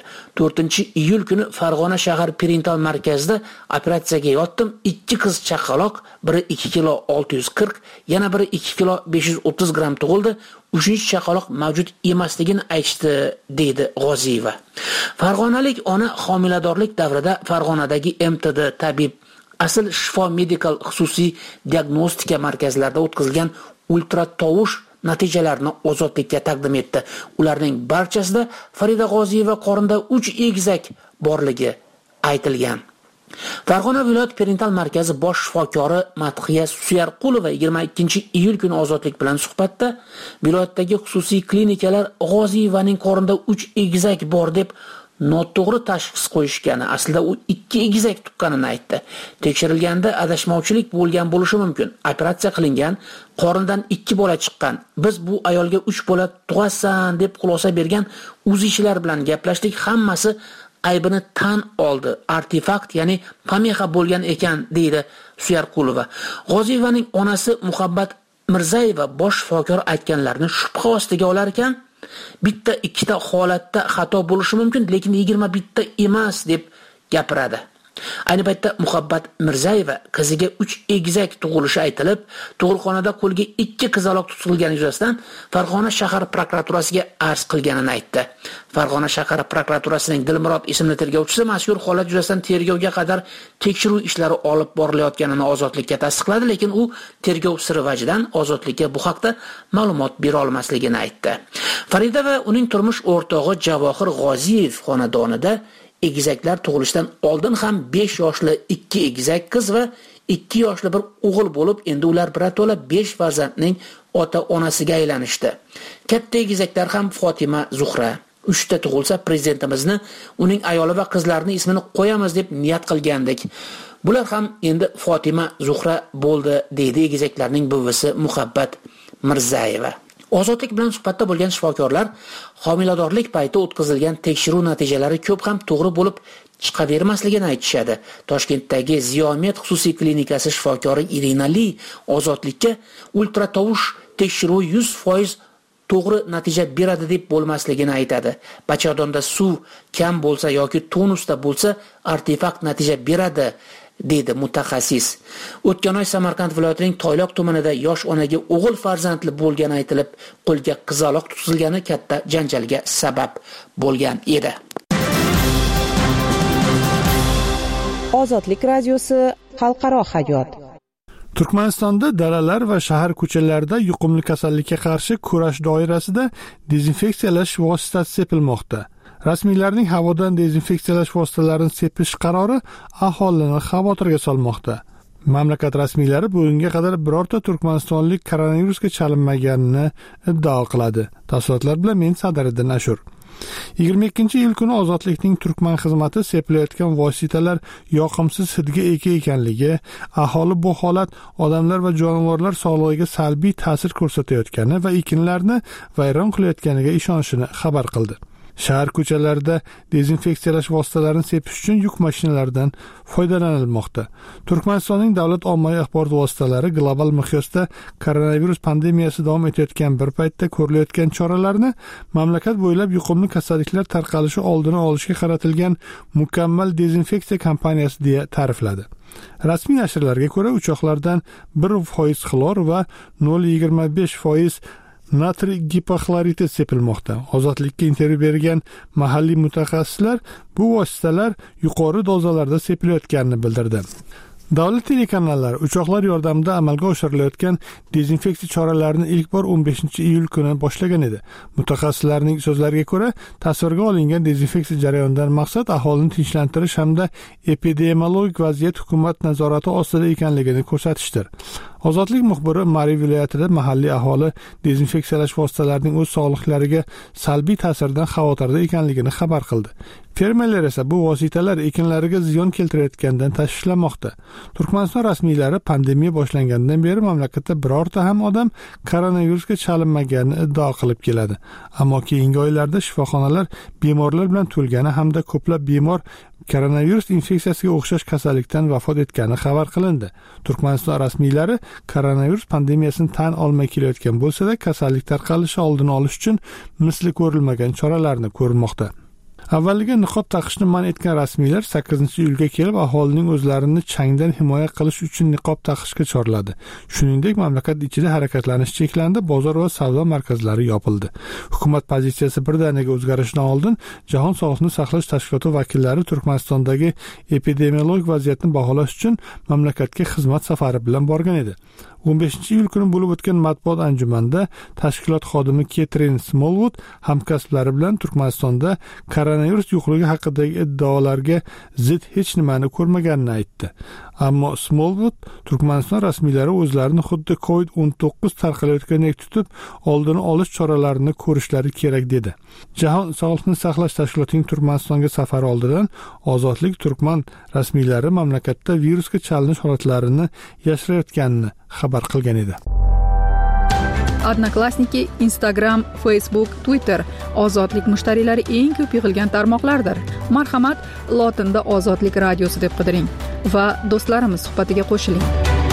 4-iyul kuni Farg'ona shahar perintal markazida operatsiyaga yotdim. 2 qiz chaqaloq, biri 2 kilo 640, yana biri 2 kilo 530 gram tug'ildi. 3-chi chaqaloq mavjud emasligini aytdi, deydi G'oziyeva. Farg'onalik ona homiladorlik davrida Farg'onadagi MTD tabib Asl shifo medikal xususiy diagnostika markazlarida o'tkazilgan ultratovush natijalarini ozodlikka taqdim etdi. Ularning barchasida Farida G'oziyeva qorinda 3 egizak borligi aytilgan. Farg'ona viloyat perintal markazi bosh shifokori Madhiya Suyarqulova 22-iyul kuni ozodlik bilan suhbatda viloyatdagi xususiy klinikalar G'oziyevaning qorinda 3 egizak bor deb noto'g'ri tashxis qo'yishgani, aslida u 2 egizak tuqqanini aytdi. Tekshirilganda adashmovchilik bo'lgan bo'lishi mumkin. Operatsiya qilingan, qorindan 2 bola chiqqan. Biz bu ayolga 3 bola tug'asan deb xulosa bergan uzishlar bilan gaplashdik. Hammasi aybini tan oldi. Artefakt, ya'ni pamexa bo'lgan ekan, deydi Suyarqulova. G'oziyevaning onasi Muhabbat Mirzayeva bosh shifokor aytganlarini shubha ostiga olar ekan, bitta ikkita holatda xato bo'lishi mumkin, lekin 21 ta emas deb gapiradi. Ayni paytda Muhabbat Mirzayeva qiziga 3 egizak tug'ilishi aytilib, tug'ruqxonada qo'lga 2 qizaloq tutilgani yuzasidan Farg'ona shahar prokuraturasiga arz qilganini aytdi. Farg'ona shahar prokuraturasining Dilmurod ismli tergovchisi mazkur holat yuzasidan tergovga qadar tekshiruv ishlari olib borilayotganini ozodlikka tasdiqladi, lekin u tergov siri vajidan ozodlikka bu haqda ma'lumot bera olmasligini aytdi. Farida va uning turmush o'rtog'i Javohir G'oziyev xonadonida egizaklar tug'ilishidan oldin ham 5 yoshli 2 egizak qiz va 2 yoshli bir o'g'il bo'lib, endi ular birato'la 5 farzandning ota-onasiga aylanishdi. Katta egizaklar ham Fatima Zuhra. 3 ta tug'ilsa prezidentimizni, uning ayoli va qizlarining ismini qo'yamiz deb niyat qilgandik. Bular ham endi Fatima Zuhra bo'ldi, deydi egizaklarning buvisi Muhabbat Mirzayeva. Ozodlik bilan suhbatda bo'lgan shifokorlar homiladorlik payti o'tkazilgan tekshiruv natijalari ko'p ham to'g'ri bo'lib chiqavermasligini aytishadi. Toshkentdagi Ziyomet xususiy klinikasi shifokori Irina Li ozodlikka ultratovush tekshiruvi 100% to'g'ri natija beradi deb bo'lmasligini aytadi. Bachadonda suv kam bo'lsa yoki tonusda bo'lsa artefakt natija beradi, deydi mutaxassis. O'tgan oy Samarqand viloyatining Toyloq tumanida yosh onaga o'g'il farzandli bo'lgani aytilib, qo'lga qizaloq tutilgani katta janjalga sabab bo'lgan edi. Ozodlik radiosi xalqaro hayot. Turkmanistonda dalalar va shahar ko'chalarida yuqumli kasallikka qarshi kurash doirasida dezinfeksiyalash vositasi sepilmoqda. Rasmiylarning havodan dezinfeksiyalash vositalarini sepish qarori aholini xavotirga solmoqda. Mamlakat rasmiylari bugunga qadar birorta turkmanistonlik koronavirusga chalinmaganini iddao qiladi. Tafsilotlar bilan men Sadariddin Ashur. 22-iyul kuni Ozodlikning Turkman xizmati sepilayotgan vositalar yoqimsiz hidga ega ekanligi, aholi bu holat odamlar va jonivorlar sog'lig'iga salbiy ta'sir ko'rsatayotgani va ekinlarni vayron qilayotganiga ishonishini xabar qildi. Shahar ko'chalarida dezinfeksiyalash vositalarini sepish uchun yuk mashinalaridan foydalanilmoqda. Turkmanistonning davlat ommaviy axborot vositalari global miqyosda koronavirus pandemiyasi davom etayotgan bir paytda ko'rilayotgan choralarni mamlakat bo'ylab yuqumli kasalliklar tarqalishi oldini olishga qaratilgan mukammal dezinfeksiya kampaniyasi deya ta'rifladi. Rasmiy nashrlarga ko'ra, uchoqlardan 1% xlor va 0.25% natriy gipoxloridi sepilmoqda. Ozodlikka intervyu bergan mahalliy mutaxassislar bu vositalar yuqori dozalarda sepilayotganini bildirdi. Davlat telekanallari uchoqlar yordamida amalga oshirilayotgan dezinfeksiya choralarini ilk bor 15-iyul kuni boshlagan edi. Mutaxassislarning so'zlariga ko'ra, tasvirga olingan dezinfeksiya jarayonidan maqsad aholini tinchlantirish hamda epidemiologik vaziyat hukumat nazorati ostida ekanligini ko'rsatishdir. Ozodlik muxbiri Mari viloyatida mahalliy aholi dezinfeksiyalash vositalarining o'z sog'liqlariga salbiy ta'sirdan xavotirda ekanligini xabar qildi. Fermerlar esa bu vositalar ekinlariga ziyon keltirayotganidan tashvishlanmoqda. Turkmaniston rasmiylari pandemiya boshlangandan beri mamlakatda birorta ham odam koronavirusga chalinmaganini iddao qilib keladi. Ammo keyingi oylarda shifoxonalar bemorlar bilan to'lgani hamda ko'plab bemor koronavirus infeksiyasiga o'xshash kasallikdan vafot etgani xabar qilindi. Turkmaniston rasmiylari koronavirus pandemiyasini tan olmay kelayotgan bo'lsa-da, kasallik tarqalishi oldini olish uchun misli ko'rilmagan choralarni ko'rmoqda. Avvaliga niqob taqishni man etgan rasmiylar 8-iyulga kelib aholining o'zlarini changdan himoya qilish uchun niqob taqishga chorladi. Shuningdek, mamlakat ichida harakatlanish cheklandi, bozor va savdo markazlari yopildi. Hukumat pozitsiyasi birdaniga o'zgarishidan oldin Jahon Sog'liqni saqlash tashkiloti vakillari Turkmanistondagi epidemiologik vaziyatni baholash uchun mamlakatga xizmat safari bilan borgan edi. 15-iyul kuni bo'lib o'tgan matbuot anjumanida tashkilot xodimi Ketrin Smolwood hamkasblari bilan Turkmanistonda koronavirus yo'qligi haqidagi iddaolarga zid hech nimani ko'rmaganini aytdi. Ammo Smolwood Turkmaniston rasmiylari o'zlarini xuddi COVID-19 tarqalayotgandek tutib, oldini olish choralarini ko'rishlari kerak dedi. Jahon Sog'liqni saqlash tashkilotining Turkmanistonga safari oldidan Ozodlik Turkman rasmiylari mamlakatda virusga chalinish holatlarini yashirayotganini xabar qilgan edi. Odnoklassniki, Instagram, Facebook, Twitter ozodlik mushtariylari eng ko'p yig'ilgan tarmoqlardir. Marhamat, lotinda Ozodlik radiosi deb qidiring va do'stlarimiz suhbatiga qo'shiling.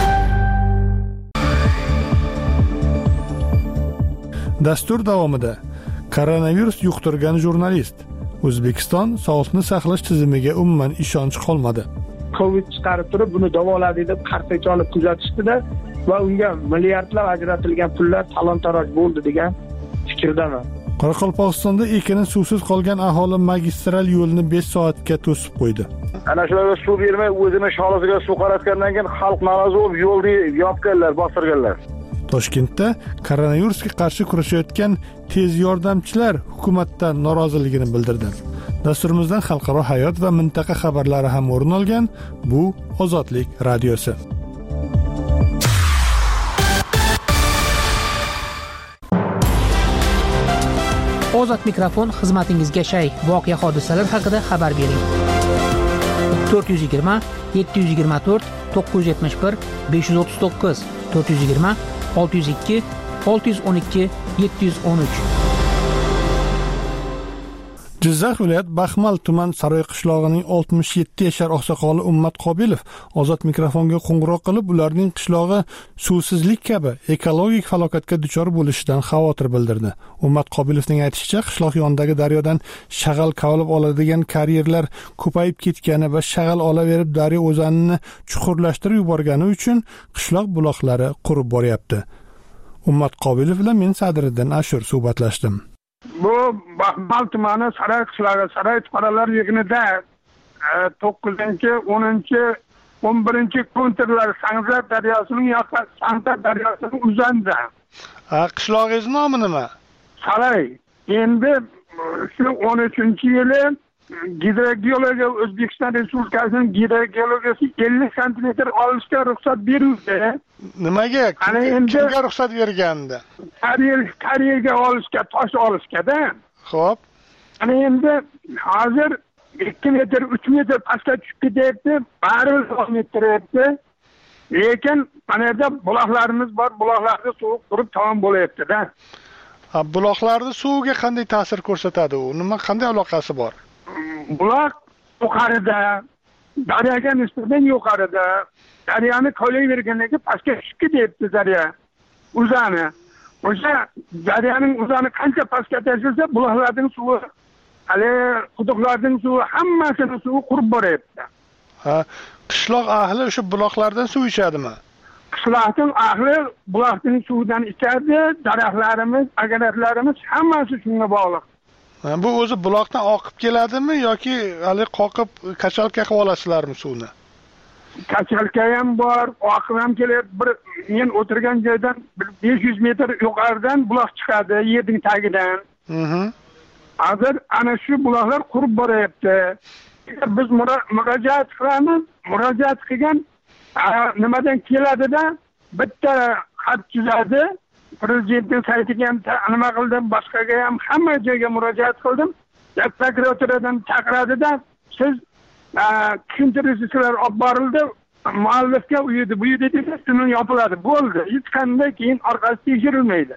Dastur davomida koronavirus yuqtirgan jurnalist. O'zbekiston sog'liqni saqlash tizimiga umuman ishonch qolmadi. Covid chiqarib turib buni davolaydi deb qartacha olib kuzatishdi-da va unga milliardlab ajratilgan pullar talon-taroj bo'ldi degan fikrdaman. Qoraqalpog'istonda ekini suvsiz qolgan aholi magistral yo'lni 5 soatga to'sib qo'ydi. Ana shularga suv bermay o'zini sholasiga suv qaratgandan keyin xalq norozi bo'lib yo'lni yopganlar, bostirganlar. Toshkentda koronavirusga qarshi kurashayotgan tez yordamchilar hukumatdan noroziligini bildirdi. Dasturimizdan xalqaro hayot va mintaqa xabarlari ham o'rin olgan. Bu Ozodlik radiosi. Ozod mikrofon xizmatingizga shay. Voqea hodisalar haqida xabar bering. 420 724 971 539 420 602 612 713. Jizzax viloyat Baxmal tuman Saroy qishlog'ining 67 yashar oqsoqoli Ummat Qobilov ozod mikrofonga qo'ng'iroq qilib, ularning qishlog'i suvsizlik kabi ekologik falokatga duchor bo'lishidan xavotir bildirdi. Ummat Qobilovning aytishicha, qishloq yonidagi daryodan shag'al kavlab oladigan karyerlar ko'payib ketgani va shag'al olaverib daryo o'zanini chuqurlashtirib yuborgani uchun qishloq buloqlari qurib boryapti. Ummat Qobilov bilan men Sadriddin Ashur suhbatlashdim. Bu Baxmal tumani Saroy qishlog'i, Saroy fuqarolar yig'inida 9-10-11 kontrlar Sangzar daryosining yoqqa Sangzar daryosining uzanida. Qishlog'ingiz nomi nima? Saroy. Endi shu 13-yili gidrogeologiya O'zbekiston Respublikasining gidrogeologiyasi 50 sm olishga ruxsat berildi. Nimaga? Kimga ruxsat bergandi? Karyerga olishga, tosh olishga-da. Xo'p. Ana endi hozir 2 metr, 3 metr pastga tushib ketyapti, baribir davom ettiryapti. Lekin mana yerda buloqlarimiz bor, buloqlarda suv turib tamom bo'layapti-da. Buloqlarda suvga qanday ta'sir ko'rsatadi u? Nima qanday aloqasi bor? Buloq yuqorida, daryoga nisbatan yuqorida, daryoni ko'layvergandan keyin pastga tushib ketyapti daryo. Uzani. O'sha daryoning uzani qancha pastga tashilsa, buloqlarning suvi, hali quduqlarning suvi, hammasining suvi qurib boryapti. Qishloq ahli o'sha buloqlardan suv ichadimi? Qishloqning ahli buloqning suvidan ichadi, daraxtlarimiz, agarlarimiz hammasi shunga bog'liq. Bu o'zi buloqdan oqib keladimi yoki hali qoqib kachalka qilib olasizlarmi suvni? kachalka ham bor, oqim ham kelyapti. Bir men o'tirgan joydan 500 metr yuqoridan buloq chiqadi, yerning tagidan. Hozir ana shu buloqlar qurib boryapti. Biz murojaat qilamiz. Murojaat qilgan nimadan keladida bitta xat tuzadi. Prezidentning saytiga ham nima qildim, boshqaga ham hamma joyga murojaat qildim. Prokuraturadan chaqiradida siz tushuntirishlar olib borildi, muallifga uydi, bu uydi desa shuni yopiladi, bo'ldi. Hech qanday keyin orqasi tekshirilmaydi.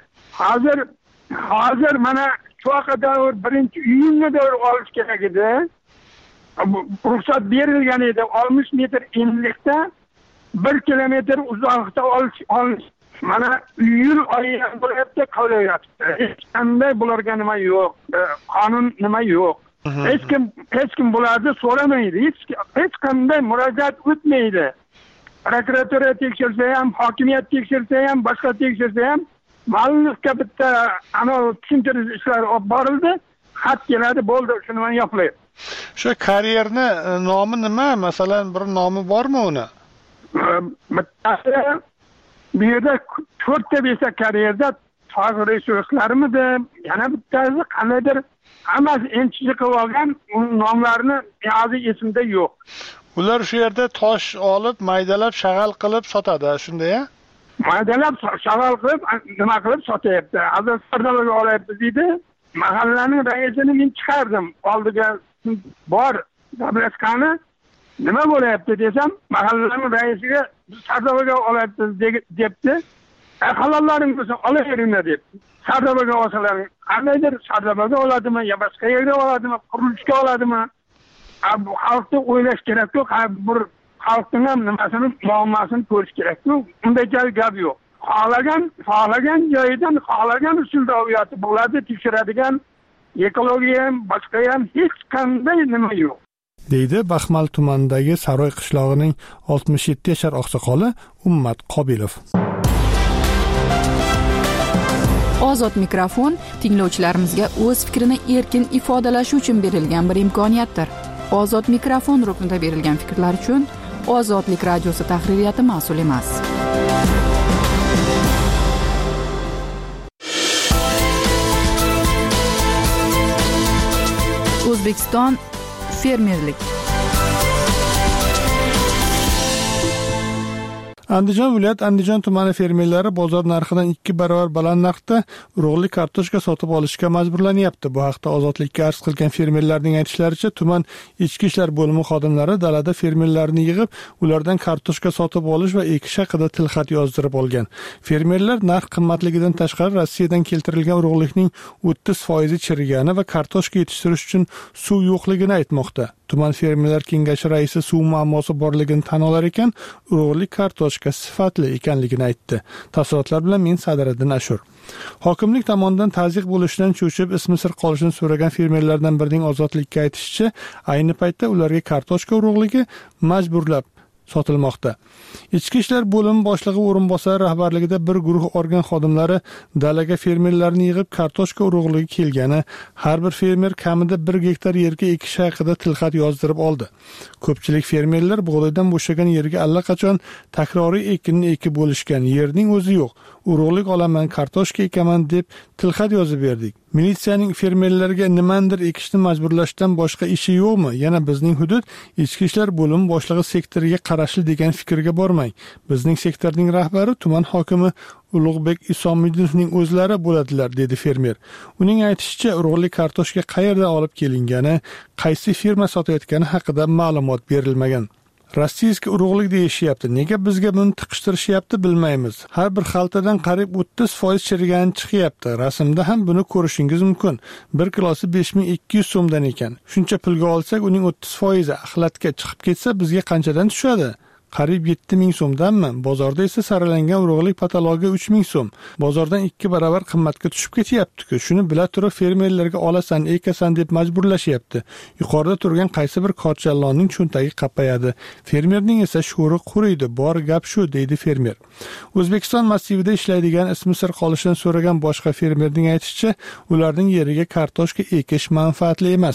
Hozir mana shu davr 1-iyunga davr olish kerak edi. Ruxsat berilgan edi 60 metr enlikda 1 kilometr uzoqlikda olish. Mana iyul oyi bo'lyapti, qo'yayapti. Hech qanday bularga nima yo'q, qonun nima yo'q. Hech kim bularni so'ramaydi. Hech qanday murojaat o'tmaydi. Prokuratura tekshirsa ham, hokimiyat tekshirsa ham, boshqa tekshirsa ham, muallifga bitta ana tushuntirish ishlari olib borildi, xat keladi, bo'ldi, shuni men yoqlayman. Shu karyerni nomi nima? Masalan, bir nomi bormi uni? Bittasi bu yerda 4-5 karyerda tog' resurslarmidi, yana bittasi qandaydir hammasi enchilik qilib olgan, nomlarini hozir esimda yo'q. Ular shu yerda tosh olib, maydalab, shag'al qilib sotadi, shunday-a? Maydalab, shag'al qilib, nima qilib sotyapti. Hozir Sardobaga olyapti deydi. Mahallaning raisini men chiqardim. Oldiga bor Dabraskani nima bo'lyapti desam, mahallaning raisiga Sardobaga olyapti debdi. Halollaring bo'lsa olaveringlar deb. Sardobaga olsalar, qandaydir Sardobaga oladimi, yo boshqa yerga oladimi, qurilishga oladimi? Bu xalqni o'ylash kerak-ku, bir xalqning ham nimasini, muammosini ko'rish kerak-ku. Unday gap yo'q. Xohlagan joyidan, xohlagan usulda o'yatib bo'ladi, tekshiradigan ekologiya ham, boshqa ham hech qanday nima yo'q. Deydi Baxmal tumanidagi Saroy qishlog'ining 67 yashar oqsoqoli Ummat Qobilov. Ozod mikrofon tinglovchilarimizga o'z fikrini erkin ifodalashi uchun berilgan bir imkoniyatdir. Ozod mikrofon ruknida berilgan fikrlar uchun Ozodlik radiosi tahririyati mas'ul emas. O'zbekiston fermerlik. Andijon viloyat Andijon tumani fermerlari bozor narxidan 2 barobar baland narxda urug'lik kartoshka sotib olishga majburlanyapti. Bu haqda Ozodlikka arz qilgan fermerlarning aytishlaricha, tuman ichki ishlar bo'limi xodimlari dalada fermerlarni yig'ib, ulardan kartoshka sotib olish va ekish haqida tilxat yozdirib olgan. Fermerlar narx qimmatligidan tashqari Rossiyadan keltirilgan urug'likning 30% chirigani va kartoshka yetishtirish uchun suv yo'qligini aytmoqda. Tuman fermerlar kengashi raisi suv muammosi borligini tan olar ekan, urug'lik kartoshka sifatli ekanligini aytdi. Tafsilotlar bilan men Sadiriddin Ashur. Hokimlik tomonidan tazyiq bo'lishidan cho'chib, ismi sir qolishini so'ragan fermerlardan birining Ozodlikka aytishicha, ayni paytda ularga kartoshka urug'ligi majburlab sotilmoqda. Ichki ishlar bo'limi boshlig'i o'rinbosari rahbarligida bir guruh organ xodimlari dalaga fermerlarni yig'ib kartoshka urug'ligi kelgani, har bir fermer kamida 1 gektar yerga ekish haqida tilxat yozdirib oldi. Ko'pchilik fermerlar bug'doydan bo'shagan yerga allaqachon takroriy ekinni ekib bo'lishgan, yerning o'zi yo'q. Urug'lik olaman, kartoshka ekaman deb tilxat yozib berdik. Militsiyaning fermerlarga nimandir ekishni majburlashdan boshqa ishi yo'qmi? Yana bizning hudud ichki ishlar bo'limi boshlig'i sektoriga qarashli degan fikrga bormang. Bizning sektorning rahbari tuman hokimi Ulug'bek Isomidinovning o'zlari bo'ladilar, dedi fermer. Uning aytishicha, urug'lik kartoshka qayerdan olib kelingani, qaysi firma sotayotgani haqida ma'lumot berilmagan. Rossiyskiy urug'lik deyishyapti. Nega bizga buni tiqishtirishyapti bilmaymiz. Har bir xaltadan qariyb 30% chirigani chiqyapti. Rasmda ham buni ko'rishingiz mumkin. 1 kilosi 5200 so'mdan ekan. Shuncha pulga olsak, uning 30% axlatga chiqib ketsa, bizga qanchadan tushadi? Qariyb 7000 so'mdanmi? Bozorda esa saralangan urug'lik patalogi 3000 so'm. Bozordan 2 barobar qimmatga tushib ketyapti-ku. Shuni bila turib fermerlarga olasan, ekasan deb majburlashyapti. Yuqorida turgan qaysi bir korchalonning cho'ntagi qappayadi. Fermerning esa sho'ri quriydi. Bor gap shu, deydi fermer. O'zbekiston massivida ishlaydigan ismi sir qolishini so'ragan boshqa fermerning aytishicha, ularning yeriga kartoshka ekish manfaatli emas.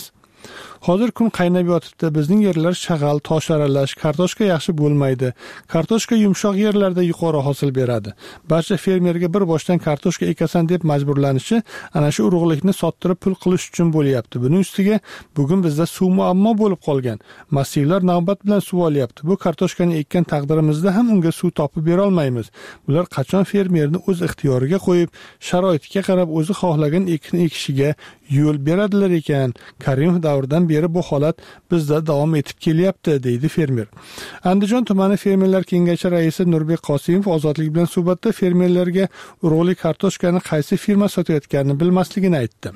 Hozir kun qaynab yotibdi. Bizning yerlar shag'al, tosh aralash, kartoshka yaxshi bo'lmaydi. Kartoshka yumshoq yerlarda yuqori hosil beradi. Barcha fermerga bir boshdan kartoshka ekasan deb majburlanishi ana shu urug'likni sottirib pul qilish uchun bo'lyapti. Buning ustiga bugun bizda suv muammo bo'lib qolgan. Massivlar navbat bilan suv olyapti. Bu kartoshkani ekkan taqdirimizda ham unga suv topib bera olmaymiz. Bular qachon fermerni o'z ixtiyoriga qo'yib, sharoitiga qarab o'zi xohlagan ekin ekishiga yo'l beradilar ekan. Karimov davridan beri bu holat bizda davom etib kelyapti, deydi fermer. Andijon tumani fermerlar kengashi raisi Nurbek Qosimov Ozodlik bilan suhbatda fermerlarga urug'lik kartoshkani qaysi firma sotayotganini bilmasligini aytdi.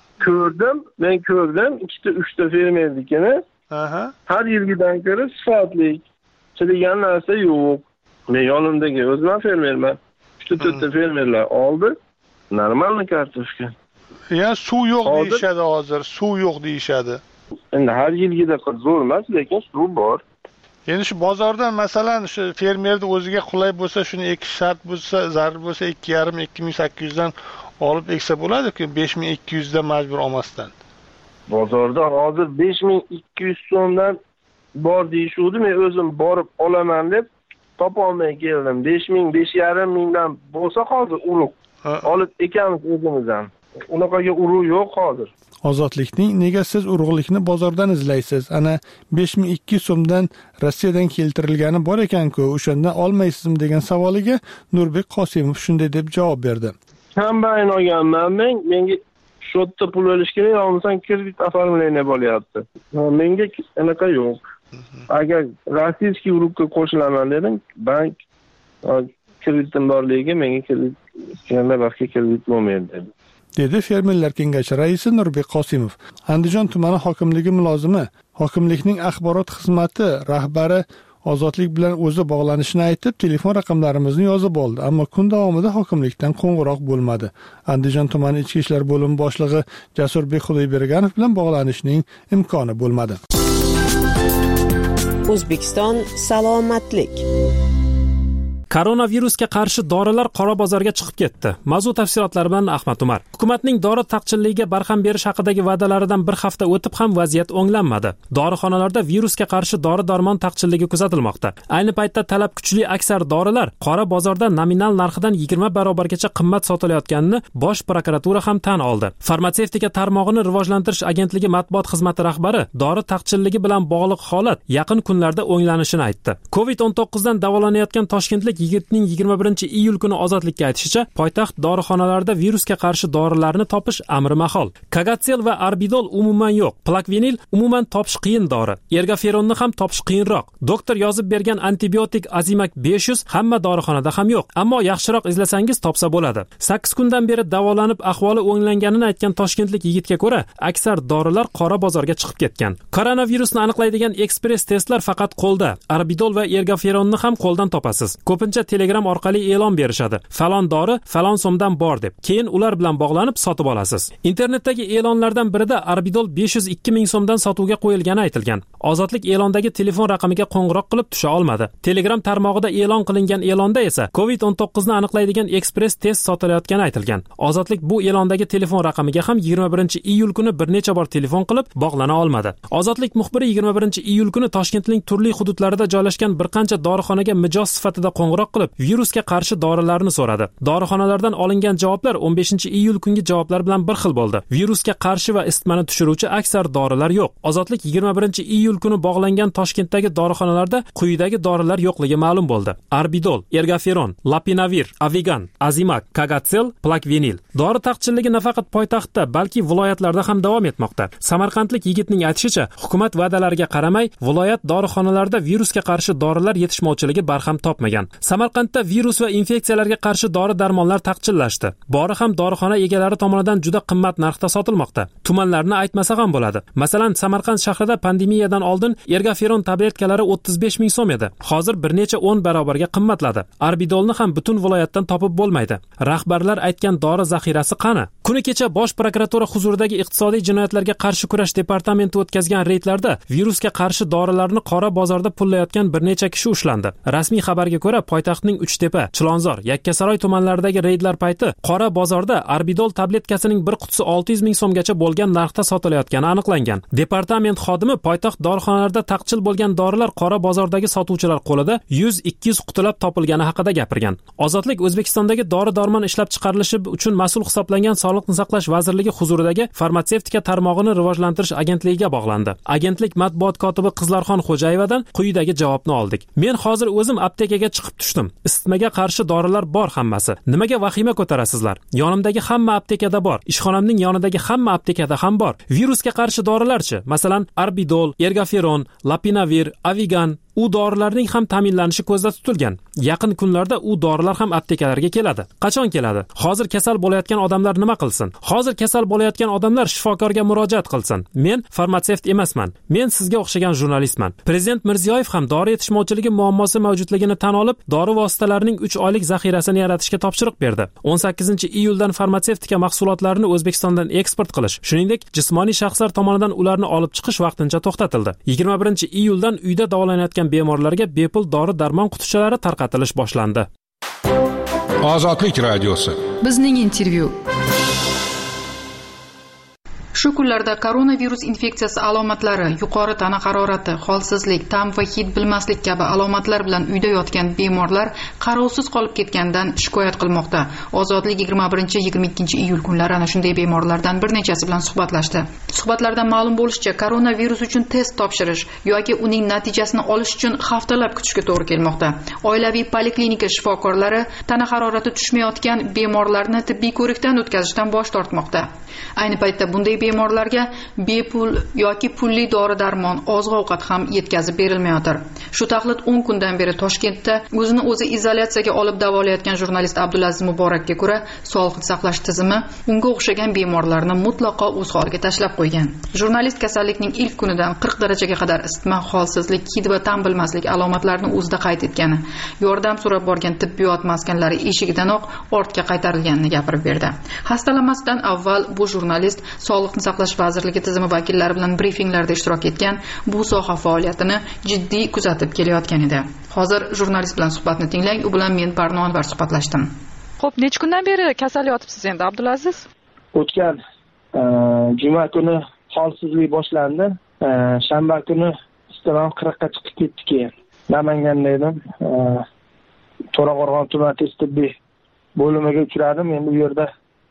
Men ko'rdim, 2-3 fermernikini. Har yilgidan ko'ra sifatli, chidagan narsa yo'q. Men yonimdagi o'zim fermerman. 3-4 fermerlar oldi. Normalniy kartoshka. Ya suv yo'q deyishadi hozir, suv yo'q deyishadi. Endi har yilgida zo'r emas, lekin suv bor. Endi shu bozordan masalan shu fermerning o'ziga qulay bo'lsa, shuni ekish shart bo'lsa, zarur bo'lsa 2,5-2800 dan olib eksa bo'ladi-ku, 5200 dan majbur olmasdan. Bozorda hozir 5200 so'mdan bor deyishuvdi. Men o'zim borib olaman deb topa olmay keldim. 5000-5,5 dan bo'lsa hozir urug' olib ekamiz o'zimizdan. Unaqaga urug' yo'q hozir. Ozodlikning nega siz urug'likni bozordan izlaysiz? Ana 5200 so'mdan Rossiyadan keltirilgani bor ekan-ku, o'shandan olmaysizmi degan savoliga Nurbek Qosimov shunday deb javob berdi. Kombayn olganman men. Menga shotda pul olish kerak, olmasam kredit оформление bo'lyapti. Menga anaqa yo'q. Agar rossiyskiy urug'ga qo'shilaman dedim, bank kreditim borligiga menga kredit yana vaqtga kredit bo'lmaydi dedi fermerlar kengashi raisi Nurbek Qosimov. Andijon tumani hokimligi mulozimi, hokimlikning axborot xizmati rahbari Ozodlik bilan o'zi bog'lanishini aytib, telefon raqamlarimizni yozib oldi, ammo kun davomida hokimlikdan qo'ng'iroq bo'lmadi. Andijon tumani ichki ishlar bo'limi boshlig'i Jasurbek Xudoyberganov bilan bog'lanishning imkoni bo'lmadi. O'zbekiston salomatlik. Koronavirusga qarshi dorilar qora bozorga chiqib ketdi. Mavzu tafsilotlari bilan Ahmad Umar. Hukumatning dori taqchilligiga barham berish haqidagi va'dalaridan bir hafta o'tib ham vaziyat o'nglanmadi. Dorixonalarda virusga qarshi dori-darmon taqchilligi kuzatilmoqda. Ayni paytda talab kuchli aksar dorilar qora bozorda nominal narxidan 20 barobargacha qimmat sotilayotganini Bosh prokuratura ham tan oldi. Farmatsevtika tarmog'ini rivojlantirish agentligi matbuot xizmati rahbari dori taqchilligi bilan bog'liq holat yaqin kunlarda o'nglanishini aytdi. COVID-19 dan davolanayotgan toshkentlik yigitning 21-iyul kuni Ozodlikka aytishicha, poytaxt dorixonalarida virusga qarshi dorilarni topish amri mahol. Kagatsel va Arbidol umuman yo'q. Plakvenil umuman topish qiyin dori. Ergaferonni ham topish qiyinroq. Doktor yozib bergan antibiotik Azimak 500 hamma dorixonada ham yo'q, ammo yaxshiroq izlasangiz topsa bo'ladi. 8 kundan beri davolanib ahvoli o'nglanganini aytgan toshkentlik yigitga ko'ra, aksar dorilar qora bozorga chiqib ketgan. Koronavirusni aniqlaydigan ekspress testlar faqat qo'lda. Arbidol va ergaferonni ham qo'ldan topasiz. Ko'pincha Telegram orqali e'lon berishadi. Falon dori falon so'mdan bor deb. Keyin ular bilan bog'lanib sotib olasiz. Internetdagi e'lonlardan birida Arbidol 502 ming so'mdan sotuvga qo'yilgani aytilgan. Ozodlik e'londagi telefon raqamiga qo'ng'iroq qilib tusha olmadi. Telegram tarmog'ida e'lon qilingan e'londa esa COVID-19 ni aniqlaydigan ekspress test sotilayotgani aytilgan. Ozodlik bu e'londagi telefon raqamiga ham 21-iyul kuni bir necha bor telefon qilib bog'lana olmadi. Ozodlik muxbiri 21-iyul kuni Toshkentning turli hududlarida joylashgan bir qancha dorixonaga mijoz sifatida qo'ng'iroq qilib, virusga qarshi dorilarni so'radi. Dorixonalardan olingan javoblar 15-iyul kungi javoblar bilan bir xil bo'ldi. Virusga qarshi va isitmani tushiruvchi aksar dorilar yo'q. Ozodlik 21-iyul kuni bog'langan Toshkentdagi dorixonalarda quyidagi dorilar yo'qligi ma'lum bo'ldi. Arbidol, Ergaferon, Lapinavir, Avigan, Azimak, Kagatsel, Plakvenil. Dori taqchilligi nafaqat poytaxtda, balki viloyatlarda ham davom etmoqda. Samarqandlik yigitning aytishicha, hukumat va'dalariga qaramay, viloyat dorixonalarida virusga qarshi dorilar yetishmovchiligi barham topmagan. Samarqandda virus va infeksiyalarga qarshi dori-darmonlar taqchillashdi. Bori ham dorixona egalari tomonidan juda qimmat narxda sotilmoqda. Tumanlarni aytmasa ham bo'ladi. Masalan, Samarqand shahrida pandemiyadan oldin Ergaferon tabletkalari 35 ming so'm edi. Hozir bir necha 10 barobarga qimmatladi. Arbidolni ham butun viloyatdan topib bo'lmaydi. Rahbarlar aytgan dori zaxirasi qani? Kuni kecha Bosh prokuratura huzuridagi iqtisodiy jinoyatlarga qarshi kurash departamenti o'tkazgan reydlarda virusga qarshi dorilarni qora bozorda pullayotgan bir necha kishi ushlandi. Rasmiy xabarga ko'ra, poytaxtning Uchtepa, Chilonzor, Yakkasaroy tumanlaridagi reydlar payti qora bozorda arbidol tabletkasining bir qutisi 600 ming so'mgacha bo'lgan narxda sotilayotgani aniqlangan. Departament xodimi poytaxt dorixonalarida taqchil bo'lgan dorilar qora bozordagi sotuvchilar qo'lida 100-200 qutilab topilgani haqida gapirgan. Ozodlik O'zbekistondagi dori-dormon ishlab chiqarilishi uchun mas'ul hisoblangan Sog'liqni saqlash vazirligi huzuridagi farmatsevtika tarmog'ini rivojlantirish agentligiga bog'landi. Agentlik matbuot kotibi Qizlarxon Xo'jayevadan quyidagi javobni oldik. Men hozir o'zim aptekaga chiqib tushdim. Isitmaga qarshi dorilar bor hammasi. Nimaga vahima ko'tarasizlar? Yonimdagi hamma aptekada bor. Ishxonamning yonidagi hamma aptekada ham bor. Virusga qarshi dorilarchi? Masalan, Arbidol, Ergaferon, Lapinavir, Avigan u dorilarning ham ta'minlanishi ko'zda tutilgan. Yaqin kunlarda u dorilar ham aptekalarga keladi. Qachon keladi? Hozir kasal bo'layotgan odamlar nima qilsin? Hozir kasal bo'layotgan odamlar shifokorga murojaat qilsin. Men farmatsevt emasman. Men sizga o'xshagan jurnalistman. Prezident Mirziyoyev ham dori yetishmovchiligi muammosi mavjudligini tan olib, dori vositalarining 3 oylik zaxirasini yaratishga topshiriq berdi. 18-iyuldan farmatsevtika mahsulotlarini O'zbekistondan eksport qilish, shuningdek, jismoniy shaxslar tomonidan ularni olib chiqish vaqtincha to'xtatildi. 21-iyuldan uyda davolanayotgan bemorlarga bepul dori-darmon qutichalari tarqatilish boshlandi. Ozodlik radiosi. Bizning intervyu. Shu kunlarda koronavirus infeksiyasi alomatlari, yuqori tana harorati, holsizlik, ta'm va hid bilmaslik kabi alomatlar bilan uyda yotgan bemorlar qarovsiz qolib ketganidan shikoyat qilmoqda. Ozodlik 21-22 iyul kunlari ana shunday bemorlardan bir nechasi bilan suhbatlashdi. Suhbatlardan ma'lum bo'lishicha, koronavirus uchun test topshirish yoki uning natijasini olish uchun haftalab kutishga to'g'ri kelmoqda. Oilaviy poliklinika shifokorlari tana harorati tushmayotgan bemorlarni tibbiy ko'rikdan o'tkazishdan bosh tortmoqda. Ayni paytda bunday bemorlarga bepul yoki pulli dori-darmon, oziq-ovqat ham yetkazib berilmayotir. Shu taqlid 10 kundan beri Toshkentda o'zini o'zi izolyatsiyaga olib davolayotgan jurnalist Abdulaziz Muborakga ko'ra, sog'liqni saqlash tizimi unga o'xshagan bemorlarni mutlaqo o'z holiga tashlab qo'ygan. Jurnalist kasallikning ilk kunidan 40 darajaga qadar isitma, holsizlik, hid va ta'm bilmaslik alomatlarini o'zida qayd etgani, yordam so'rab borgan tibbiyot maskanlari eshigidanoq ortga qaytarilganini gapirib berdi. Xastalanmasdan avval bu jurnalist Sog'liqni saqlash vazirligi tizimi vakillari bilan brifinglarda ishtirok etgan, bu soha faoliyatini jiddiy kuzatib kelayotgan edi. Hozir jurnalist bilan suhbatni tinglang, u bilan men Barno Anvar suhbatlashdim. Xo'p, necha kundan beri kasal yotibsiz endi Abdulaziz? O'tgan juma kuni holsizlik boshlandi. Shanba kuni istamam 40 ga chiqib ketdi keyin. Namanganda edim. To'raqo'rg'on tuman tez tibbiy bo'limiga uchradim. Endi bu yerda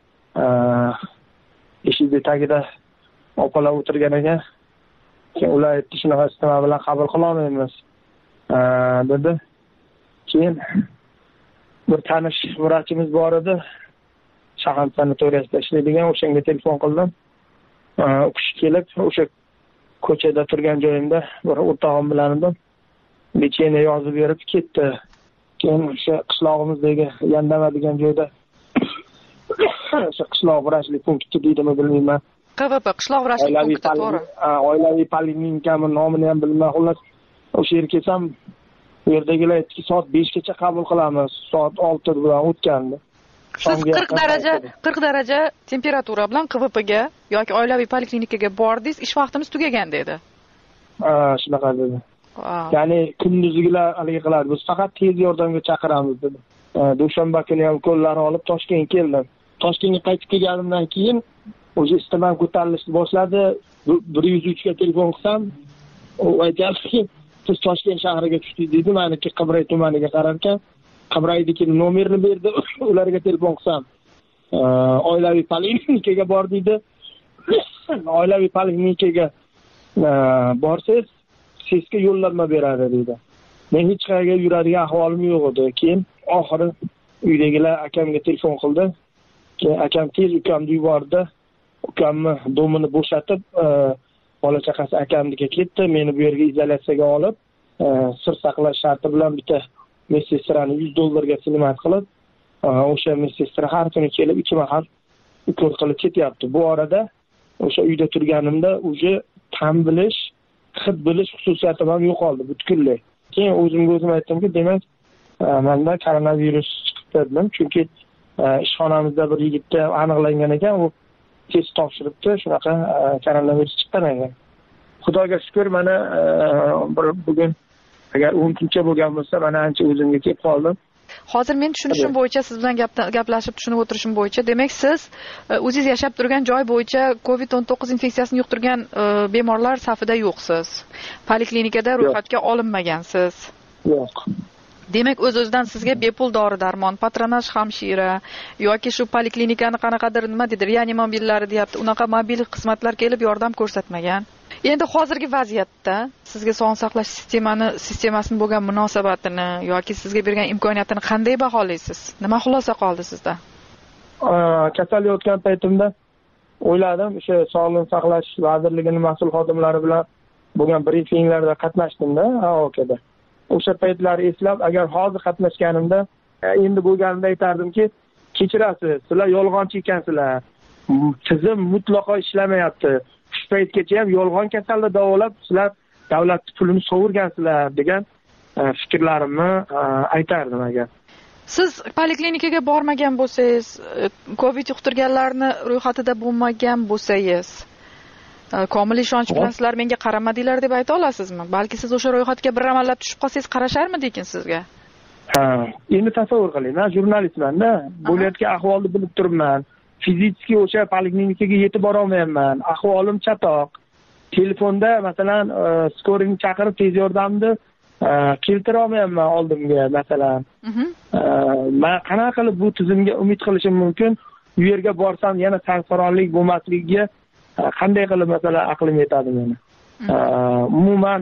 eshik tagida opalar o'tirgan ekan. Keyin ular aytdi, shunaqa isitma bilan qabul qila olmaymiz dedi. Keyin bir tanish vrachimiz bor edi. Shahar sanatoriyasida ishlaydigan, o'shanga telefon qildim. U kishi kelib, o'sha ko'chada turgan joyimda bir o'rtog'im bilan edim. Lecheniya yozib berib ketdi. Keyin o'sha qishlog'imizdagi Yandama degan joyda o'sha qishloq vrachlik punkti deydimi bilmayman. QVP qishloq vrachlik punkti to'g'ri. Oilaviy poliklinikami nomini ham bilmayman. Xullas, o'sha yerga kelsam, bu yerdagilar aytdiki, soat 5 gacha qabul qilamiz. Soat 6 bilan o'tgandi. Siz 40 daraja temperatura bilan QVPga yoki oilaviy poliklinikaga bordingiz, ish vaqtimiz tugagan dedi. Shunaqa dedi. Ya'ni kunduzigilar haligi qiladi. Biz faqat tez yordamga chaqiramiz dedi. Dushanba kuni ham qo'llarni olib Toshkentga keldim. Toshkentga qaytib kelganimdan keyin o'sha istamam ko'tarilishni boshladi. 103 ga telefon qilsam, u aytayapti, siz Toshkent shahriga tushdingiz dedi. Meniki Qibray tumaniga qararkan, Qibraydagi nomerni berdi. Ularga telefon qilsam, oilaviy poliklinikaga bor dedi. Oilaviy poliklinikaga borsiz, sizga yo'llanma beradi dedi. Men hech qayerga yuradigan ahvolim yo'q edi. Keyin oxiri uydagilar akamga telefon qildi. Keyin akam tez ukamni yubordi. Ukamni domini bo'shatib, bola chaqasi akamnikiga ketdi. Meni bu yerga izolyatsiyaga olib, sir saqlash sharti bilan bitta medsestrani $100 ga silimat qilib, o'sha medsestra har kuni kelib 2 mahal ukol qilib ketyapti. Bu orada o'sha uyda turganimda o'sha ta'm bilish, hid bilish xususiyatim ham yo'qoldi butunlay. Keyin o'zimga o'zim aytdimki, demak, menda koronavirus chiqibdi dedim. Chunki ishxonamizda bir yigitga aniqlangan ekan, u test topshiribdi, shunaqa koronavirus chiqqan ekan. Xudoga shukr, mana bugun agar 10 kuncha bo'lgan bo'lsa mana ancha o'zimga kelib qoldim. Hozir men tushunishim bo'yicha, siz bilan gaplashib tushunib o'tirishim bo'yicha, demak siz o'zingiz yashab turgan joy bo'yicha COVID-19 infeksiyasini yuqtirgan bemorlar safida yo'qsiz. Poliklinikada ro'yxatga olinmagansiz. Yo'q. Demak, o'z-o'zidan sizga bepul dori-darmon, patronaj hamshira yoki shu poliklinikani qanaqadir nima deydi, reanimobillari deyapti, unaqa mobil xizmatlar kelib yordam ko'rsatmagan. Endi hozirgi vaziyatda sizga sog'liqni saqlash sistemasini bo'lgan munosabatini yoki sizga bergan imkoniyatini qanday baholaysiz? Nima xulosa qoldi sizda? Kasal yotgan paytimda o'yladim, o'sha sog'liqni saqlash vazirligining mas'ul xodimlari bilan bo'lgan brifinglarda qatnashdim-da, AOKda. O'sha paytlar eslab, agar hozir qatnashganimda, endi bo'lganimda aytardimki, kechirasiz, sizlar yolg'onchi ekansizlar. Tizim mutlaqo ishlamayapti. Shu paytgacha ham yolg'on kasalni davolab, sizlar davlat pulini sovurgansizlar degan fikrlarimni aytardim agar. Siz poliklinikaga bormagan bo'lsangiz, COVID yuqtirganlarni ro'yxatida bo'lmagan bo'lsangiz, komil ishonch bilan sizlar menga qaramadinglar deb ayta olasizmi? Balki siz o'sha ro'yxatga bir amallab tushib qolsangiz qarasharmidi-ekan sizga? Endi tasavvur qiling, men jurnalistman-da, bo'layotgan ahvolni bilib turibman. Fiziki o'sha poliklinikaga yetib bora olmayapman. Ahvolim chatoq. Telefonda masalan skoringni chaqirib tez yordamni keltira olmayapman oldimga masalan. Men qanaqa qilib bu tizimga umid qilishim mumkin? U yerga borsam yana sarsaronlik bo'lmasligiga qanday qilib masalan aqlim yetadi meni? Umuman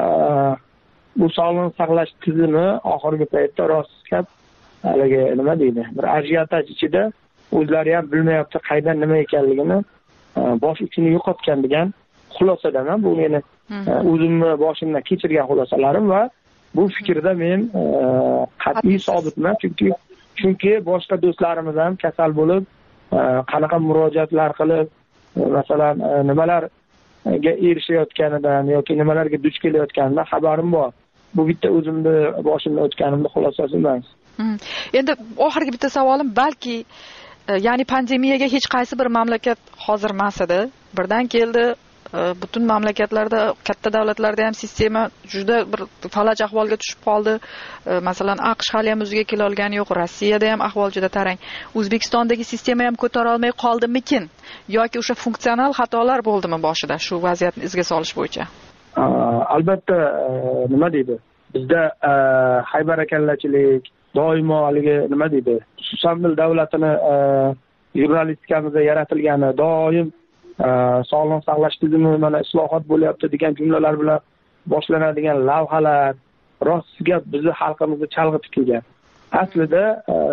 bu sog'liqni saqlash tizimi oxirgi paytda rostga haligi nima deydi? Bir ajiotaj ichida o'zlari ham bilmayapti qaydan nima ekanligini, bosh uchini yo'qotgan degan xulosadaman. Bu meni o'zimni boshimdan kechirgan xulosalarim va bu fikrda men qat'iy sobitman, chunki boshqa do'stlarimiz ham kasal bo'lib, qanaqa murojaatlar qilib, masalan, nimalarga erishayotganidan yoki nimalarga duch kelayotganidan xabarim bor. Bu bitta o'zimni boshimdan o'tganimni xulosasi emas. Endi oxirgi bitta savolim, balki ya'ni pandemiyaga hech qaysi bir mamlakat hozir emas edi. Birdan keldi. Butun mamlakatlarda, katta davlatlarda ham sistema juda bir falaj ahvolga tushib qoldi. Masalan, AQSh hali ham o'ziga kela olgani yo'q, Rossiyada ham ahvol juda tarang. O'zbekistondagi sistema ham ko'tara olmay qoldimikin yoki o'sha funksional xatolar bo'ldimi boshida shu vaziyatni izga solish bo'yicha? Albatta, nima deydi? Bizda haybarakallachilik doimo haligi nima deydi? Xususan davlatini jurnalistikamizda yaratilgani doim sog'liqni saqlash tizimi mana islohot bo'lyapti degan jumlalar bilan boshlanadigan lavhalar rostga bizni xalqimizni chalg'itib kelgan. Aslida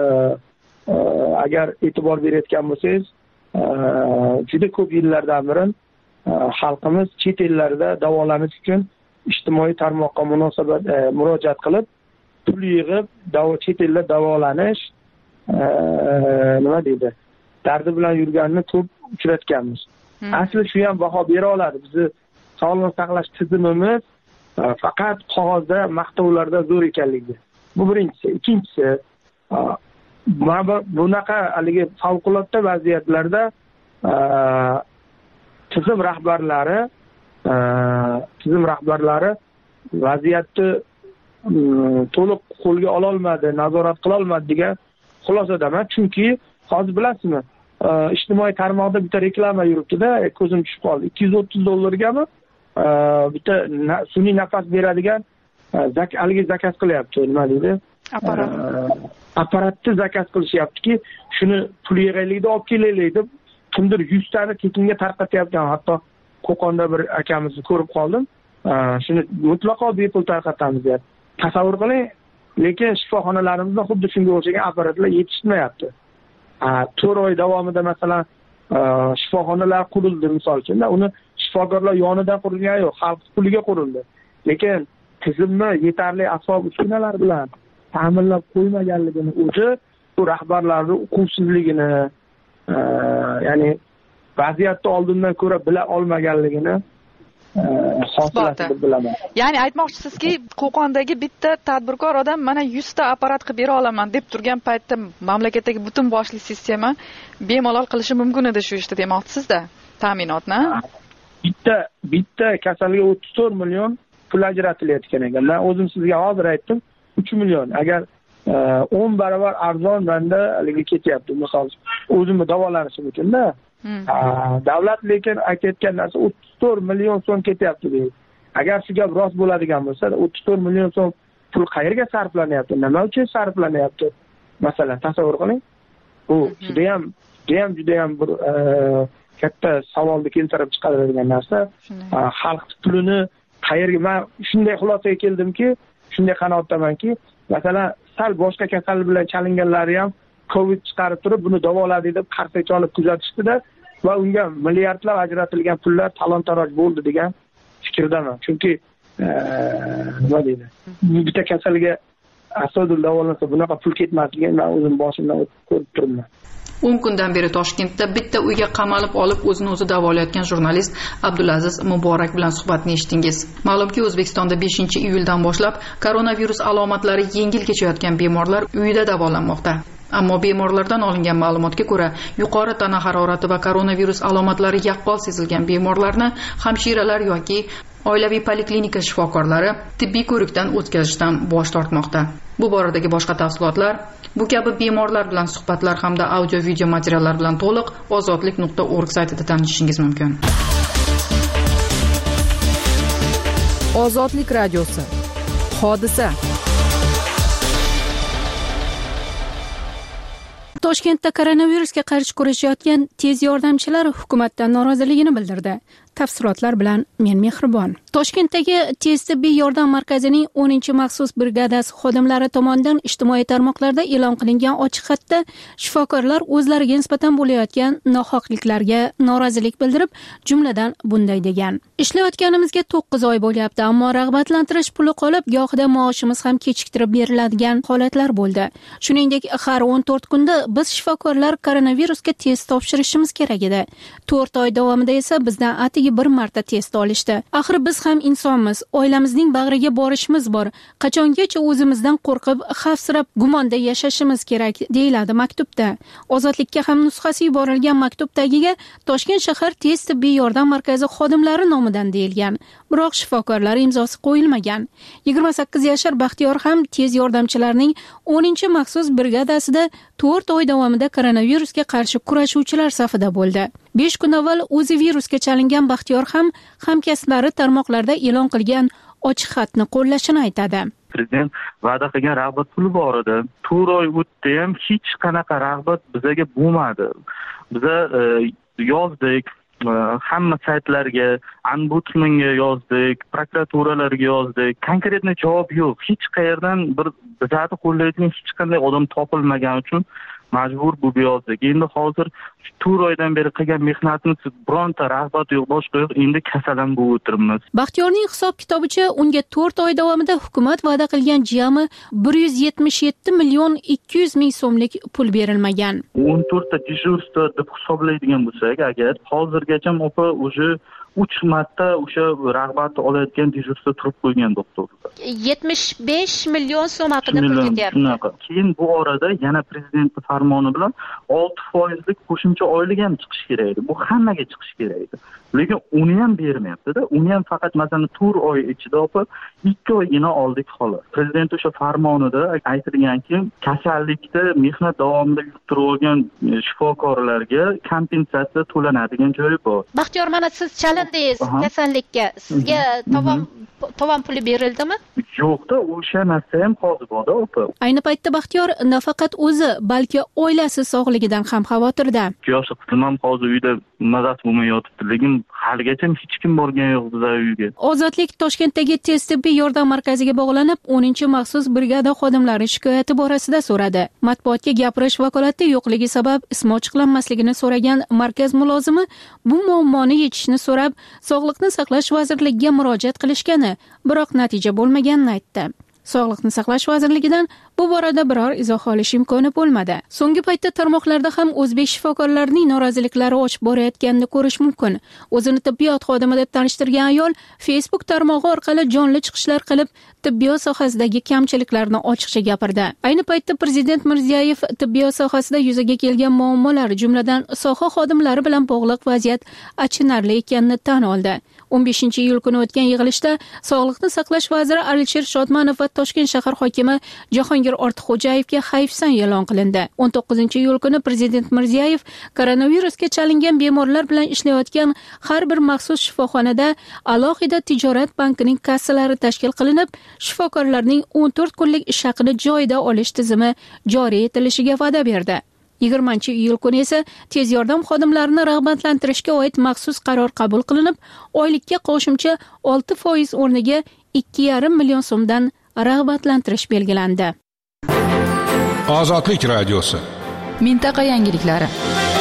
agar e'tibor berayotgan bo'lsangiz, juda ko'p yillardan beri xalqimiz chet ellarda davolanish uchun ijtimoiy tarmoqqa murojaat qilib, pul yig'ib, chet elda davolanish nima deydi? Dardi bilan yurganini ko'p uchratganmiz. Asli shu ham baho bera oladi. Bizni sog'liqni saqlash tizimimiz faqat qog'ozda, maqtovlarda zo'r ekanligi. Bu birinchisi. Ikkinchisi, bunaqa haligi favqulodda vaziyatlarda tizim rahbarlari vaziyatni to'liq qo'lga ola olmadi, nazorat qila olmadi degan xulosadaman. Chunki hozir bilasizmi, ijtimoiy tarmoqda bitta reklama yuribdi-da, ko'zim tushib qoldi. $230gami bitta sun'iy nafas beradigan haligi zakaz qilyapti, nima deydi? Apparatni zakaz qilishyaptiki, shuni pul yig'aylikda olib kelaylik deb kimdir 100 tani tekinga tarqatyapti. Hatto Qo'qonda bir akamizni ko'rib qoldim. Shuni mutlaqo bepul tarqatamiz deb. Tasavvur qiling, lekin shifoxonalarimizda xuddi shunga o'xshagan apparatlar yetishmayapti. 4 oy davomida masalan shifoxonalar qurildi misol uchun, uni shifokorlar yonidan qurilgani yo'q, xalq puliga qurildi. Lekin tizimni yetarli asbob uskunalar bilan ta'minlab qo'ymaganligini o'zi bu rahbarlarning uquvsizligini, ya'ni vaziyatni oldindan ko'ra bila olmaganligini hosilasi deb bilaman. Ya'ni aytmoqchisizki, Qo'qondagi bitta tadbirkor odam mana 100 ta apparat qilib bera olaman deb turgan paytda mamlakatdagi butun boshli sistema bemalol qilishi mumkin edi shu ishni demoqchisizda, ta'minotni. Bitta kasalga 34 million pul ajratilayotgan ekan. Men o'zim sizga hozir aytdim, 3 million. Agar 10 barobar arzon banda haligi ketyapti. Misol o'zimni davolanishim uchun-da. Davlat lekin aytayotgan narsa 34 million so'm ketyapti deydi. Agar shu gap rost bo'ladigan bo'lsa, 34 million so'm pul qayerga sarflanyapti? Nima uchun sarflanyapti? Masalan, tasavvur qiling. Bu juda ham bir katta savolni keltirib chiqaradigan narsa. Xalq pulini qayerga, men shunday xulosaga keldimki, shunday qanoatdamanki, masalan, sal boshqa kasal bilan chalinganlari ham Covid chiqarib turib, buni davoladi deb qarsak olib kuzatishdi-da va unga milliardlab ajratilgan pullar talon-taroj bo'ldi degan fikrdaman. Chunki nima deydi? Bitta kasalga astoydil davolansa bunaqa pul ketmasligini men o'zim boshimdan ko'rib turibman. 10 kundan beri Toshkentda bitta uyga qamalib olib o'zini o'zi davolayotgan jurnalist Abdulaziz Muborak bilan suhbatni eshitdingiz. Ma'lumki, O'zbekistonda 5-iyuldan boshlab koronavirus alomatlari yengil kechayotgan bemorlar uyida davolanmoqda. Ammo bemorlardan olingan ma'lumotga ko'ra, yuqori tana harorati va koronavirus alomatlari yaqqol sezilgan bemorlarni hamshiralar yoki oilaviy poliklinika shifokorlari tibbiy ko'rikdan o'tkazishdan bosh tortmoqda. Bu boradagi boshqa tafsilotlar, bu kabi bemorlar bilan suhbatlar hamda audio-video materiallar bilan to'liq ozodlik.org saytida tanishishingiz mumkin. Ozodlik radiosi. Hodisa. Toshkentda koronavirusga qarshi kurashayotgan tez yordamchilar hukumatdan noroziligini bildirdi. Tafsilotlar bilan men Mehribon. Toshkentdagi tez tibbiy yordam markazining 10-maxsus brigadasi xodimlari tomonidan ijtimoiy tarmoqlarda e'lon qilingan ochiq xatda shifokorlar o'zlariga nisbatan bo'layotgan nohaqliklarga norozilik bildirib, jumladan bunday degan: ishlayotganimizga 9 oy bo'lyapti, ammo rag'batlantirish puli qolib, gohida maoshimiz ham kechiktirib beriladigan holatlar bo'ldi. Shuningdek, har 14 kunda biz shifokorlar koronavirusga test topshirishimiz kerak edi. 4 oy davomida esa bizdan atigi bir marta test olishdi. Axir biz ham insonmiz, oilamizning bag'riga borishimiz bor. Qachongacha o'zimizdan qo'rqib, xavfsirab, gumonda yashashimiz kerak, deyiladi maktubda. Ozodlikka ham nusxasi yuborilgan maktub tagiga Toshkent shahar tez tibbiy yordam markazi xodimlari nomidan deyilgan. Biroq shifokorlar imzosi qo'yilmagan. 28 yashar Baxtiyor ham tez yordamchilarning 10-maxsus brigadasida 4 oy davomida koronavirusga qarshi kurashuvchilar safida bo'ldi. 5 kun avval o'zi virusga chalingan Baxtiyor ham hamkasblari tarmoqlarda e'lon qilgan ochiq xatni qo'llashini aytadi. Prezident va'da qilgan rag'bat puli bor edi. 4 oy o'tdi ham hech qanaqa rag'bat bizaga bo'lmadi. Biza yozdik, hamma saytlarga, ombudsmanga yozdik, prokuraturalarga yozdik. Konkretni javob yo'q. Hech qayerdan bizani qo'llaydigan hech qanday odam topilmagani uchun majbur bo'lib yozdik. Endi hozir 4 oydan beri qilgan mehnatimiz bironta rag'bat yo'q, boshqa yo'q. Endi kasalan bo'lib o'tiribmiz. Baxtiyorning hisob-kitobicha unga 4 oy davomida hukumat va'da qilgan jami 177 million 200 ming so'mlik pul berilmagan. 14 ta dejurstvo deb hisoblaydigan bo'lsak, agar hozirgacha opa o'sha 3 marta o'sha rag'batni olayotgan dejurstvo turib qo'ygan doktorlar. 75 million so'm haqida pul ketyapti. Keyin bu orada yana prezidentning farmoni bilan 6% qo'shimcha oylik ham chiqish kerak edi. Bu hammaga chiqish kerak edi. Lekin uni ham bermayapti-da. Uni ham faqat masalan 4 oy ichida 2 oygina oldik xolos. Prezident o'sha farmonida aytilganki, kasallikda mehnat davomida yuqtirib olgan shifokorlarga kompensatsiya to'lanadigan joyi bor. Baxtiyor, mana siz chalindingiz kasallikka. Sizga tovon puli berildimi? Yo'q-da, o'sha narsa ham hozir bor-da, opa. Ayni paytda Baxtiyor nafaqat o'zi, balki oilasi sog'ligidan ham xavotirda. Yoshi qizim ham hozir uyda mazasi bo'lmay yotibdi, lekin haligacha hech kim borgan yo'q bizlar uyga. Ozodlik Toshkentdagi tez tibbiy yordam markaziga bog'lanib, 10-maxsus brigada xodimlari shikoyati borasida so'radi. Matbuotga gapirish vakolati yo'qligi sabab ismi ochiqlanmasligini so'ragan markaz mulozimi bu muammoni yechishni so'rab, Sog'liqni saqlash vazirligiga murojaat qilishgani, biroq natija bo'lmaganini aytdi. Sog'liqni saqlash vazirligidan bu borada biror izoh olish imkoni bo'lmadi. So'nggi paytda tarmoqlarda ham o'zbek shifokorlarining noroziliklari oshib borayotganini ko'rish mumkin. O'zini tibbiyot xodimi deb tanishtirgan ayol Facebook tarmog'i orqali jonli chiqishlar qilib, tibbiyot sohasidagi kamchiliklarni ochiqcha gapirdi. Ayni paytda Prezident Mirziyoyev tibbiyot sohasida yuzaga kelgan muammolar, jumladan soha xodimlari bilan bog'liq vaziyat achinarli ekanini tan oldi. 15-iyul kuni o'tgan yig'ilishda Sog'liqni saqlash vaziri Alisher Shodmonov va Toshkent shahar hokimi Jahongir Ortiqxo'jayevga hayfsan e'lon qilindi. 19-iyul kuni Prezident Mirziyoyev koronavirusga chalingan bemorlar bilan ishlayotgan har bir maxsus shifoxonada alohida tijorat bankining kassalari tashkil qilinib, shifokorlarning 14 kunlik ish haqini joyida olish tizimi joriy etilishiga va'da berdi. 20-iyul kuni esa tez yordam xodimlarini rag'batlantirishga oid maxsus qaror qabul qilinib, oylikka qo'shimcha 6% o'rniga 2,5 million so'mdan rag'batlantirish belgilandi. Ozodlik radiosi. Mintaqa yangiliklari.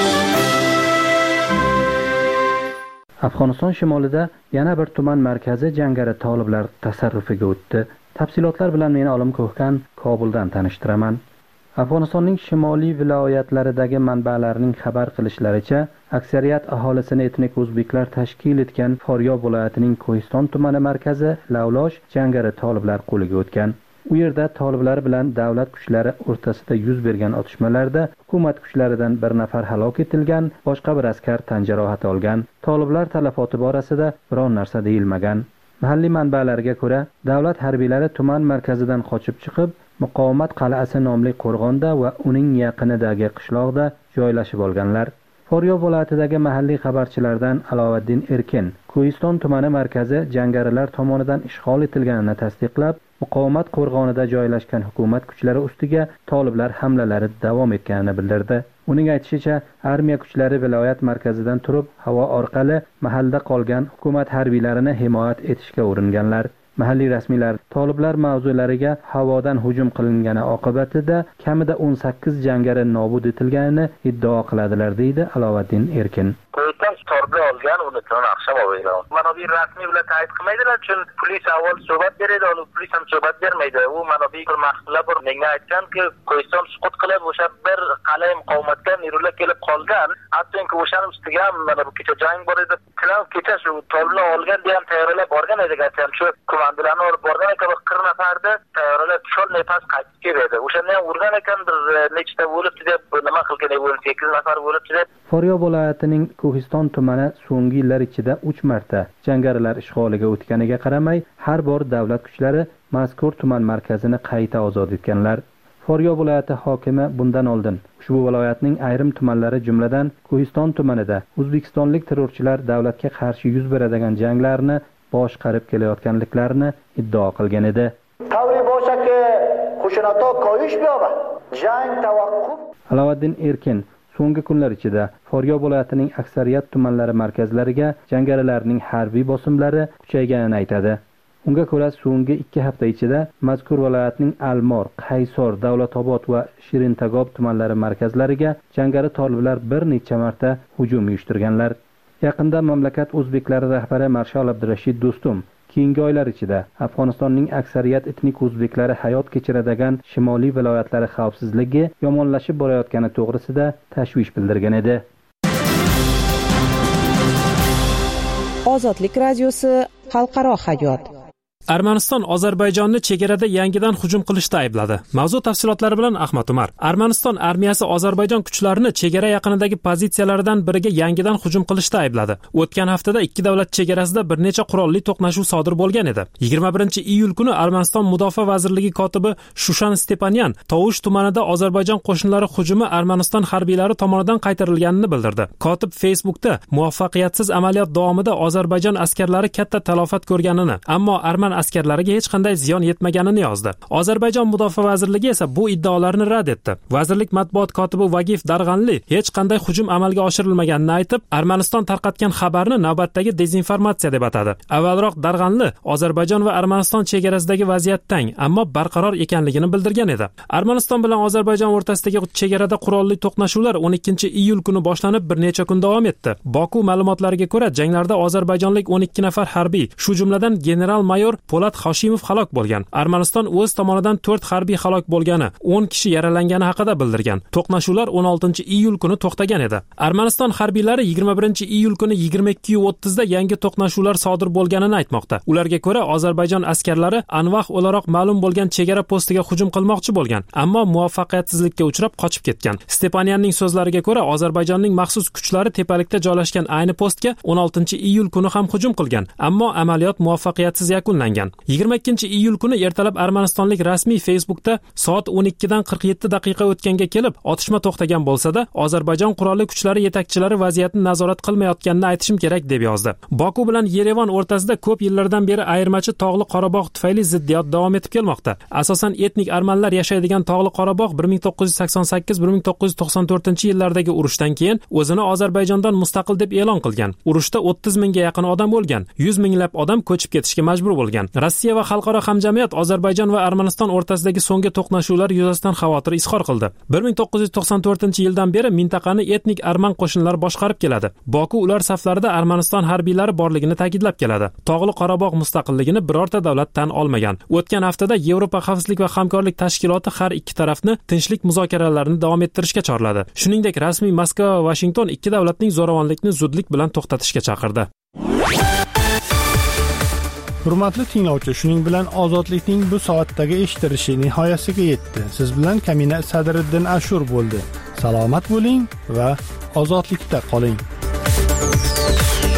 Afg'oniston shimolida yana bir tuman markazi jangari toliblar tasarrufiga o'tdi. Tafsilotlar bilan meni Olim Ko'hkan Kobuldan tanishtiraman. Afg'onistonning shimoliy viloyatlaridagi manbalarning xabar qilishlaricha, aksariyat aholisini etnik o'zbeklar tashkil etgan Foryob viloyatining Ko'histon tumani markazi Lavlosh jangari toliblar qo'liga o'tgan. U yerda toliblar bilan davlat kuchlari o'rtasida yuz bergan otishmalarda hukumat kuchlaridan bir nafar halok etilgan, boshqa bir askar tan jarohati olgan. Toliblar talafoti borasida biron narsa deyilmagan. Mahalliy manbalarga ko'ra, davlat harbiylari tuman markazidan qochib chiqib, Muqomat qal'asi nomli qo'rg'onda va uning yaqinidagi qishloqda joylashib olganlar. Foryob viloyatidagi mahalliy xabarchilardan Alovaddin Erkin Ko'histon tumani markazi jangarilar tomonidan ishg'ol etilganini tasdiqlab, Muqomat qo'rg'onida joylashgan hukumat kuchlari ustiga toliblar hamlalari davom etganini bildirdi. Uning aytishicha, armiya kuchlari viloyat markazidan turib, havo orqali mahallada qolgan hukumat harbiylarini himoyat etishga uringanlar. Mahalliy rasmiylar toliblar mavzulariga havodan hujum qilingani oqibatida kamida 18 jangari nobud etilganini iddao qiladilar, deydi Alovaddin Erkin. Torbi olgan uni akşam olaylar. Mana bir rasmiy bilan ta'yid qilmaydilar, chunki polis avval suhbat beradi, polis ham suhbat bermaydi. U mana bir mahsullar bir menga aytganki, Ko'histon suqut qilib o'sha bir qal'ay muqomatdan yurib kelib qolgan. Hattoki o'shaning ustiga ham mana bu kecha jang bor edi. Kecha shu torbi olgan degan tayyorlab borgan edi, aytgan shu komandirlarni olib borgan ekan, 40 nafarni tayyorlab cho'l nefas qaytib keldi. O'shandan urgan ekan, bir nechta bo'libdi deb nima qilgan, 8 nafar bo'libdi deb. Foryob viloyatining Ko'histon tumani so'nggi yillar ichida 3 marta jangarilar ishg'oliga o'tganiga qaramay, har bor davlat kuchlari mazkur tuman markazini qayta ozod etganlar. Foryob viloyati hokimi bundan oldin ushbu viloyatning ayrim tumanlari jumladan Ko'histon tumanida o'zbekistonlik terrorchilar davlatga qarshi yuz beradigan janglarni boshqarib kelayotganliklarini iddao qilgan edi. Alovaddin Erkin so'nggi kunlar ichida Foryob viloyatining aksariyat tumanlari markazlariga jangarilarning harbiy bosimlari kuchayganini aytadi. Unga ko'ra, so'nggi 2 hafta ichida mazkur viloyatning Almor, Qaysor, Davlatobod va Shirintagob tumanlari markazlariga jangari toliblar bir necha marta hujum uyushtirganlar. Yaqinda mamlakat o'zbeklari rahbari Marshal Abdurashid Do'stum keyingi oylar ichida Afg'onistonning aksariyat etnik o'zbeklari hayot kechiradigan shimoliy viloyatlari xavfsizligi yomonlashib borayotgani to'g'risida tashvish bildirgan edi. Ozodlik radiosi xalqaro hayot. Armaniston Ozarbayjonni chegarada yangidan hujum qilishda aybladi. Mavzu tafsilotlari bilan Ahmad Umar. Armaniston armiyasi Ozarbayjon kuchlarini chegara yaqinidagi pozitsiyalaridan biriga yangidan hujum qilishda aybladi. O'tgan haftada ikki davlat chegarasida bir necha qurolli to'qnashuv sodir bo'lgan edi. 21-iyul kuni Armaniston Mudofaa vazirligi kotibi Shushan Stepanyan Tovush tumanida Ozarbayjon qo'shinlari hujumi Armaniston harbiylari tomonidan qaytarilganini bildirdi. Kotib Facebookda muvaffaqiyatsiz amaliyot davomida Ozarbayjon askarlari katta talofat ko'rganini, ammo arman askarlariga hech qanday ziyon yetmaganini yozdi. Ozarbayjon Mudofaa vazirligi esa bu iddaolarni rad etdi. Vazirlik matbuot kotibi Vagif Darg'anli hech qanday hujum amalga oshirilmaganini aytib, Armaniston tarqatgan xabarni navbatdagi dezinformatsiya deb atadi. Avvalroq Darg'anli Ozarbayjon va Armaniston chegarasidagi vaziyat tang, ammo barqaror ekanligini bildirgan edi. Armaniston bilan Ozarbayjon o'rtasidagi chegarada qurolli to'qnashuvlar 12-iyul kuni boshlanib bir necha kun davom etdi. Boku ma'lumotlariga ko'ra, janglarda ozarbayjonlik 12 nafar harbiy, shu jumladan general-mayor Po'lat Hoshimov halok bo'lgan. Armaniston o'z tomonidan 4 harbiy halok bo'lgani, 10 kishi yaralangani haqida bildirgan. To'qnashuvlar 16-iyul kuni to'xtagan edi. Armaniston harbiylari 21-iyul kuni 22:30 da yangi to'qnashuvlar sodir bo'lganini aytmoqda. Ularga ko'ra, Ozarbayjon askarlari Anvah o'laroq ma'lum bo'lgan chegara postiga hujum qilmoqchi bo'lgan, ammo muvaffaqiyatsizlikka uchrab qochib ketgan. Stepanyanning so'zlariga ko'ra, Ozarbayjonning maxsus kuchlari tepalikda joylashgan ayni postga 16-iyul kuni ham hujum qilgan, ammo amaliyot muvaffaqiyatsiz yakunlangan. 22-iyul kuni ertalab Armanistonlik rasmiy Facebookda soat 12dan 47 daqiqa o'tganga kelib, otishma to'xtagan bo'lsa-da, Ozarbayjon qurolli kuchlari yetakchilari vaziyatni nazorat qilmayotganini aytishim kerak deb yozdi. Boku bilan Yerevan o'rtasida ko'p yillardan beri ayirmachi Tog'li Qorabog' tufayli ziddiyat davom etib kelmoqda. Asosan etnik armanlar yashaydigan Tog'li Qorabog' 1988-1994-yillardagi urushdan keyin o'zini Ozarbayjondan mustaqil deb e'lon qilgan. Urushda 30 mingga yaqin odam o'lgan, 100 minglab odam ko'chib ketishga majbur bo'lgan. Rossiya va xalqaro hamjamiyat Ozarbayjon va Armaniston o'rtasidagi so'nggi to'qnashuvlar yuzasidan xavotir izhor qildi. 1994-yildan beri mintaqani etnik arman qo'shinlari boshqarib keladi. Boku ular saflarida Armaniston harbiylari borligini ta'kidlab keladi. Tog'li Qorabog' mustaqilligini birorta davlat tan olmagan. O'tgan haftada Yevropa xavfsizlik va hamkorlik tashkiloti har ikki tarafni tinchlik muzokaralarini davom ettirishga chorladi. Shuningdek, rasmiy Moskva va Washington ikki davlatning zo'ravonlikni zudlik bilan to'xtatishga chaqirdi. Hurmatli tinglovchi, shuning bilan ozodlikning bu soatdagi eshitilishi nihoyasiga yetdi. Siz bilan Kamina Sadriddin Ashur bo'ldi. Salomat bo'ling va ozodlikda qoling.